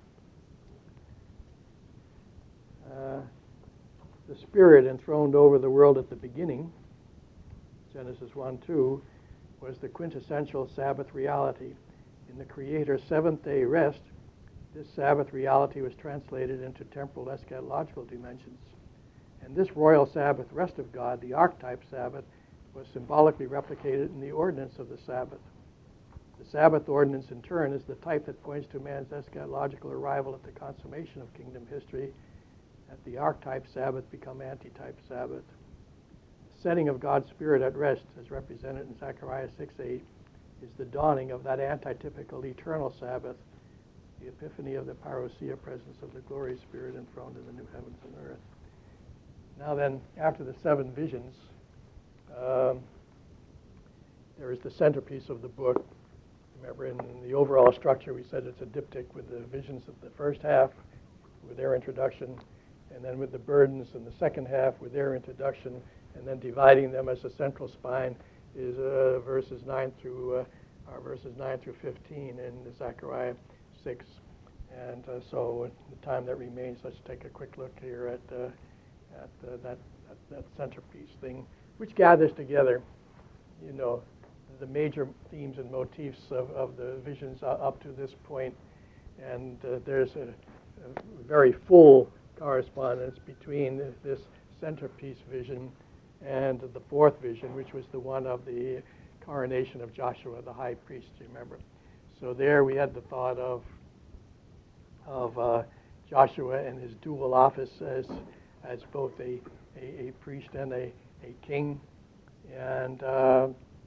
Uh, the Spirit enthroned over the world at the beginning, Genesis one two, was the quintessential Sabbath reality. In the Creator's seventh-day rest, this Sabbath reality was translated into temporal eschatological dimensions. And this royal Sabbath rest of God, the archetype Sabbath, was symbolically replicated in the ordinance of the Sabbath. The Sabbath ordinance, in turn, is the type that points to man's eschatological arrival at the consummation of kingdom history, that the archetype Sabbath become antitype Sabbath. setting of God's Spirit at rest, as represented in Zechariah six eight, is the dawning of that antitypical eternal Sabbath, the epiphany of the parousia presence of the glory Spirit enthroned in the new heavens and earth. Now then, after the seven visions, um, there is the centerpiece of the book. Remember, in the overall structure, we said it's a diptych with the visions of the first half, with their introduction, and then with the burdens in the second half with their introduction, and then dividing them as a central spine is uh, verses nine through uh, are verses nine through fifteen in Zechariah six. And uh, so, in the time that remains, let's take a quick look here at uh, at uh, that, that that centerpiece thing, which gathers together, you know, the major themes and motifs of, of the visions up to this point. And uh, there's a, a very full correspondence between this centerpiece vision and the fourth vision, which was the one of the coronation of Joshua, the high priest, you remember. So there we had the thought of of uh, Joshua and his dual office as as both a, a, a priest and a, a king. And uh,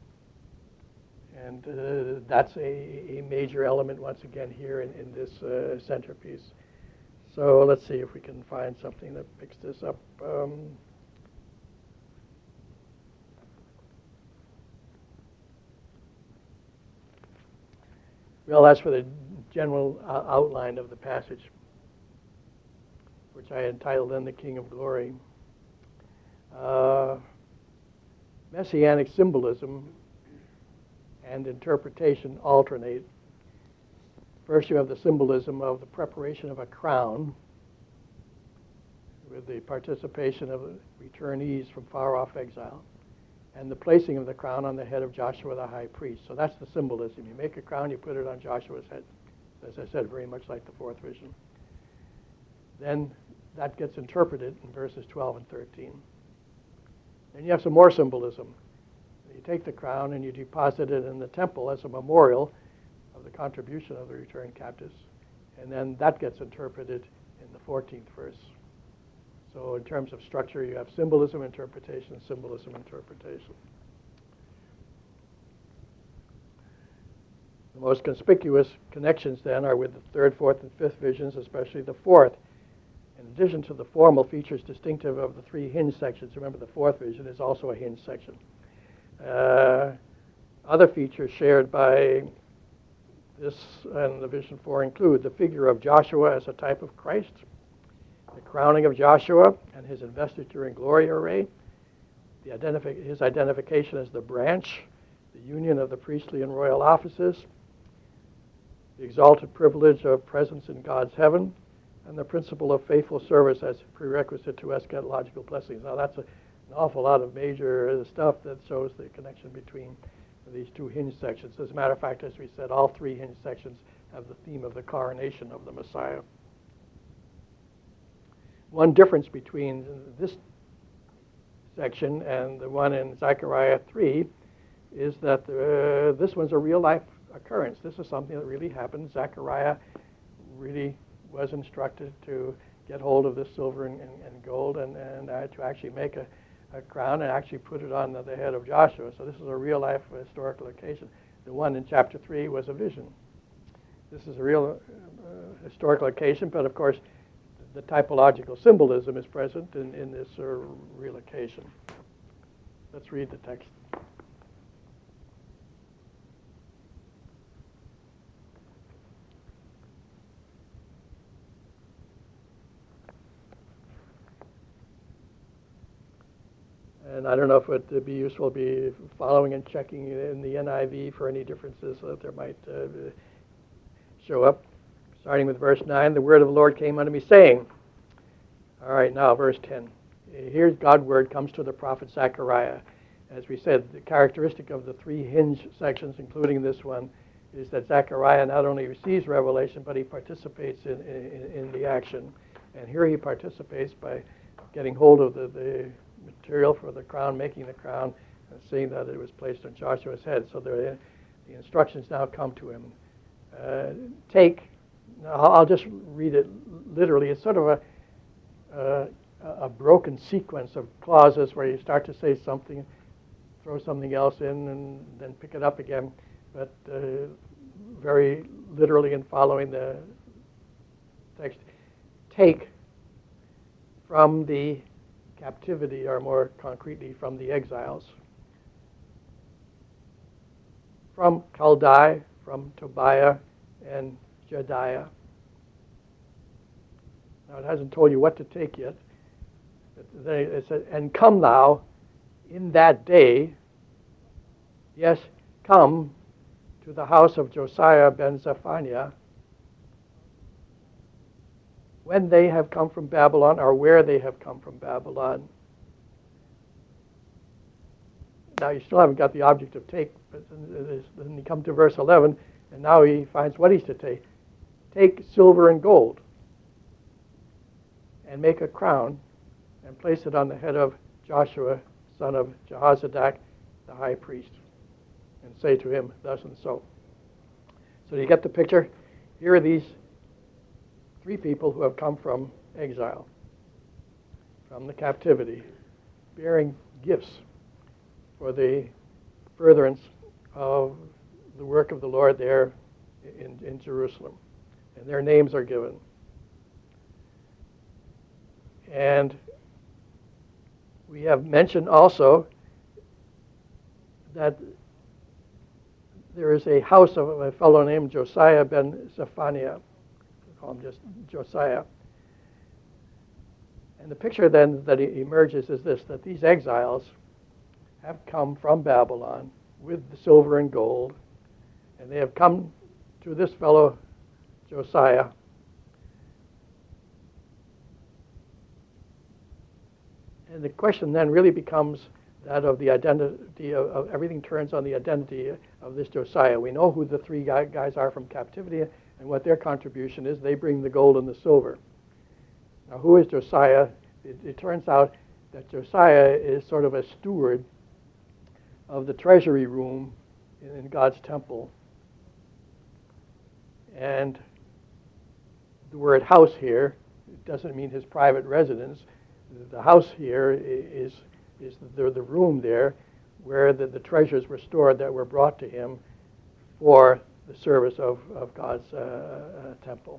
and uh, that's a, a major element once again here in, in this uh, centerpiece. So let's see if we can find something that picks this up. Um, well, as for the general uh, outline of the passage, which I entitled then the King of Glory, uh, messianic symbolism and interpretation alternate. First, you have the symbolism of the preparation of a crown with the participation of returnees from far-off exile and the placing of the crown on the head of Joshua the high priest. So that's the symbolism. You make a crown, you put it on Joshua's head. As I said, very much like the fourth vision. Then that gets interpreted in verses twelve and thirteen. Then you have some more symbolism. You take the crown and you deposit it in the temple as a memorial of the contribution of the returned captives. And then that gets interpreted in the fourteenth verse. So in terms of structure, you have symbolism, interpretation, symbolism, interpretation. The most conspicuous connections then are with the third, fourth, and fifth visions, especially the fourth. In addition to the formal features distinctive of the three hinge sections, remember the fourth vision is also a hinge section. Uh, other features shared by this and the vision four include the figure of Joshua as a type of Christ, the crowning of Joshua and his investiture in glory array, the identifi- his identification as the branch, the union of the priestly and royal offices, the exalted privilege of presence in God's heaven, and the principle of faithful service as prerequisite to eschatological blessings. Now that's a, an awful lot of major stuff that shows the connection between these two hinge sections. As a matter of fact, as we said, all three hinge sections have the theme of the coronation of the Messiah. One difference between this section and the one in Zechariah three is that uh, this one's a real-life occurrence. This is something that really happened. Zechariah really was instructed to get hold of this silver and, and, and gold and, and uh, to actually make a, a crown and actually put it on the, the head of Joshua. So this is a real-life historical occasion. The one in chapter three was a vision. This is a real uh, historical occasion, but of course the typological symbolism is present in, in this uh, real occasion. Let's read the text. And I don't know if it would be useful to be following and checking in the N I V for any differences that there might uh, show up. Starting with verse nine, the word of the Lord came unto me, saying, all right, now verse ten. Here's God's word comes to the prophet Zechariah. As we said, the characteristic of the three hinge sections, including this one, is that Zechariah not only receives revelation, but he participates in, in, in the action. And here he participates by getting hold of the, the material for the crown, making the crown, and seeing that it was placed on Joshua's head. So the, the instructions now come to him. Uh, take, now I'll just read it literally. It's sort of a, uh, a, a broken sequence of clauses where you start to say something, throw something else in, and then pick it up again, but uh, very literally in following the text. Take from the captivity, or more concretely, from the exiles. From Chaldai, from Tobiah and Jediah. Now it hasn't told you what to take yet. But then it says, and come thou in that day, yes, come to the house of Josiah ben Zephaniah, when they have come from Babylon, or where they have come from Babylon. Now you still haven't got the object of take, but then you come to verse eleven, and now he finds what he's to take. Take silver and gold, and make a crown, and place it on the head of Joshua, son of Jehozadak, the high priest, and say to him, thus and so. So you get the picture? Here are these three people who have come from exile, from the captivity, bearing gifts for the furtherance of the work of the Lord there in, in Jerusalem. And their names are given. And we have mentioned also that there is a house of a fellow named Josiah ben Zephaniah. We call him just Josiah. And the picture then that emerges is this, that these exiles have come from Babylon with the silver and gold, and they have come to this fellow Josiah. And the question then really becomes that of the identity of, of everything turns on the identity of this Josiah. We know who the three guy, guys are from captivity and what their contribution is. They bring the gold and the silver. Now, who is Josiah? It, it turns out that Josiah is sort of a steward of the treasury room in, in God's temple. And the word house here, it doesn't mean his private residence. The house here is is the, the room there where the, the treasures were stored that were brought to him for the service of, of God's uh, uh, temple.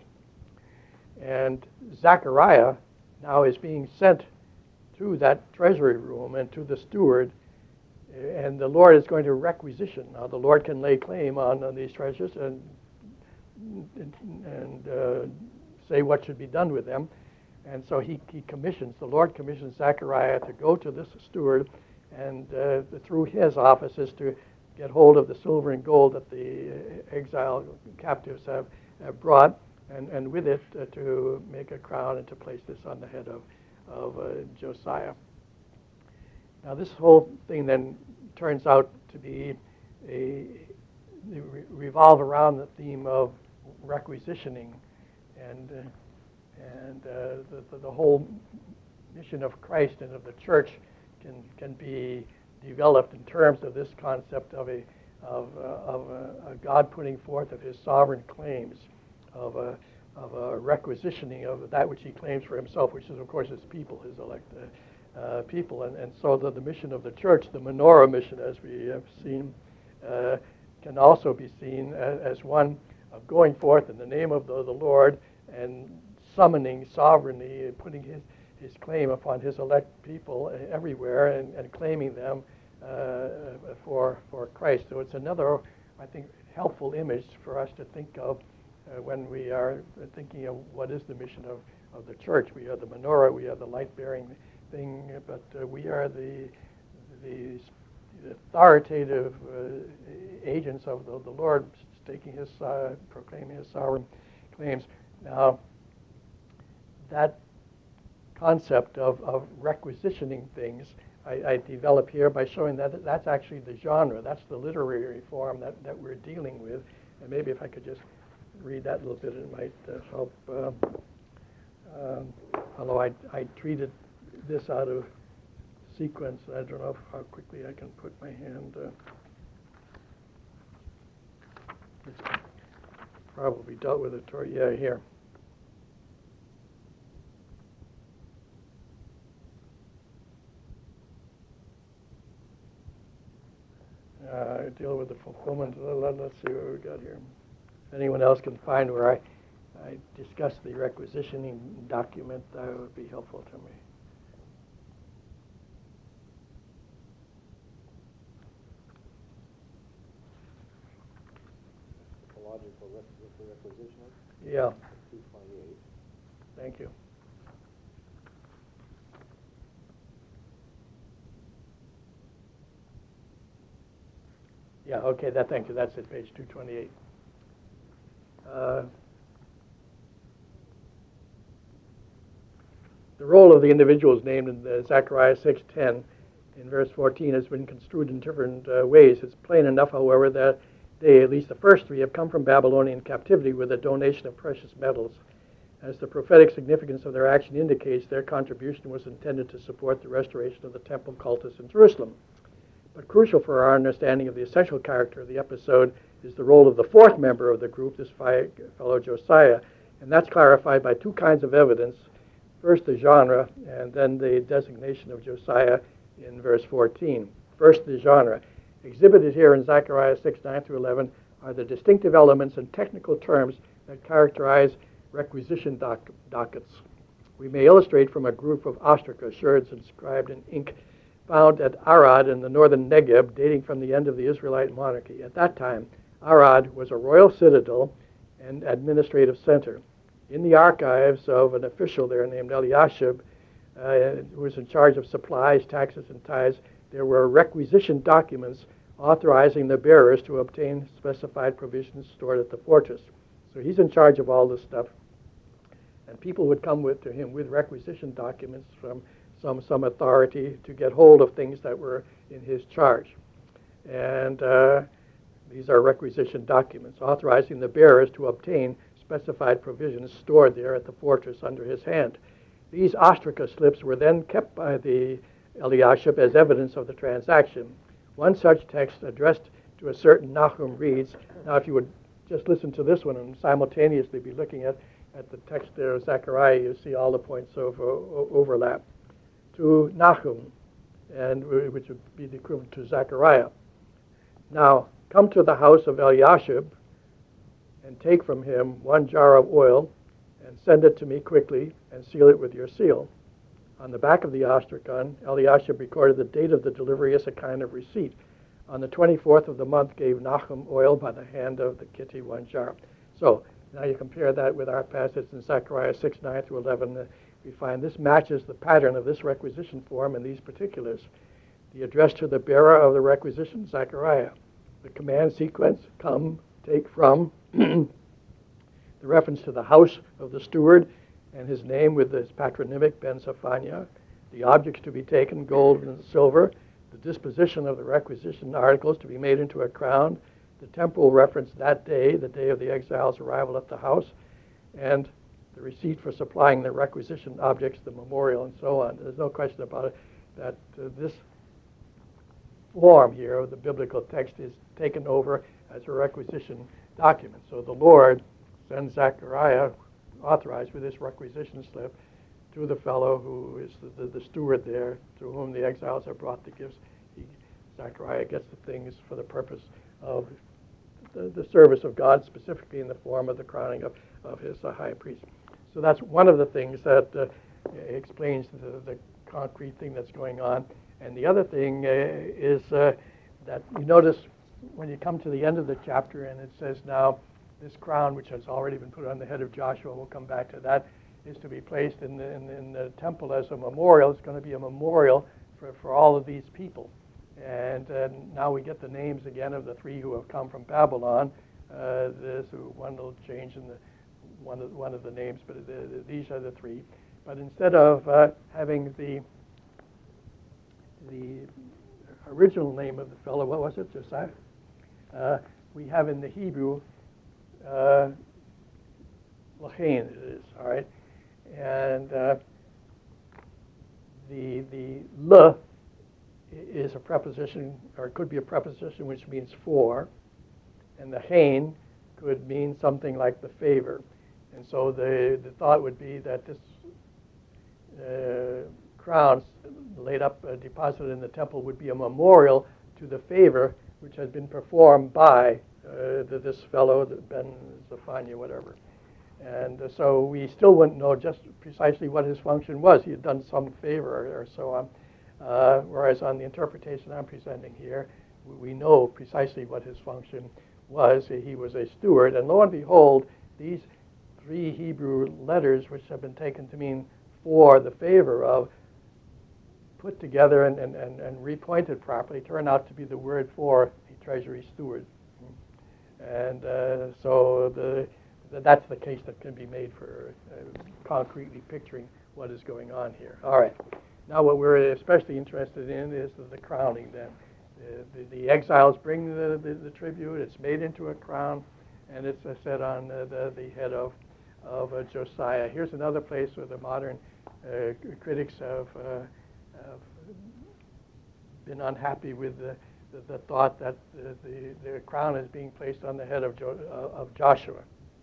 And Zechariah now is being sent to that treasury room and to the steward, and the Lord is going to requisition. Now the Lord can lay claim on, on these treasures and and, and uh, say what should be done with them. And so he, he commissions, the Lord commissions Zechariah to go to this steward and uh, through his offices to get hold of the silver and gold that the exile captives have, have brought, and, and with it uh, to make a crown and to place this on the head of, of uh, Josiah. Now this whole thing then turns out to be a, re- revolve around the theme of requisitioning, and uh, And uh, the, the whole mission of Christ and of the church can can be developed in terms of this concept of a of uh, of a, a God putting forth of His sovereign claims, of a of a requisitioning of that which He claims for Himself, which is of course His people, His elect uh, uh, people, and and so the, the mission of the church, the menorah mission, as we have seen, uh, can also be seen as, as one of going forth in the name of the, the Lord and summoning sovereignly, putting his, his claim upon his elect people everywhere and, and claiming them uh, for for Christ. So it's another, I think, helpful image for us to think of uh, when we are thinking of what is the mission of, of the church. We are the menorah, we are the light-bearing thing, but uh, we are the the authoritative uh, agents of the, the Lord, staking his, uh, proclaiming his sovereign claims. Now, that concept of, of requisitioning things I, I develop here by showing that that's actually the genre, that's the literary form that, that we're dealing with. And maybe if I could just read that a little bit, it might uh, help. Um, um, although I, I treated this out of sequence, I don't know how quickly I can put my hand. Uh, it's probably dealt with it. Or, yeah, here. uh, deal with the fulfillment. Let, let's see what we got here. If anyone else can find where I, I discuss the requisitioning document, that would be helpful to me. Logical requisition. Yeah. two twenty-eight. Thank you. Yeah, okay, that, thank you. That's at page two twenty-eight. Uh, the role of the individuals named in the Zechariah six ten in verse fourteen has been construed in different uh, ways. It's plain enough, however, that they, at least the first three, have come from Babylonian captivity with a donation of precious metals. As the prophetic significance of their action indicates, their contribution was intended to support the restoration of the temple cultus in Jerusalem. But crucial for our understanding of the essential character of the episode is the role of the fourth member of the group, this fellow Josiah, and that's clarified by two kinds of evidence. First, the genre, and then the designation of Josiah in verse fourteen. First, the genre. Exhibited here in Zechariah six, nine through eleven are the distinctive elements and technical terms that characterize requisition doc- dockets. We may illustrate from a group of ostraca sherds inscribed in ink found at Arad in the northern Negev, dating from the end of the Israelite monarchy. At that time, Arad was a royal citadel and administrative center. In the archives of an official there named Eliashib, uh, who was in charge of supplies, taxes, and tithes, there were requisition documents authorizing the bearers to obtain specified provisions stored at the fortress. So he's in charge of all this stuff. And people would come with to him with requisition documents from some, some authority to get hold of things that were in his charge. And uh, these are requisition documents authorizing the bearers to obtain specified provisions stored there at the fortress under his hand. These ostraca slips were then kept by the Eliashib as evidence of the transaction. One such text addressed to a certain Nahum reads, now if you would just listen to this one and simultaneously be looking at, at the text there of Zechariah, you see all the points of uh, overlap. To Nahum, and which would be the equivalent to Zechariah. Now, come to the house of Eliashib and take from him one jar of oil and send it to me quickly and seal it with your seal. On the back of the ostracon, Eliashib recorded the date of the delivery as a kind of receipt. On the twenty-fourth of the month gave Nahum oil by the hand of the Kitty one jar. So now you compare that with our passage in Zechariah six, nine through eleven. Uh, we find this matches the pattern of this requisition form in these particulars. The address to the bearer of the requisition, Zechariah. The command sequence, come, take from. The reference to the house of the steward and his name with his patronymic, Ben Zephaniah. The objects to be taken, gold and silver. The disposition of the requisition articles to be made into a crown. The temporal reference that day, the day of the exile's arrival at the house. And the receipt for supplying the requisition objects, the memorial, and so on. There's no question about it that uh, this form here of the biblical text is taken over as a requisition document. So the Lord sends Zechariah, authorized with this requisition slip, to the fellow who is the, the, the steward there, to whom the exiles have brought the gifts. He, Zechariah gets the things for the purpose of the, the service of God, specifically in the form of the crowning of, of his uh, high priest. So that's one of the things that uh, explains the, the concrete thing that's going on. And the other thing uh, is uh, that you notice when you come to the end of the chapter and it says now this crown, which has already been put on the head of Joshua, we'll come back to that, is to be placed in the, in, in the temple as a memorial. It's going to be a memorial for, for all of these people. And uh, now we get the names again of the three who have come from Babylon. Uh, there's one little change in the one of, one of the names, but the, the, these are the three. But instead of uh, having the the original name of the fellow, what was it, Josiah? Uh, we have in the Hebrew, uh, Lachain it is, all right? And uh, the the le is a preposition, or it could be a preposition which means for, and the hain could mean something like the favor. And so the, the thought would be that this uh, crown laid up, uh, deposited in the temple would be a memorial to the favor which had been performed by uh, the, this fellow, Ben Zephaniah, whatever. And uh, so we still wouldn't know just precisely what his function was. He had done some favor or, or so on. Uh, whereas on the interpretation I'm presenting here, we know precisely what his function was. He was a steward. And lo and behold, these three Hebrew letters, which have been taken to mean for the favor of, put together and, and, and, and repointed properly, turn out to be the word for a treasury steward. And uh, so the, the, that's the case that can be made for uh, concretely picturing what is going on here. All right. Now what we're especially interested in is the, the crowning then. The, the, the exiles bring the, the, the tribute. It's made into a crown, and it's uh, set on uh, the, the head of, of uh, Josiah. Here's another place where the modern uh, critics have, uh, have been unhappy with the, the, the thought that the, the, the crown is being placed on the head of, jo, uh, of Joshua.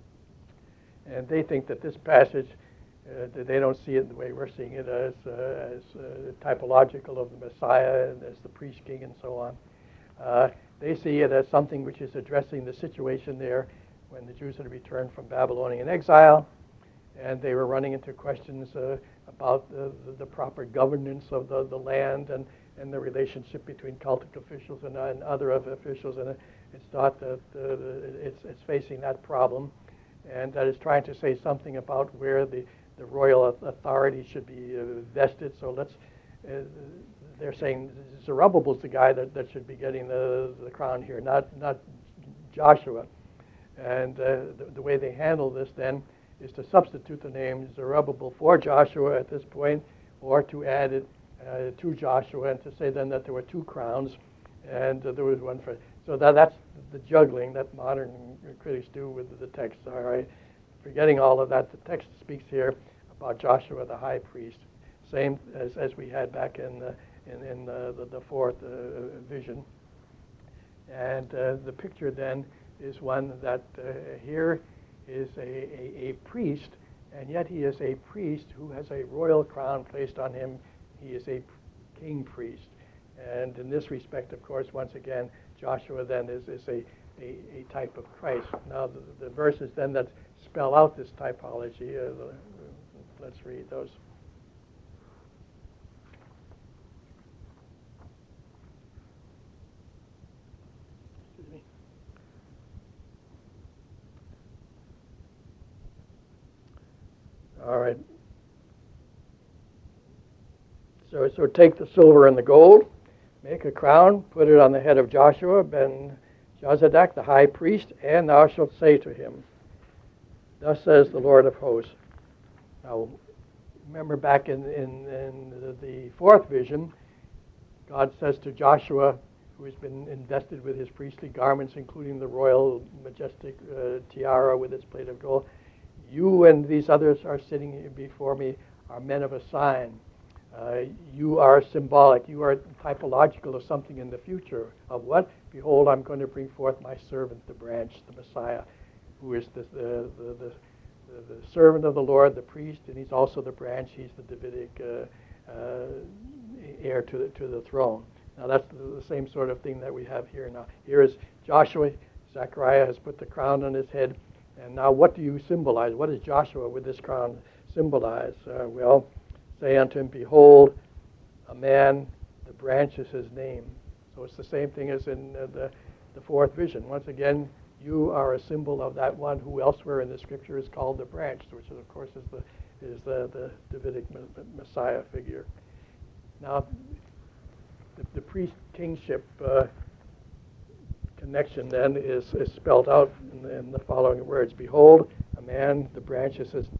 And they think that this passage, uh, that they don't see it the way we're seeing it as, uh, as uh, typological of the Messiah and as the priest king and so on. Uh, they see it as something which is addressing the situation there when the Jews had returned from Babylonian exile, and they were running into questions uh, about the, the, the proper governance of the, the land and, and the relationship between cultic officials and, uh, and other officials, and it's thought that uh, it's, it's facing that problem, and that it's trying to say something about where the, the royal authority should be uh, vested. So let's, uh, they're saying Zerubbabel's the guy that, that should be getting the, the crown here, not, not Joshua. And uh, the, the way they handle this then is to substitute the name Zerubbabel for Joshua at this point, or to add it uh, to Joshua and to say then that there were two crowns, and uh, there was one for. So that that's the juggling that modern critics do with the text. All right, forgetting all of that, the text speaks here about Joshua the high priest, same as, as we had back in the, in, in the, the, the fourth uh, vision. And uh, the picture then is one that uh, here is a, a, a priest, and yet he is a priest who has a royal crown placed on him. He is a king priest. And in this respect, of course, once again, Joshua then is, is a, a, a type of Christ. Now, the, the verses then that spell out this typology, uh, let's read those. All right. So, so take the silver and the gold, make a crown, put it on the head of Joshua ben Jozadak, the high priest, and thou shalt say to him, thus says the Lord of hosts. Now, remember back in, in, in the, the fourth vision, God says to Joshua, who has been invested with his priestly garments, including the royal majestic uh, tiara with its plate of gold, you and these others are sitting before me are men of a sign. Uh, you are symbolic. You are typological of something in the future. Of what? Behold, I'm going to bring forth my servant, the branch, the Messiah, who is the, the, the, the, the servant of the Lord, the priest, and he's also the branch. He's the Davidic uh, uh, heir to the, to the throne. Now, that's the, the same sort of thing that we have here now. Here is Joshua. Zechariah has put the crown on his head. And now what do you symbolize? What does Joshua with this crown symbolize? Uh, well, say unto him, behold, a man, the branch is his name. So it's the same thing as in uh, the, the fourth vision. Once again, you are a symbol of that one who elsewhere in the scripture is called the branch, which is, of course is the, is the, the Davidic Messiah figure. Now, the, the priest kingship uh, connection then is, is spelled out in the, in the following words. Behold, a man, the branch is his.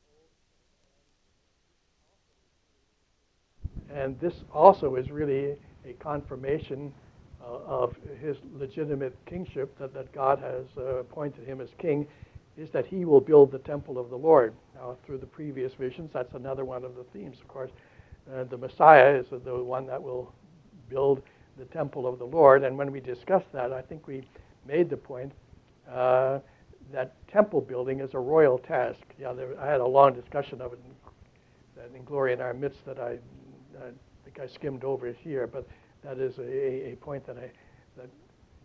And this also is really a confirmation uh, of his legitimate kingship, that, that God has uh, appointed him as king, is that he will build the temple of the Lord. Now, through the previous visions, that's another one of the themes, of course. Uh, the Messiah is the one that will build the temple of the Lord. And when we discussed that, I think we made the point uh, that temple building is a royal task. Yeah, there, I had a long discussion of it in, in Glory in Our Midst that I, I think I skimmed over here, but that is a, a point that I that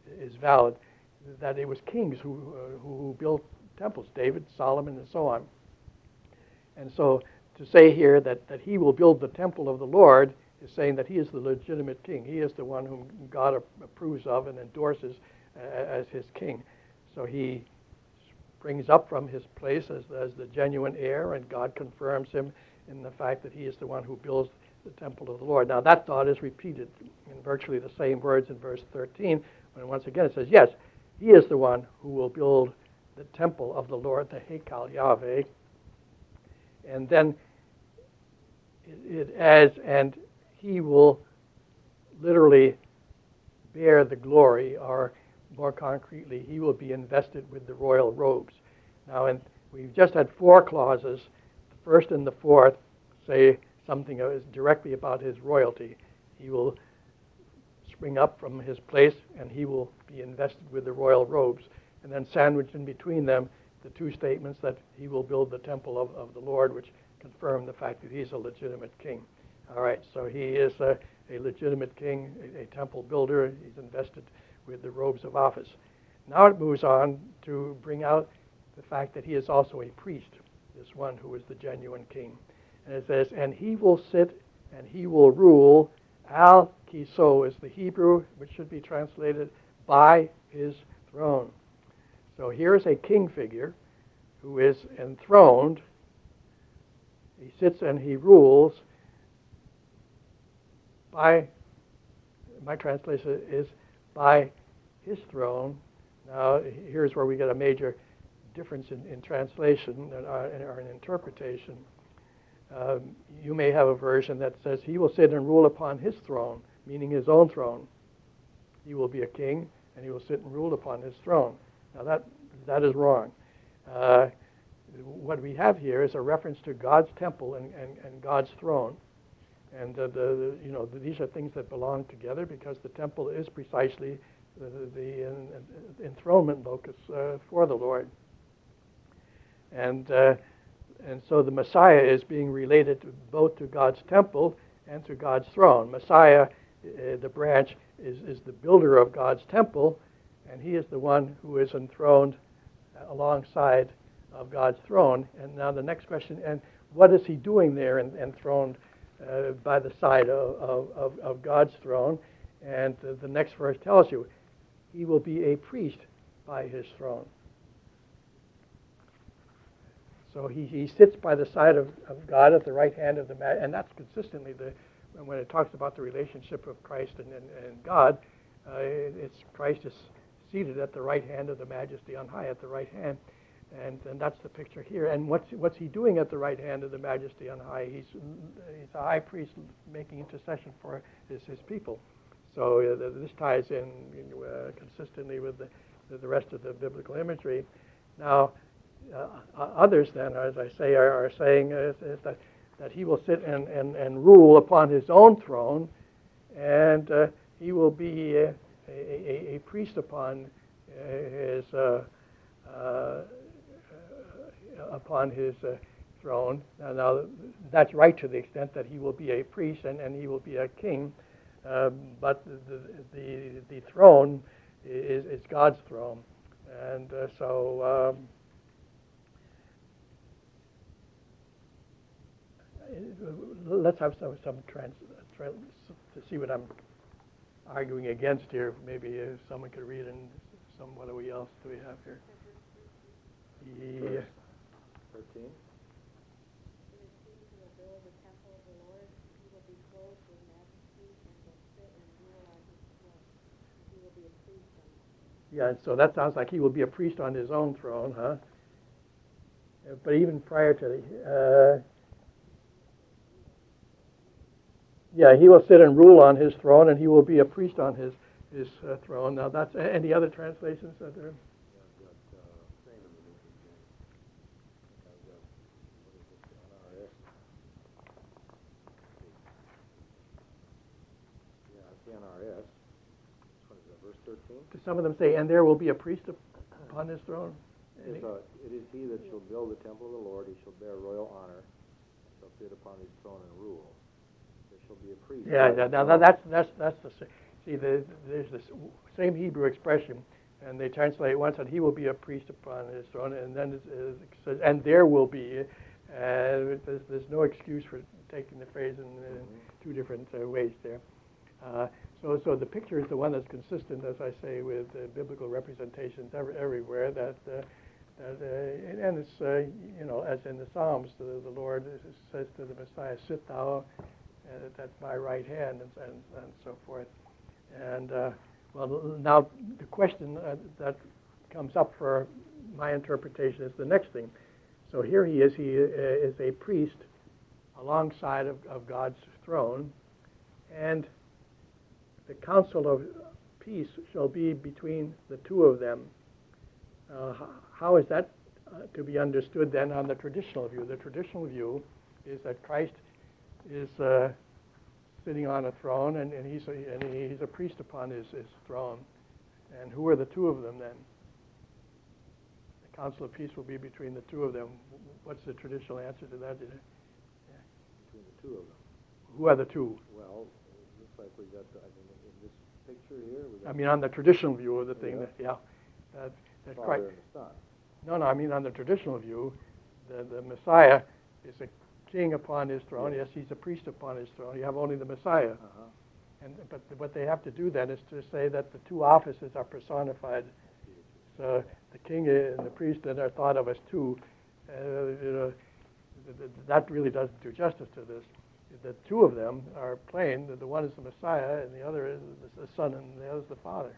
is valid, that it was kings who, uh, who built temples, David, Solomon, and so on. And so to say here that, that he will build the temple of the Lord is saying that he is the legitimate king. He is the one whom God approves of and endorses uh, as his king. So he springs up from his place as, as the genuine heir, and God confirms him in the fact that he is the one who builds the temple of the Lord. Now that thought is repeated in virtually the same words in verse thirteen, when once again it says, yes, he is the one who will build the temple of the Lord, the Hekal Yahweh. And then it, it adds, and he will literally bear the glory, or more concretely, he will be invested with the royal robes. Now, and we've just had four clauses. The first and the fourth say something directly about his royalty. He will spring up from his place, and he will be invested with the royal robes. And then sandwiched in between them, the two statements that he will build the temple of, of the Lord, which confirm the fact that he's a legitimate king. All right, so he is a, a legitimate king, a, a temple builder. He's invested with the robes of office. Now it moves on to bring out the fact that he is also a priest, this one who is the genuine king. And it says, and he will sit and he will rule. Al Kiso is the Hebrew, which should be translated by his throne. So here is a king figure who is enthroned. He sits and he rules by, my translation is by his throne. Now here's where we get a major difference in, in translation or in interpretation. Um, you may have a version that says he will sit and rule upon his throne, meaning his own throne. He will be a king, and he will sit and rule upon his throne. Now that that is wrong. Uh, what we have here is a reference to God's temple and, and, and God's throne. And uh, the, the, you know, these are things that belong together, because the temple is precisely the, the en, enthronement locus uh, for the Lord. And uh, and so the Messiah is being related to both to God's temple and to God's throne. Messiah, uh, the branch, is, is the builder of God's temple, and he is the one who is enthroned alongside of God's throne. And now the next question, and what is he doing there en, enthroned uh, by the side of, of, of God's throne? And uh, the next verse tells you, he will be a priest by his throne. So he, he sits by the side of, of God at the right hand of the ma- and that's consistently the when it talks about the relationship of Christ and, and, and God, uh, it's Christ is seated at the right hand of the Majesty on high, at the right hand, and and that's the picture here. And what's what's he doing at the right hand of the Majesty on high? He's he's a high priest making intercession for his his people. So uh, this ties in uh, consistently with the the rest of the biblical imagery. Now. Uh, others then, as I say, are, are saying uh, is that, that he will sit and, and, and rule upon his own throne, and uh, he will be uh, a, a, a priest upon uh, his uh, uh, upon his uh, throne. Now, now, that's right to the extent that he will be a priest and, and he will be a king, uh, but the, the the throne is, is God's throne, and uh, so. Um, Let's have some, some trans, trans to see what I'm arguing against here. Maybe uh, someone could read, and some. What do we else do we have here? Yeah. Thirteen. Yeah, so that sounds like he will be a priest on his own throne, huh? But even prior to the. Uh, Yeah, he will sit and rule on his throne, and he will be a priest on his his uh, throne. Now, that's any other translations that there? Yeah, N R S. What is that, verse thirteen? Do some of them say, and there will be a priest upon his throne? It is, uh, it is he that shall build the temple of the Lord. He shall bear royal honor, and shall sit upon his throne and rule. There shall be a priest. Yeah, yeah. Now that, that's that's that's the see, the, there's this same Hebrew expression, and they translate once, and he will be a priest upon his throne, and then it, it says, and there will be. Uh, there's, there's no excuse for taking the phrase in, in two different uh, ways there. Uh, so, so the picture is the one that's consistent, as I say, with uh, biblical representations every, everywhere. That, uh, that uh, and it's uh, you know, as in the Psalms, the, the Lord says to the Messiah, "Sit thou at my right hand," and, and, and so forth. And uh, well, now the question uh, that comes up for my interpretation is the next thing. So here he is. He uh, is a priest alongside of, of God's throne, and the council of peace shall be between the two of them. Uh, how is that uh, to be understood then on the traditional view? The traditional view is that Christ is uh, sitting on a throne, and, and, he's, a, and he's a priest upon his, his throne. And who are the two of them then? The council of peace will be between the two of them. What's the traditional answer to that? Yeah. Between the two of them. Who are the two? Well, it looks like we got, the, I mean, in this picture here, we got I mean, on the traditional view of the thing, Yeah. that, yeah. That, that the Christ, Father and the Son. no, no, I mean, on the traditional view, the, the Messiah is a king upon his throne. Yes. Yes, he's a priest upon his throne. You have only the Messiah. Uh-huh. And, but what they have to do then is to say that the two offices are personified. So the king and the priest then are thought of as two. Uh, you know, th- th- that really doesn't do justice to this. The two of them are plain. The one is the Messiah, and the other is the Son, and the other is the Father.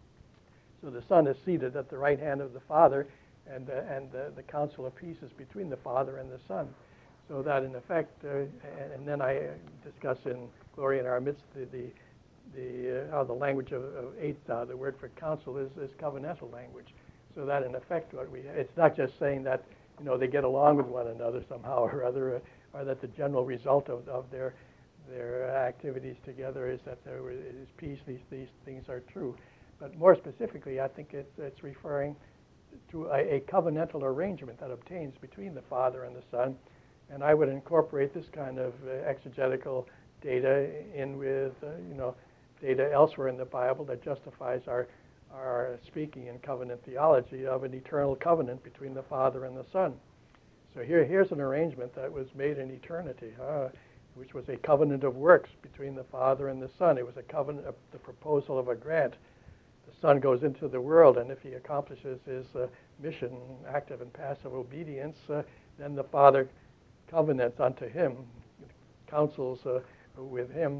So the Son is seated at the right hand of the Father, and uh, and uh, the council of peace is between the Father and the Son. So that in effect, uh, and, and then I discuss in Glory in Our Midst the the, the uh, how the language of, of Eitzah, the word for council, is, is covenantal language. So that in effect, what we it's not just saying that you know they get along with one another somehow or other, uh, or that the general result of, of their their activities together is that there is peace. These these things are true, but more specifically, I think it's it's referring to a, a covenantal arrangement that obtains between the Father and the Son. And I would incorporate this kind of uh, exegetical data in with, uh, you know, data elsewhere in the Bible that justifies our our speaking in covenant theology of an eternal covenant between the Father and the Son. So here, here's an arrangement that was made in eternity, uh, which was a covenant of works between the Father and the Son. It was a covenant, of the proposal of a grant. The Son goes into the world, and if he accomplishes his uh, mission, active and passive obedience, uh, then the Father covenants unto him, counsels uh, with him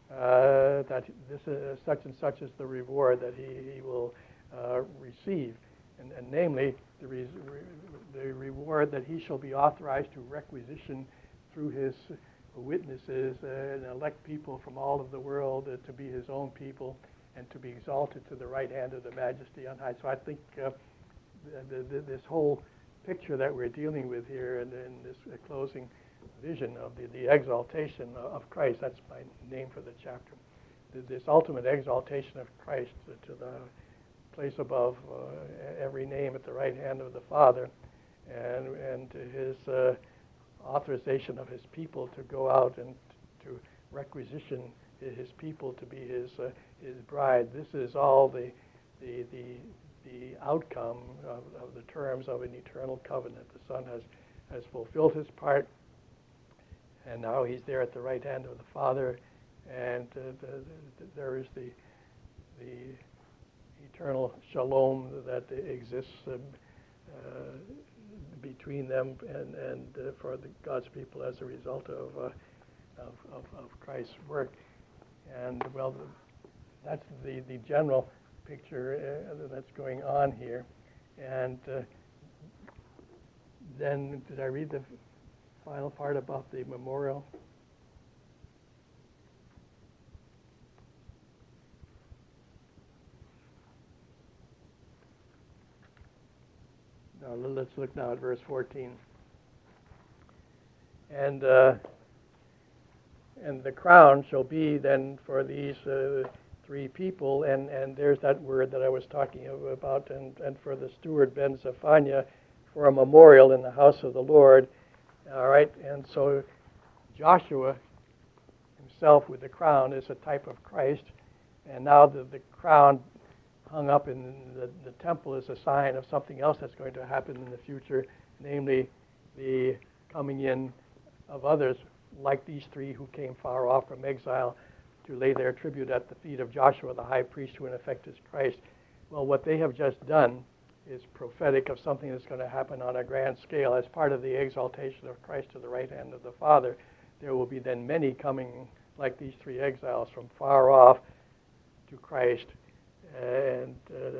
uh, that this is such and such is the reward that he, he will uh, receive, and, and namely the, re- the reward that he shall be authorized to requisition through his witnesses uh, and elect people from all of the world uh, to be his own people and to be exalted to the right hand of the Majesty on high. So I think uh, the, the, this whole picture that we're dealing with here and in this uh, closing vision of the, the exaltation of Christ, that's my name for the chapter, this ultimate exaltation of Christ to the place above uh, every name at the right hand of the Father, and, and to his uh, authorization of his people to go out and to requisition his people to be his uh, his bride. This is all the the the the outcome of, of the terms of an eternal covenant. The Son has, has fulfilled his part, and now he's there at the right hand of the Father, and uh, the, the, there is the the eternal shalom that exists uh, uh, between them and, and uh, for the, God's people as a result of, uh, of, of, of Christ's work. And, well, the, that's the, the general picture uh, that's going on here. And uh, then, did I read the final part about the memorial? Now, let's look now at verse fourteen. And uh, and the crown shall be then for these uh, three people, and, and there's that word that I was talking about, and, and for the steward Ben Zephaniah for a memorial in the house of the Lord. All right, and so Joshua himself with the crown is a type of Christ, And now the, the crown hung up in the, the temple is a sign of something else that's going to happen in the future, namely the coming in of others like these three who came far off from exile to lay their tribute at the feet of Joshua, the high priest, who in effect is Christ. Well, what they have just done is prophetic of something that's going to happen on a grand scale. As part of the exaltation of Christ to the right hand of the Father, there will be then many coming like these three exiles from far off to Christ, and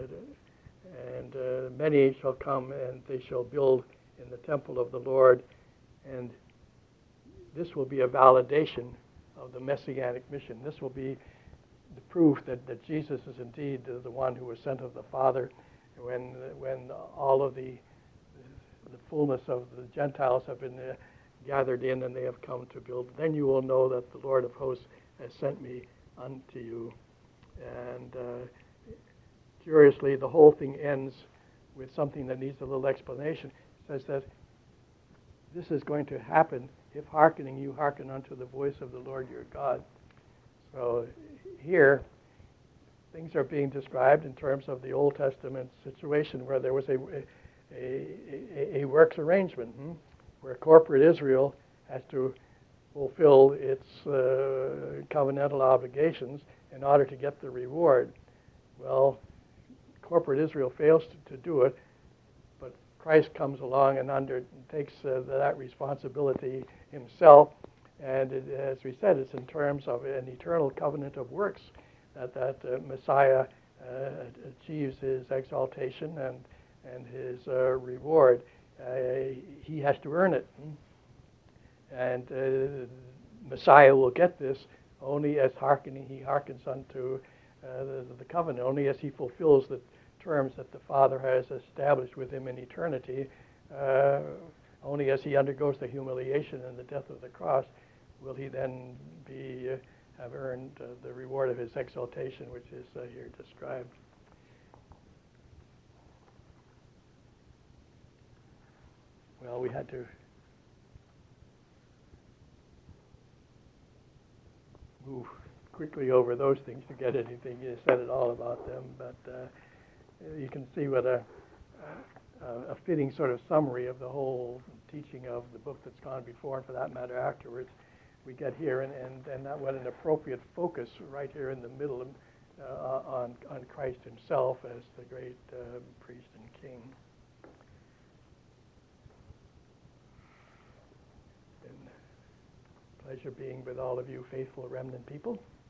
uh, and uh, many shall come, and they shall build in the temple of the Lord, and this will be a validation of the messianic mission. This will be the proof that, that Jesus is indeed the, the one who was sent of the Father. When when all of the the fullness of the Gentiles have been uh, gathered in, and they have come to build, then you will know that the Lord of hosts has sent me unto you. And uh, curiously, the whole thing ends with something that needs a little explanation. It says that this is going to happen if hearkening you hearken unto the voice of the Lord your God. So here, things are being described in terms of the Old Testament situation where there was a, a, a, a works arrangement, hmm, where corporate Israel has to fulfill its uh, covenantal obligations in order to get the reward. Well, corporate Israel fails to, to do it, but Christ comes along and undertakes uh, that responsibility himself. And it, as we said, it's in terms of an eternal covenant of works that that uh, Messiah uh, achieves his exaltation and and his uh, reward. Uh, he has to earn it, and uh, Messiah will get this only as hearkening he hearkens unto uh, the, the covenant, only as he fulfills the terms that the Father has established with him in eternity, uh, only as he undergoes the humiliation and the death of the cross will he then be uh, have earned uh, the reward of his exaltation, which is uh, here described. Well, we had to move quickly over those things to get anything said at all about them, but uh, you can see what a, a, a fitting sort of summary of the whole teaching of the book that's gone before, and for that matter afterwards, we get here, and, and, and that what an appropriate focus right here in the middle of, uh, on, on Christ himself as the great uh, priest and king. Pleasure being with all of you faithful remnant people.